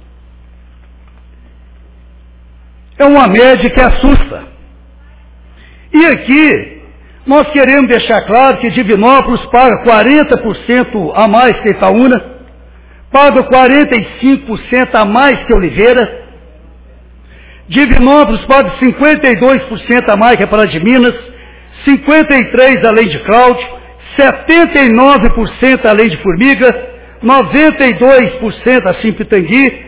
é uma média que assusta. E aqui nós queremos deixar claro que Divinópolis paga 40% a mais que Itaúna, paga 45% a mais que Oliveira, Divinópolis paga 52% a mais que a Pará de Minas, 53% além de Cláudio, 79% além de Formiga, 92% acima de Pitangui,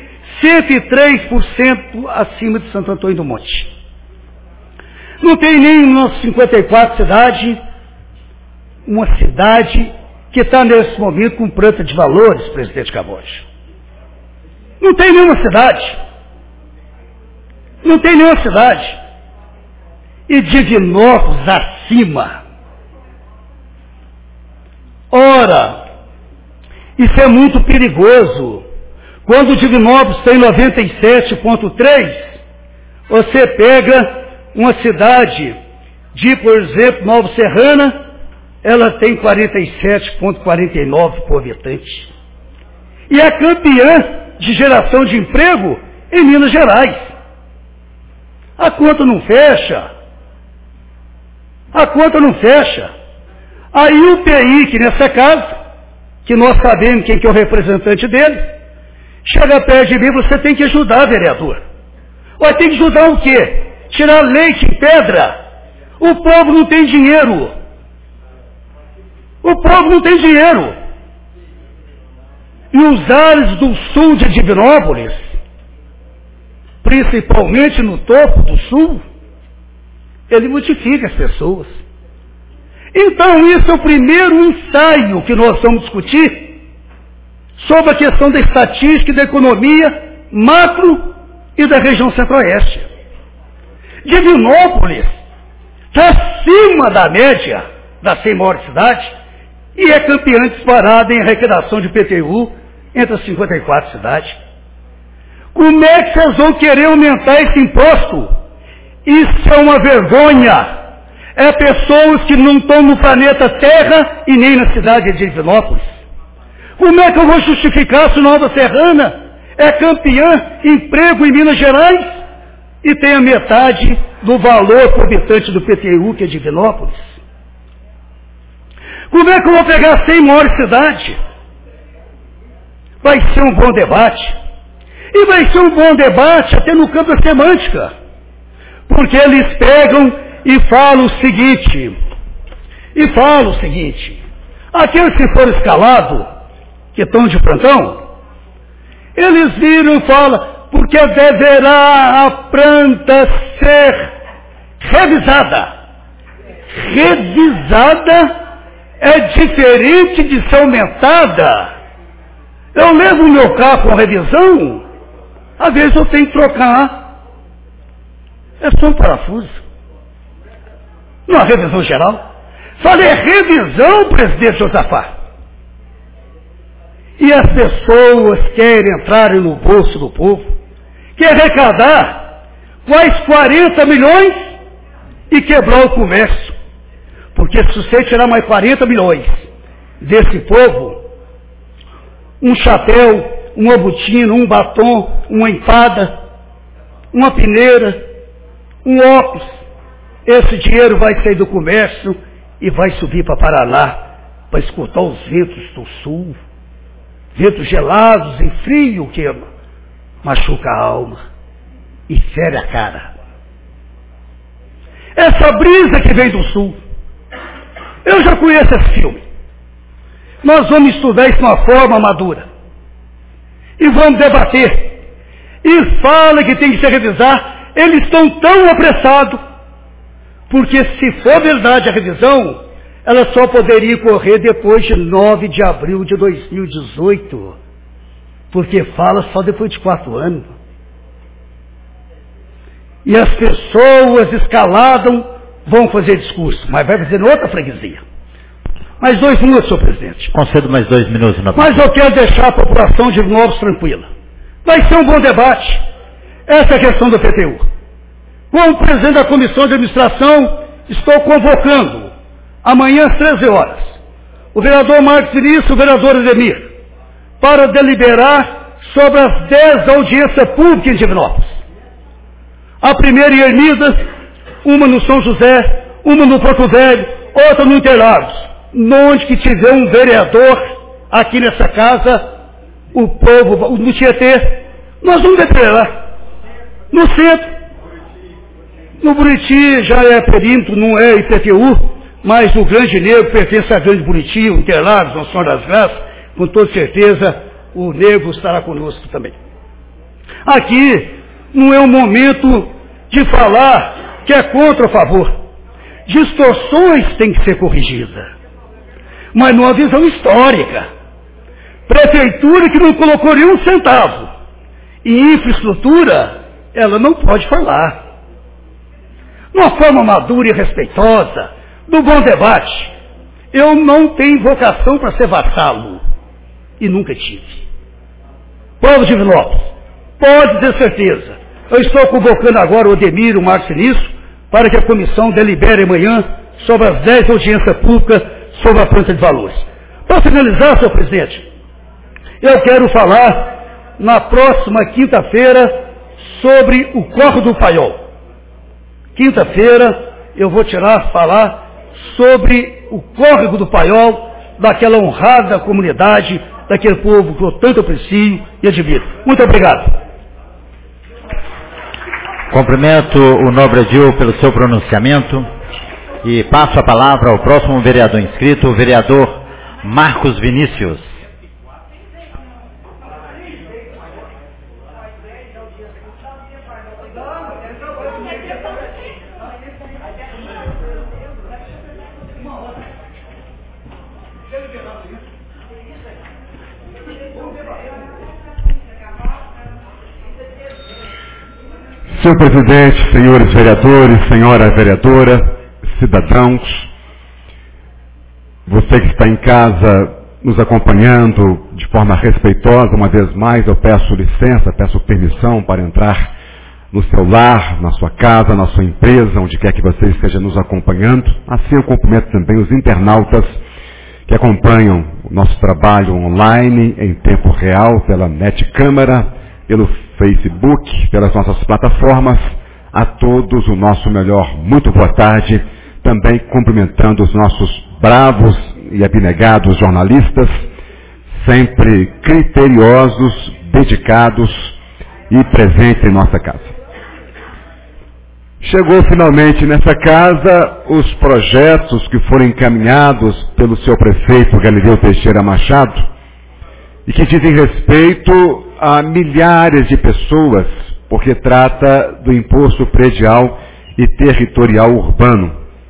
103% acima de Santo Antônio do Monte. Não tem nem nas 54 cidades uma cidade que está nesse momento com planta de valores, presidente Camões. Não tem nenhuma cidade. Não tem nenhuma cidade. E Divinópolis acima. Ora, isso é muito perigoso. Quando Divinópolis tem 97,3, você pega uma cidade de, por exemplo, Nova Serrana, ela tem 47,49 por habitante. E é campeã de geração de emprego em Minas Gerais. A conta não fecha. A conta não fecha. Aí o PI, que nessa casa, que nós sabemos quem que é o representante dele, chega perto de mim, você tem que ajudar, vereador. Vai ter que ajudar o quê? Tirar leite em pedra? O povo não tem dinheiro. O povo não tem dinheiro. E os ares do sul de Divinópolis, principalmente no topo do sul, ele modifica as pessoas. Então, isso é o primeiro ensaio que nós vamos discutir sobre a questão da estatística e da economia macro e da região centro-oeste. Divinópolis está acima da média das 100 maiores cidades e é campeã disparada em arrecadação de PTU entre as 54 cidades. Como é que vocês vão querer aumentar esse imposto? Isso é uma vergonha. É pessoas que não estão no planeta Terra e nem na cidade de Divinópolis. Como é que eu vou justificar se Nova Serrana é campeã em emprego em Minas Gerais e tem a metade do valor por habitante do PTU, que é Divinópolis? Como é que eu vou pegar 100 maiores cidades? Vai ser um bom debate. E vai ser um bom debate até no campo da semântica. Porque eles pegam e falam o seguinte, aqueles que foram escalados, que estão de plantão, eles viram e falam, porque deverá a planta ser revisada. Revisada é diferente de ser aumentada. Eu levo o meu carro com revisão, às vezes eu tenho que trocar. É só um parafuso. Não é revisão geral. Falei revisão, presidente Josafá. E as pessoas querem entrar no bolso do povo, querem arrecadar quase 40 milhões e quebrar o comércio. Porque se você tirar mais 40 milhões desse povo, um chapéu, uma botina, um batom, uma empada, uma peneira, um óculos, esse dinheiro vai sair do comércio e vai subir para Paraná para escutar os ventos do sul, ventos gelados e frio, que machuca a alma e fere a cara. Essa brisa que vem do sul, eu já conheço esse filme. Nós vamos estudar isso de uma forma madura. E vamos debater. E fala que tem que se revisar. Eles estão tão apressados, porque se for verdade a revisão, ela só poderia ocorrer depois de 9 de abril de 2018. Porque fala só depois de 4 anos. E as pessoas escaladam, vão fazer discurso, mas vai fazer outra freguesia. Mais 2 minutos, senhor presidente. Concedo mais 2 minutos. Mas eu quero deixar a população de Divinópolis tranquila. Vai ser um bom debate. Essa é a questão do PTU. Como presidente da comissão de administração, estou convocando, amanhã às 13 horas, o vereador Marcos Vinícius e o vereador Ademir, para deliberar sobre as 10 audiências públicas em Divinópolis. A primeira em Ermidas, uma no São José, uma no Porto Velho, outra no Interlagos. Onde que tiver um vereador aqui nessa casa, o povo, no Tietê, nós vamos deliberar. No centro, no Buriti já é perímetro, não é IPTU, mas o Grande Negro pertence a Grande Buriti, o Interlagos, Nossa Senhora das Graças, com toda certeza o Negro estará conosco também. Aqui não é o momento de falar que é contra ou a favor. Distorções têm que ser corrigidas. Mas numa visão histórica. Prefeitura que não colocou nenhum centavo em infraestrutura, ela não pode falar. De uma forma madura e respeitosa, do bom debate. Eu não tenho vocação para ser vassalo. E nunca tive. Povo de Divinópolis, pode ter certeza. Eu estou convocando agora o Ademir, o Marcos Vinícius, para que a comissão delibere amanhã sobre as 10 audiências públicas sobre a planta de valores. Para finalizar, senhor presidente, eu quero falar na próxima quinta-feira sobre o Córrego do Paiol. Quinta-feira eu vou falar sobre o Córrego do Paiol, daquela honrada comunidade, daquele povo que eu tanto aprecio e admiro. Muito obrigado. Cumprimento o nobre Edil pelo seu pronunciamento e passo a palavra ao próximo vereador inscrito, o vereador Marcos Vinícius. Senhor presidente, senhores vereadores, senhora vereadora, cidadãos, você que está em casa nos acompanhando de forma respeitosa, uma vez mais eu peço licença, peço permissão para entrar no seu lar, na sua casa, na sua empresa, onde quer que você esteja nos acompanhando. Assim eu cumprimento também os internautas que acompanham o nosso trabalho online em tempo real pela NET Câmara, pelo Facebook, pelas nossas plataformas. A todos o nosso melhor muito boa tarde, também cumprimentando os nossos bravos e abnegados jornalistas, sempre criteriosos, dedicados e presentes em nossa casa. Chegou finalmente nessa casa os projetos que foram encaminhados pelo seu prefeito Galileu Teixeira Machado e que dizem respeito a milhares de pessoas, porque trata do imposto predial e territorial urbano.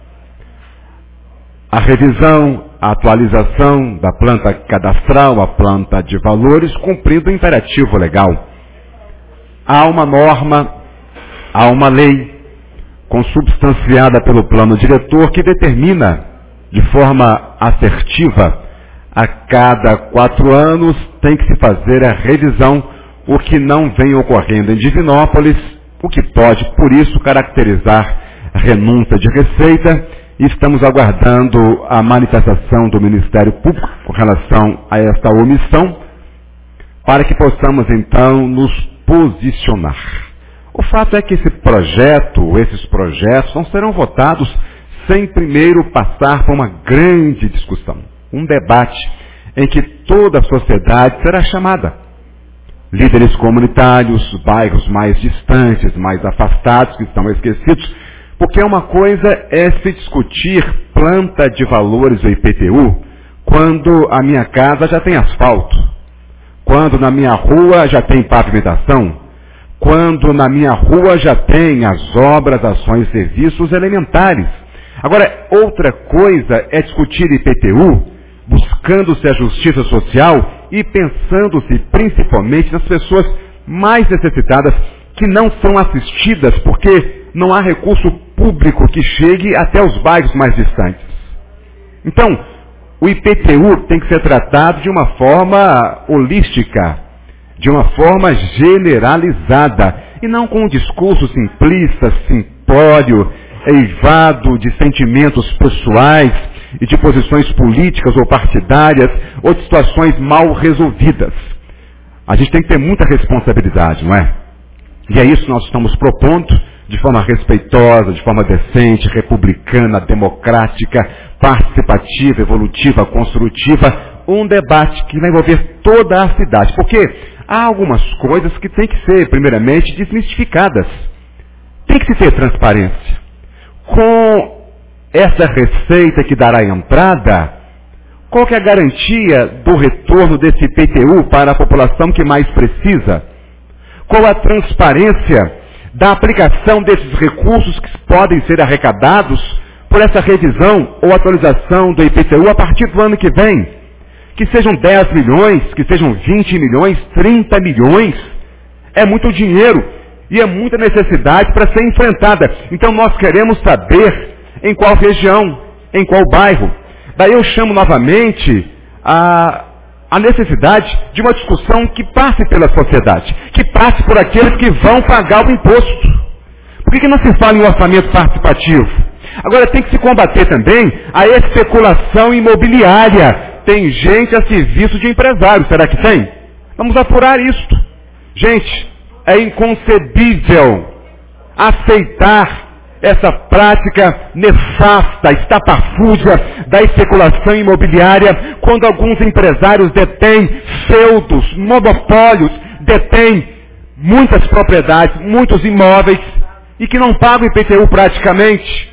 A revisão, a atualização da planta cadastral, a planta de valores, cumprindo o imperativo legal. Há uma norma, há uma lei, consubstanciada pelo plano diretor, que determina, de forma assertiva, a cada 4 anos tem que se fazer a revisão, o que não vem ocorrendo em Divinópolis, o que pode, por isso, caracterizar renúncia de receita, e estamos aguardando a manifestação do Ministério Público com relação a esta omissão, para que possamos, então, nos posicionar. O fato é que esses projetos não serão votados sem primeiro passar por uma grande discussão, um debate em que toda a sociedade será chamada. líderes comunitários, bairros mais distantes, mais afastados, que estão esquecidos, porque uma coisa é se discutir planta de valores do IPTU quando a minha casa já tem asfalto, quando na minha rua já tem pavimentação, quando na minha rua já tem as obras, ações e serviços elementares. Agora, outra coisa é discutir IPTU buscando-se a justiça social e pensando-se principalmente nas pessoas mais necessitadas que não são assistidas porque não há recurso público que chegue até os bairros mais distantes. Então, o IPTU tem que ser tratado de uma forma holística, de uma forma generalizada, e não com um discurso simplista, simplório, eivado de sentimentos pessoais e de posições políticas ou partidárias ou de situações mal resolvidas. A gente tem que ter muita responsabilidade, não é? E é isso que nós estamos propondo, de forma respeitosa, de forma decente, republicana, democrática, participativa, evolutiva, construtiva, um debate que vai envolver toda a cidade. Porque há algumas coisas que têm que ser, primeiramente, desmistificadas. Tem que se ter transparência. Com essa receita que dará entrada, qual que é a garantia do retorno desse IPTU para a população que mais precisa? Qual a transparência da aplicação desses recursos que podem ser arrecadados por essa revisão ou atualização do IPTU a partir do ano que vem? Que sejam 10 milhões, que sejam 20 milhões, 30 milhões. É muito dinheiro e é muita necessidade para ser enfrentada. Então nós queremos saber em qual região, em qual bairro. Daí eu chamo novamente a necessidade de uma discussão que passe pela sociedade, que passe por aqueles que vão pagar o imposto. Por que não se fala em orçamento participativo? Agora tem que se combater também a especulação imobiliária. Tem gente a serviço de empresário, será que tem? Vamos apurar isto. Gente, é inconcebível aceitar essa prática nefasta, estapafúrdia da especulação imobiliária, quando alguns empresários detêm feudos, monopólios, detêm muitas propriedades, muitos imóveis, e que não pagam IPTU praticamente.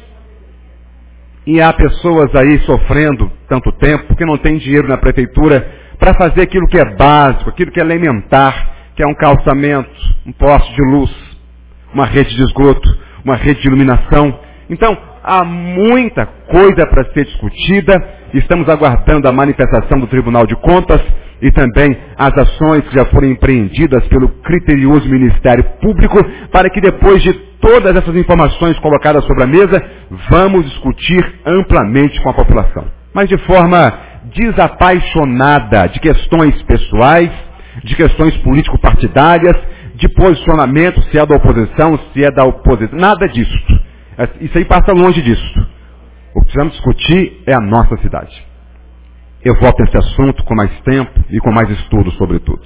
E há pessoas aí sofrendo tanto tempo que não tem dinheiro na prefeitura para fazer aquilo que é básico, aquilo que é elementar, que é um calçamento, um poste de luz, uma rede de esgoto, uma rede de iluminação. Então, há muita coisa para ser discutida. Estamos aguardando a manifestação do Tribunal de Contas e também as ações que já foram empreendidas pelo criterioso Ministério Público, para que depois de todas essas informações colocadas sobre a mesa, vamos discutir amplamente com a população. Mas de forma desapaixonada de questões pessoais, de questões político-partidárias, de posicionamento, se é da oposição, se é da oposição, nada disso. Isso aí passa longe disso. O que precisamos discutir é a nossa cidade. Eu volto a esse assunto com mais tempo e com mais estudo, sobretudo.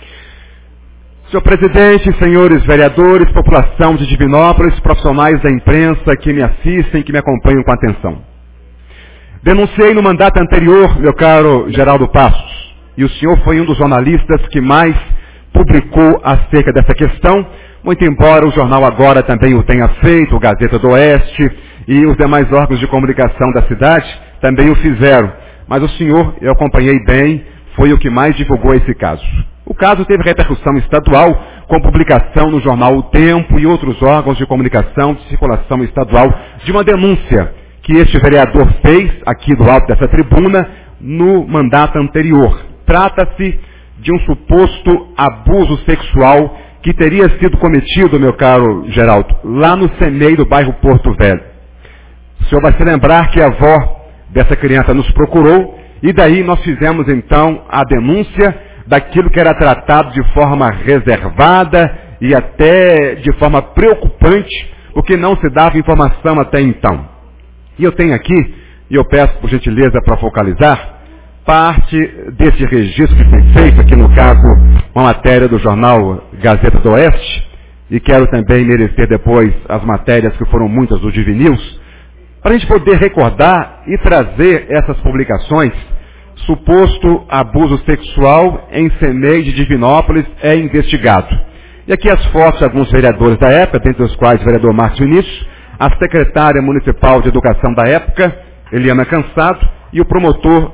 Senhor presidente, senhores vereadores, população de Divinópolis, profissionais da imprensa que me assistem, que me acompanham com atenção. Denunciei no mandato anterior, meu caro Geraldo Passos, e o senhor foi um dos jornalistas que mais publicou acerca dessa questão, muito embora o jornal agora também o tenha feito, o Gazeta do Oeste e os demais órgãos de comunicação da cidade também o fizeram. Mas o senhor, eu acompanhei bem, foi o que mais divulgou esse caso. O caso teve repercussão estadual, com publicação no jornal O Tempo e outros órgãos de comunicação de circulação estadual, de uma denúncia que este vereador fez aqui do alto dessa tribuna no mandato anterior. Trata-se de um suposto abuso sexual que teria sido cometido, meu caro Geraldo, lá no CEMEI do bairro Porto Velho. O senhor vai se lembrar que a avó dessa criança nos procurou e daí nós fizemos então a denúncia daquilo que era tratado de forma reservada e até de forma preocupante, porque não se dava informação até então. E eu tenho aqui, e eu peço por gentileza para focalizar, parte desse registro que foi feito, aqui no caso, uma matéria do jornal Gazeta do Oeste, e quero também merecer depois as matérias que foram muitas do Divi News, para a gente poder recordar e trazer essas publicações suposto abuso sexual em CEMEI de Divinópolis é investigado. E aqui as fotos de alguns vereadores da época, dentre os quais o vereador Márcio Vinícius, a secretária municipal de educação da época, Eliana Cansado, e o promotor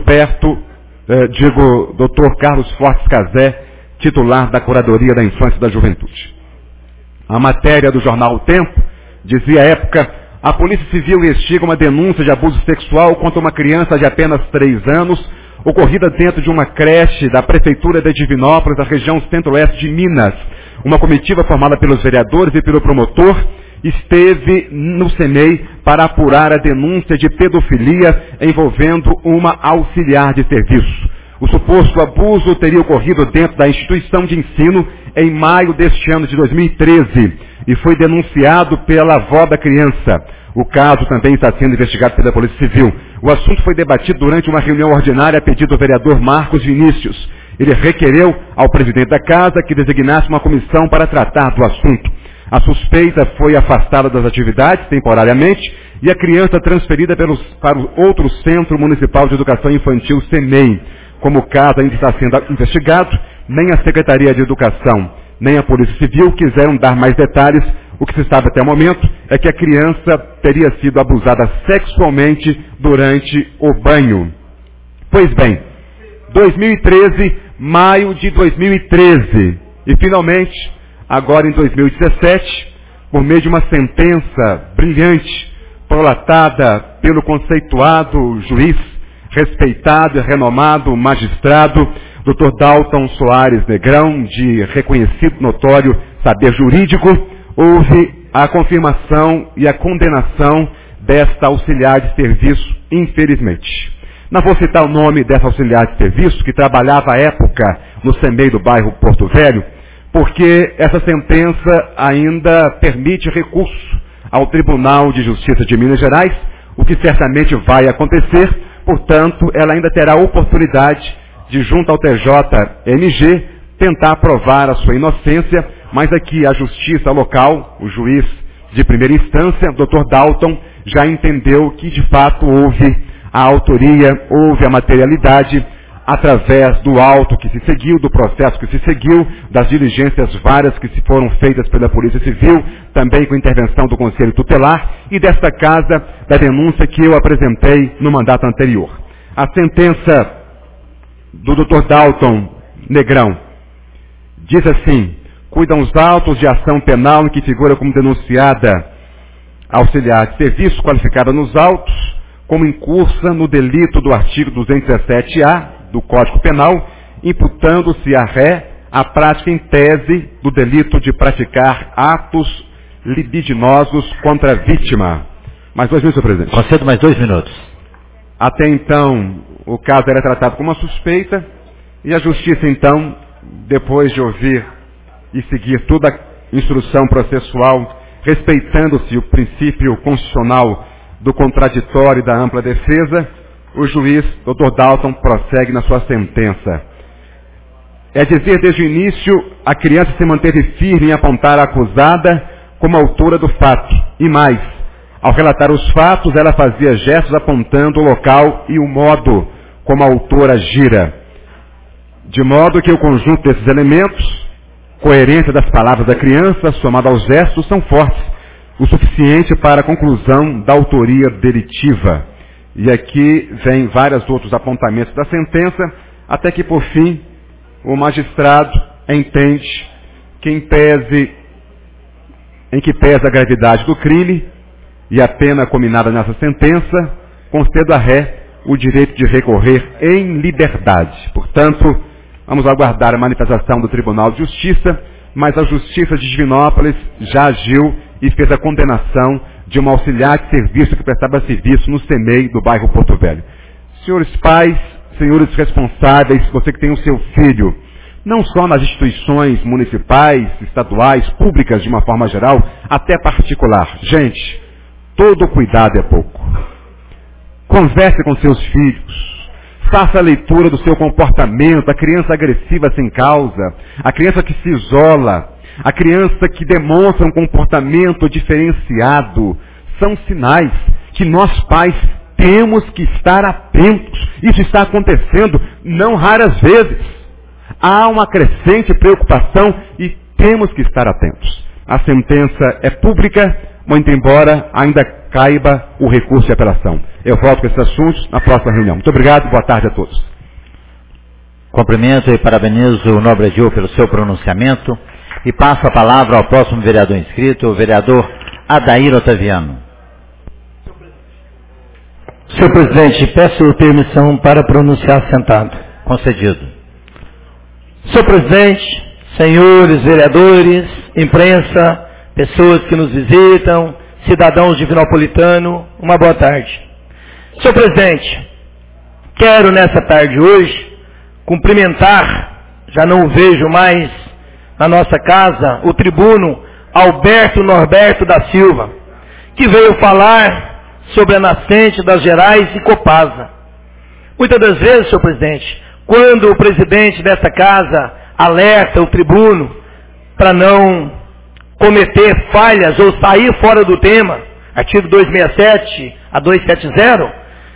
Dr. Carlos Fortes Cazé, titular da Curadoria da Infância e da Juventude. A matéria do jornal O Tempo dizia à época: a Polícia Civil investiga uma denúncia de abuso sexual contra uma criança de apenas 3 anos, ocorrida dentro de uma creche da Prefeitura de Divinópolis, da região centro-oeste de Minas. Uma comitiva formada pelos vereadores e pelo promotor esteve no CEMEI para apurar a denúncia de pedofilia envolvendo uma auxiliar de serviço. O suposto abuso teria ocorrido dentro da instituição de ensino em maio deste ano de 2013 e foi denunciado pela avó da criança. O caso também está sendo investigado pela Polícia Civil. O assunto foi debatido durante uma reunião ordinária a pedido do vereador Marcos Vinícius. Ele requereu ao presidente da casa que designasse uma comissão para tratar do assunto. A suspeita foi afastada das atividades temporariamente e a criança transferida para o outro Centro Municipal de Educação Infantil, CEMEI. Como o caso ainda está sendo investigado, nem a Secretaria de Educação, nem a Polícia Civil quiseram dar mais detalhes. O que se sabe até o momento é que a criança teria sido abusada sexualmente durante o banho. Pois bem, 2013, maio de 2013, e finalmente, agora em 2017, por meio de uma sentença brilhante, prolatada pelo conceituado juiz, respeitado e renomado magistrado, Dr. Dalton Soares Negrão, de reconhecido notório saber jurídico, houve a confirmação e a condenação desta auxiliar de serviço, infelizmente. Não vou citar o nome dessa auxiliar de serviço, que trabalhava à época no CEMEI do bairro Porto Velho, porque essa sentença ainda permite recurso ao Tribunal de Justiça de Minas Gerais, o que certamente vai acontecer. Portanto, ela ainda terá oportunidade de, junto ao TJMG, tentar provar a sua inocência, mas aqui a justiça local, o juiz de primeira instância, Dr. Dalton, já entendeu que de fato houve a autoria, houve a materialidade, através do auto que se seguiu, do processo que se seguiu, das diligências várias que se foram feitas pela Polícia Civil, também com intervenção do Conselho Tutelar, e desta casa, da denúncia que eu apresentei no mandato anterior. A sentença do Dr. Dalton Negrão diz assim: cuidam os autos de ação penal em que figura como denunciada auxiliar de serviço qualificada nos autos, como incursa no delito do artigo 217-A do Código Penal, imputando-se à ré a prática em tese do delito de praticar atos libidinosos contra a vítima. Mais 2 minutos, senhor presidente. Concedo mais 2 minutos. Até então, o caso era tratado como uma suspeita, e a Justiça, então, depois de ouvir e seguir toda a instrução processual, respeitando-se o princípio constitucional do contraditório e da ampla defesa, o juiz, Dr. Dalton, prossegue na sua sentença. É dizer, desde o início, a criança se manteve firme em apontar a acusada como autora do fato. E mais, ao relatar os fatos, ela fazia gestos apontando o local e o modo como a autora agira. De modo que o conjunto desses elementos, coerência das palavras da criança, somado aos gestos, são fortes, o suficiente para a conclusão da autoria delitiva. E aqui vem vários outros apontamentos da sentença, até que, por fim, o magistrado entende que em que pesa a gravidade do crime e a pena combinada nessa sentença, conceda a ré o direito de recorrer em liberdade. Portanto, vamos aguardar a manifestação do Tribunal de Justiça, mas a Justiça de Divinópolis já agiu e fez a condenação de uma auxiliar de serviço que prestava serviço no CEMEI do bairro Porto Velho. Senhores pais, senhores responsáveis, você que tem o seu filho, não só nas instituições municipais, estaduais, públicas de uma forma geral, até particular. Gente, todo cuidado é pouco. Converse com seus filhos. Faça a leitura do seu comportamento, a criança agressiva sem causa, a criança que se isola, a criança que demonstra um comportamento diferenciado, são sinais que nós pais temos que estar atentos. Isso está acontecendo não raras vezes. Há uma crescente preocupação e temos que estar atentos. A sentença é pública, muito embora ainda caiba o recurso de apelação. Eu volto com esses assuntos na próxima reunião. Muito obrigado, boa tarde a todos. Cumprimento e parabenizo o nobre Edil pelo seu pronunciamento e passo a palavra ao próximo vereador inscrito, o vereador Adair Otaviano. Senhor presidente, peço permissão para pronunciar sentado. Concedido. Senhor presidente, senhores vereadores, imprensa, pessoas que nos visitam, cidadãos de Vinopolitano, uma boa tarde. Senhor presidente, quero nessa tarde hoje cumprimentar, já não o vejo mais na nossa casa, o tribuno Alberto Norberto da Silva, que veio falar sobre a nascente das Gerais e Copasa. Muitas das vezes, senhor presidente, quando o presidente desta casa alerta o tribuno para não cometer falhas ou sair fora do tema, artigo 267 a 270,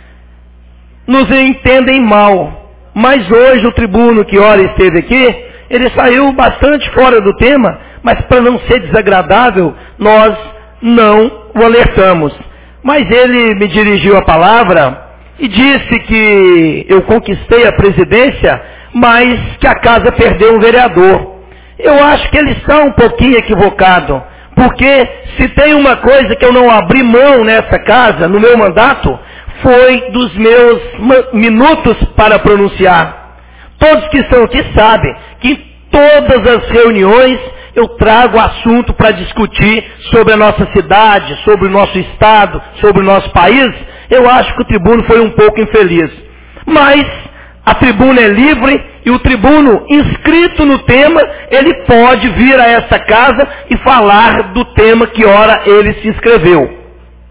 nos entendem mal. Mas hoje o tribuno que ora esteve aqui, ele saiu bastante fora do tema, mas para não ser desagradável, nós não o alertamos. Mas ele me dirigiu a palavra e disse que eu conquistei a presidência, mas que a casa perdeu um vereador. Eu acho que ele está um pouquinho equivocado, porque se tem uma coisa que eu não abri mão nessa casa, no meu mandato, foi dos meus minutos para pronunciar. Todos que estão aqui sabem que em todas as reuniões eu trago assunto para discutir sobre a nossa cidade, sobre o nosso estado, sobre o nosso país. Eu acho que o tribuno foi um pouco infeliz. Mas a tribuna é livre e o tribuno inscrito no tema, ele pode vir a essa casa e falar do tema que ora ele se inscreveu.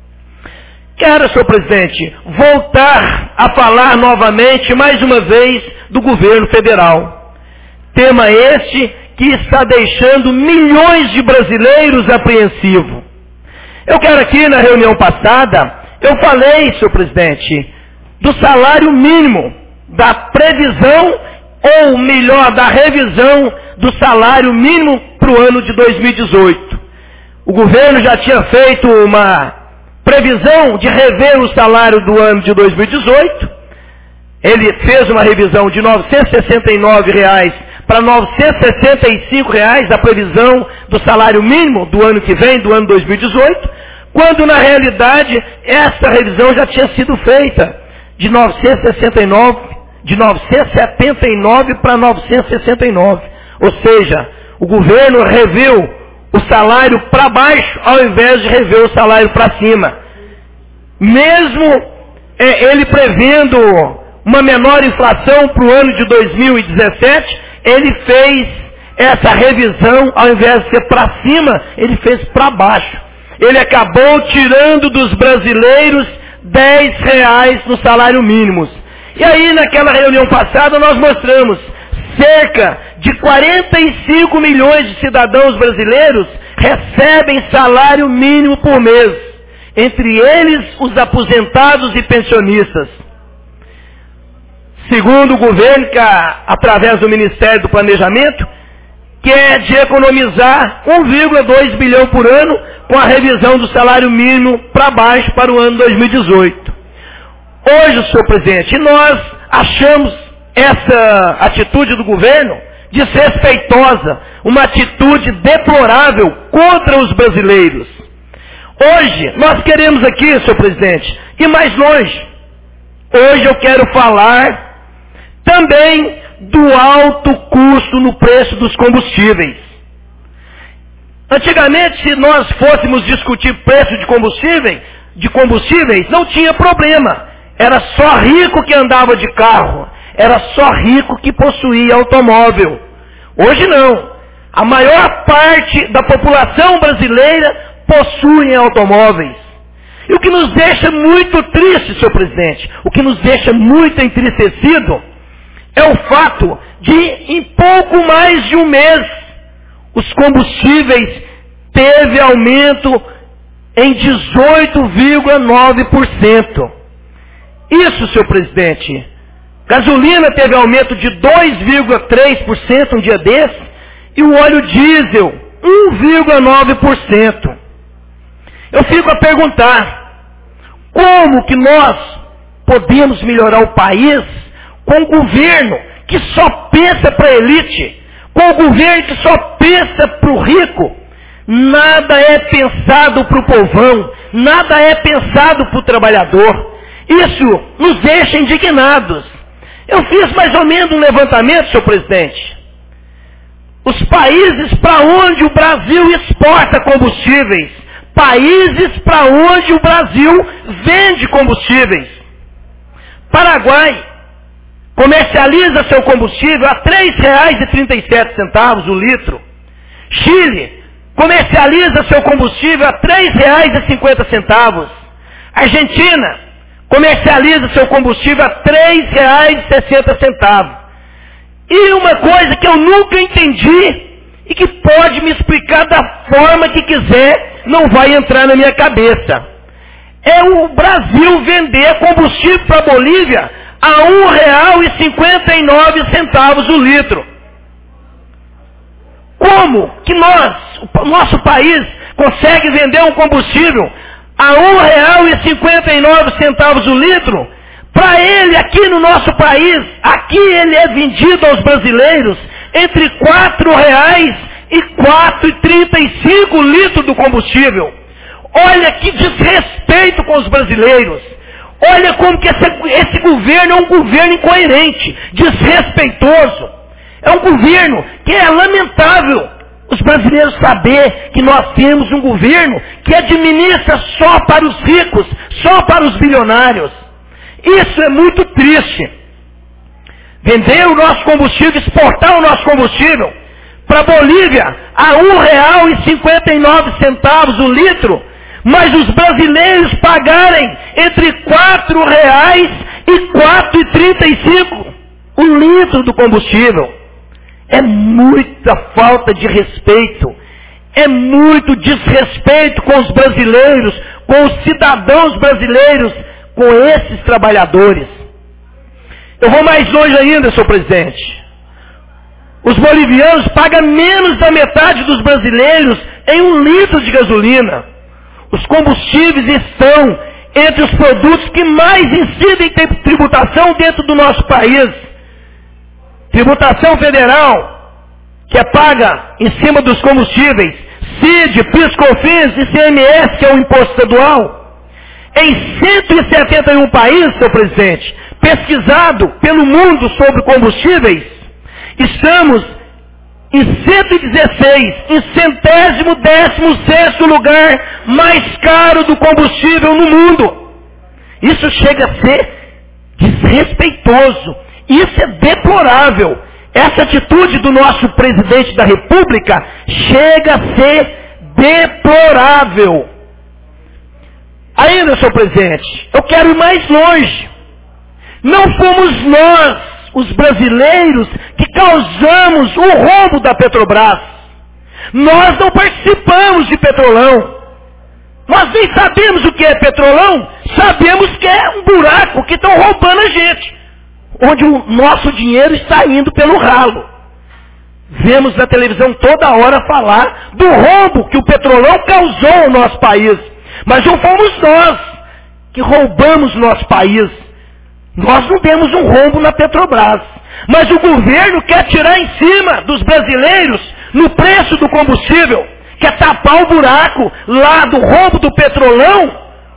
Quero, senhor presidente, voltar a falar novamente, mais uma vez, do governo federal. Tema este que está deixando milhões de brasileiros apreensivos. Eu quero aqui, na reunião passada, eu falei, senhor presidente, do salário mínimo, da previsão, ou melhor, da revisão do salário mínimo para o ano de 2018. O governo já tinha feito uma previsão de rever o salário do ano de 2018. Ele fez uma revisão de R$ 969 para R$ 965 a previsão do salário mínimo do ano que vem, do ano 2018, quando na realidade essa revisão já tinha sido feita de 979 para 969. Ou seja, o governo reviu o salário para baixo ao invés de rever o salário para cima. Mesmo ele prevendo uma menor inflação para o ano de 2017, ele fez essa revisão, ao invés de ser para cima, ele fez para baixo. Ele acabou tirando dos brasileiros R$ 10 no salário mínimo. E aí, naquela reunião passada, nós mostramos cerca de 45 milhões de cidadãos brasileiros recebem salário mínimo por mês. Entre eles, os aposentados e pensionistas. Segundo o governo, que através do Ministério do Planejamento, quer de economizar 1,2 bilhão por ano com a revisão do salário mínimo para baixo para o ano 2018. Hoje, senhor presidente, nós achamos essa atitude do governo desrespeitosa, uma atitude deplorável contra os brasileiros. Hoje, nós queremos aqui, senhor presidente, ir mais longe. Hoje eu quero falar também do alto custo no preço dos combustíveis. Antigamente, se nós fôssemos discutir preço de combustíveis, não tinha problema. Era só rico que andava de carro. Era só rico que possuía automóvel. Hoje não. A maior parte da população brasileira possui automóveis. E o que nos deixa muito triste, senhor presidente, o que nos deixa muito entristecido, é o fato de, em pouco mais de um mês, os combustíveis teve aumento em 18,9%. Isso, senhor presidente. Gasolina teve aumento de 2,3% um dia desse, e o óleo diesel 1,9%. Eu fico a perguntar, como que nós podemos melhorar o país com um governo que só pensa para a elite, com um governo que só pensa para o rico? Nada é pensado para o povão, nada é pensado para o trabalhador. Isso nos deixa indignados. Eu fiz mais ou menos um levantamento, senhor presidente. Os países para onde o Brasil exporta combustíveis, países para onde o Brasil vende combustíveis. Paraguai comercializa seu combustível a R$ 3,37 o litro. Chile comercializa seu combustível a R$ 3,50. Argentina comercializa seu combustível a R$ 3,60. E uma coisa que eu nunca entendi e que pode me explicar da forma que quiser, não vai entrar na minha cabeça. É o Brasil vender combustível para a Bolívia a R$ 1,59 o litro. Como que o nosso país consegue vender um combustível a R$ 1,59 o litro? Para ele, aqui no nosso país, aqui ele é vendido aos brasileiros entre R$ 4,00 e R$ 4,35 o litro do combustível. Olha que desrespeito com os brasileiros. Olha como que esse governo é um governo incoerente, desrespeitoso. É um governo que é lamentável os brasileiros saber que nós temos um governo que administra só para os ricos, só para os bilionários. Isso é muito triste. Vender o nosso combustível, exportar o nosso combustível para a Bolívia a R$ 1,59 o litro, mas os brasileiros pagarem entre R$ 4,00 e R$ 4,35 o litro do combustível. É muita falta de respeito, é muito desrespeito com os brasileiros, com os cidadãos brasileiros, com esses trabalhadores. Eu vou mais longe ainda, senhor presidente. Os bolivianos pagam menos da metade dos brasileiros em 1 litro de gasolina. Os combustíveis estão entre os produtos que mais incidem em tributação dentro do nosso país. Tributação federal, que é paga em cima dos combustíveis, CID, PIS, COFINS, ICMS, que é o imposto estadual. Em 171 países, senhor presidente, pesquisado pelo mundo sobre combustíveis, estamos em 116, em 116º lugar mais caro do combustível no mundo. Isso chega a ser desrespeitoso. Isso é deplorável. Essa atitude do nosso presidente da República chega a ser deplorável. Ainda, senhor presidente, eu quero ir mais longe. Não fomos nós, os brasileiros, que causamos o roubo da Petrobras. Nós não participamos de Petrolão. Nós nem sabemos o que é Petrolão. Sabemos que é um buraco que estão roubando a gente, onde o nosso dinheiro está indo pelo ralo. Vemos na televisão toda hora falar do roubo que o Petrolão causou ao nosso país. Mas não fomos nós que roubamos o nosso país. Nós não demos um rombo na Petrobras. Mas o governo quer tirar em cima dos brasileiros no preço do combustível. Quer tapar o buraco lá do roubo do Petrolão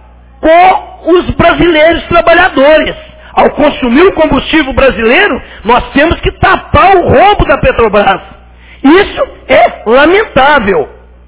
com os brasileiros trabalhadores. Ao consumir o combustível brasileiro, nós temos que tapar o roubo da Petrobras. Isso é lamentável.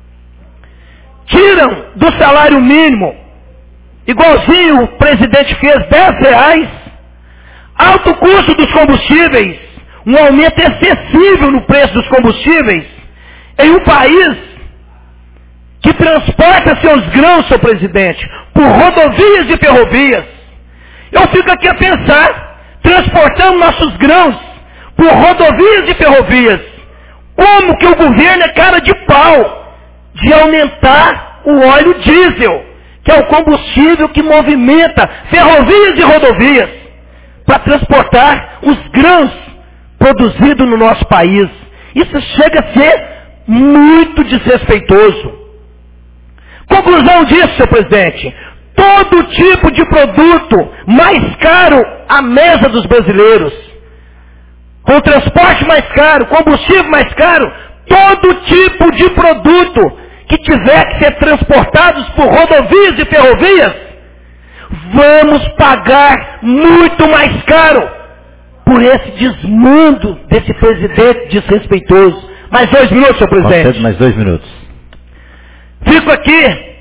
Tiram do salário mínimo, igualzinho o presidente fez, R$10. Alto custo dos combustíveis, um aumento excessivo no preço dos combustíveis, em um país que transporta seus grãos, senhor presidente, por rodovias e ferrovias. Eu fico aqui a pensar, transportamos nossos grãos por rodovias e ferrovias. Como que o governo é cara de pau de aumentar o óleo diesel, que é o combustível que movimenta ferrovias e rodovias para transportar os grãos produzidos no nosso país. Isso chega a ser muito desrespeitoso. Conclusão disso, senhor presidente, todo tipo de produto mais caro à mesa dos brasileiros, com transporte mais caro, combustível mais caro, todo tipo de produto que tiver que ser transportados por rodovias e ferrovias, vamos pagar muito mais caro por esse desmando desse presidente desrespeitoso. Mais 2 minutos, senhor presidente. Mais 2 minutos. Fico aqui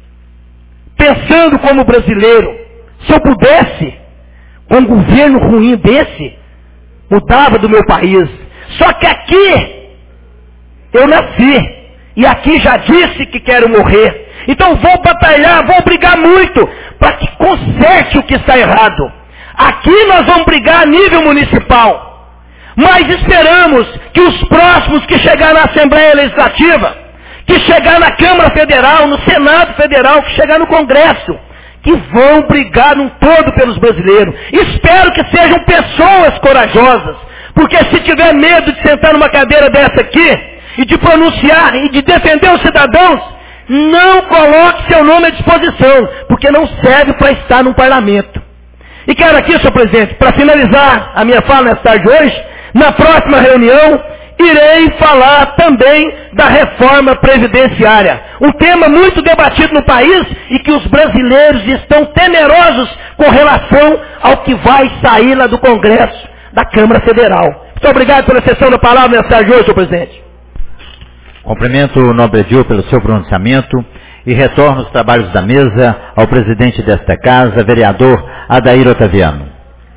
pensando como brasileiro, se eu pudesse, com um governo ruim desse, mudava do meu país. Só que aqui eu nasci. E aqui já disse que quero morrer. Então vou batalhar, vou brigar muito para que conserte o que está errado. Aqui nós vamos brigar a nível municipal. Mas esperamos que os próximos que chegar na Assembleia Legislativa, que chegar na Câmara Federal, no Senado Federal, que chegar no Congresso, que vão brigar num todo pelos brasileiros. Espero que sejam pessoas corajosas. Porque se tiver medo de sentar numa cadeira dessa aqui, e de pronunciar e de defender os cidadãos, não coloque seu nome à disposição, porque não serve para estar num parlamento. E quero aqui, senhor presidente, para finalizar a minha fala nessa tarde de hoje, na próxima reunião, irei falar também da reforma previdenciária. Um tema muito debatido no país e que os brasileiros estão temerosos com relação ao que vai sair lá do Congresso, da Câmara Federal. Muito obrigado pela sessão da palavra nessa tarde de hoje, senhor presidente. Cumprimento o nobre Edil pelo seu pronunciamento e retorno os trabalhos da mesa ao presidente desta casa, vereador Adair Otaviano.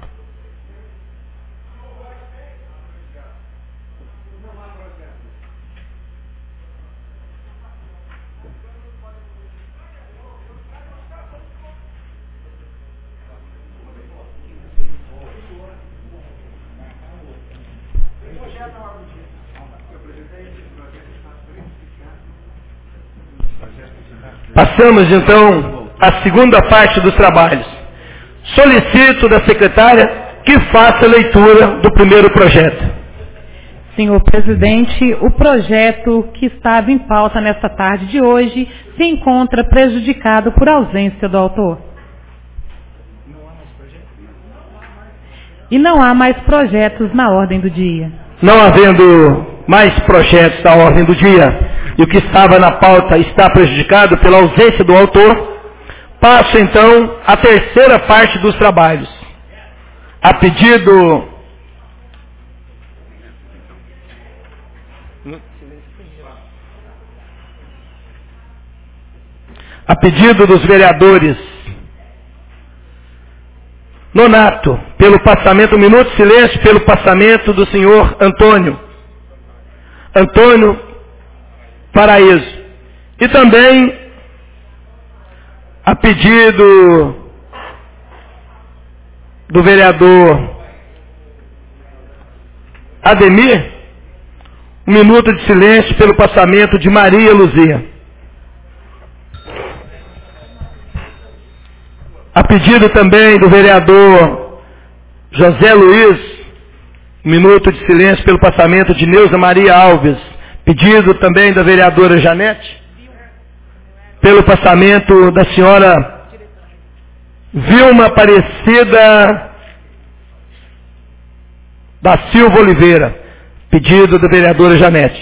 Passamos então à segunda parte dos trabalhos. Solicito da secretária que faça a leitura do primeiro projeto. Senhor presidente, o projeto que estava em pauta nesta tarde de hoje se encontra prejudicado por ausência do autor. E não há mais projetos na ordem do dia. Não havendo mais projetos na ordem do dia, e o que estava na pauta está prejudicado pela ausência do autor, passo então à terceira parte dos trabalhos. A pedido dos vereadores Nonato, pelo passamento, 1 minuto de silêncio pelo passamento do senhor Antônio Paraíso. E também a pedido do vereador Ademir, 1 minuto de silêncio pelo passamento de Maria Luzia. A pedido também do vereador José Luiz, 1 minuto de silêncio pelo passamento de Neuza Maria Alves. Pedido também da vereadora Janete, pelo passamento da senhora Vilma Aparecida da Silva Oliveira. Pedido da vereadora Janete.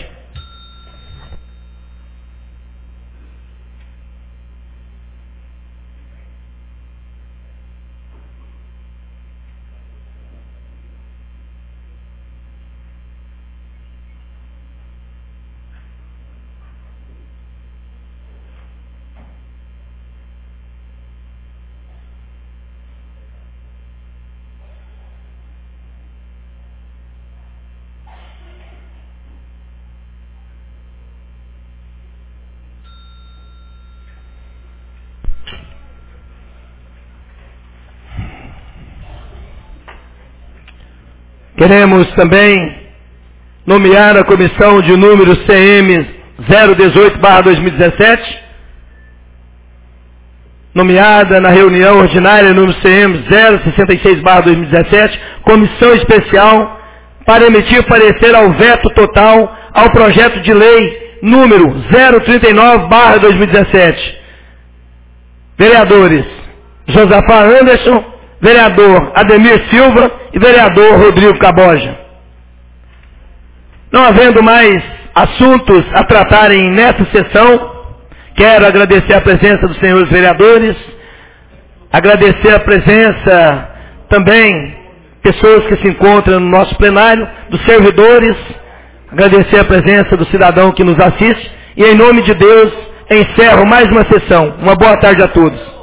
Queremos também nomear a comissão de número CM 018/2017, nomeada na reunião ordinária número CM 066/2017, comissão especial para emitir parecer ao veto total ao projeto de lei número 039/2017. Vereadores Josafá Anderson, vereador Ademir Silva e vereador Rodrigo Caboja. Não havendo mais assuntos a tratarem nesta sessão, quero agradecer a presença dos senhores vereadores, agradecer a presença também pessoas que se encontram no nosso plenário, dos servidores, agradecer a presença do cidadão que nos assiste e em nome de Deus encerro mais uma sessão. Uma boa tarde a todos.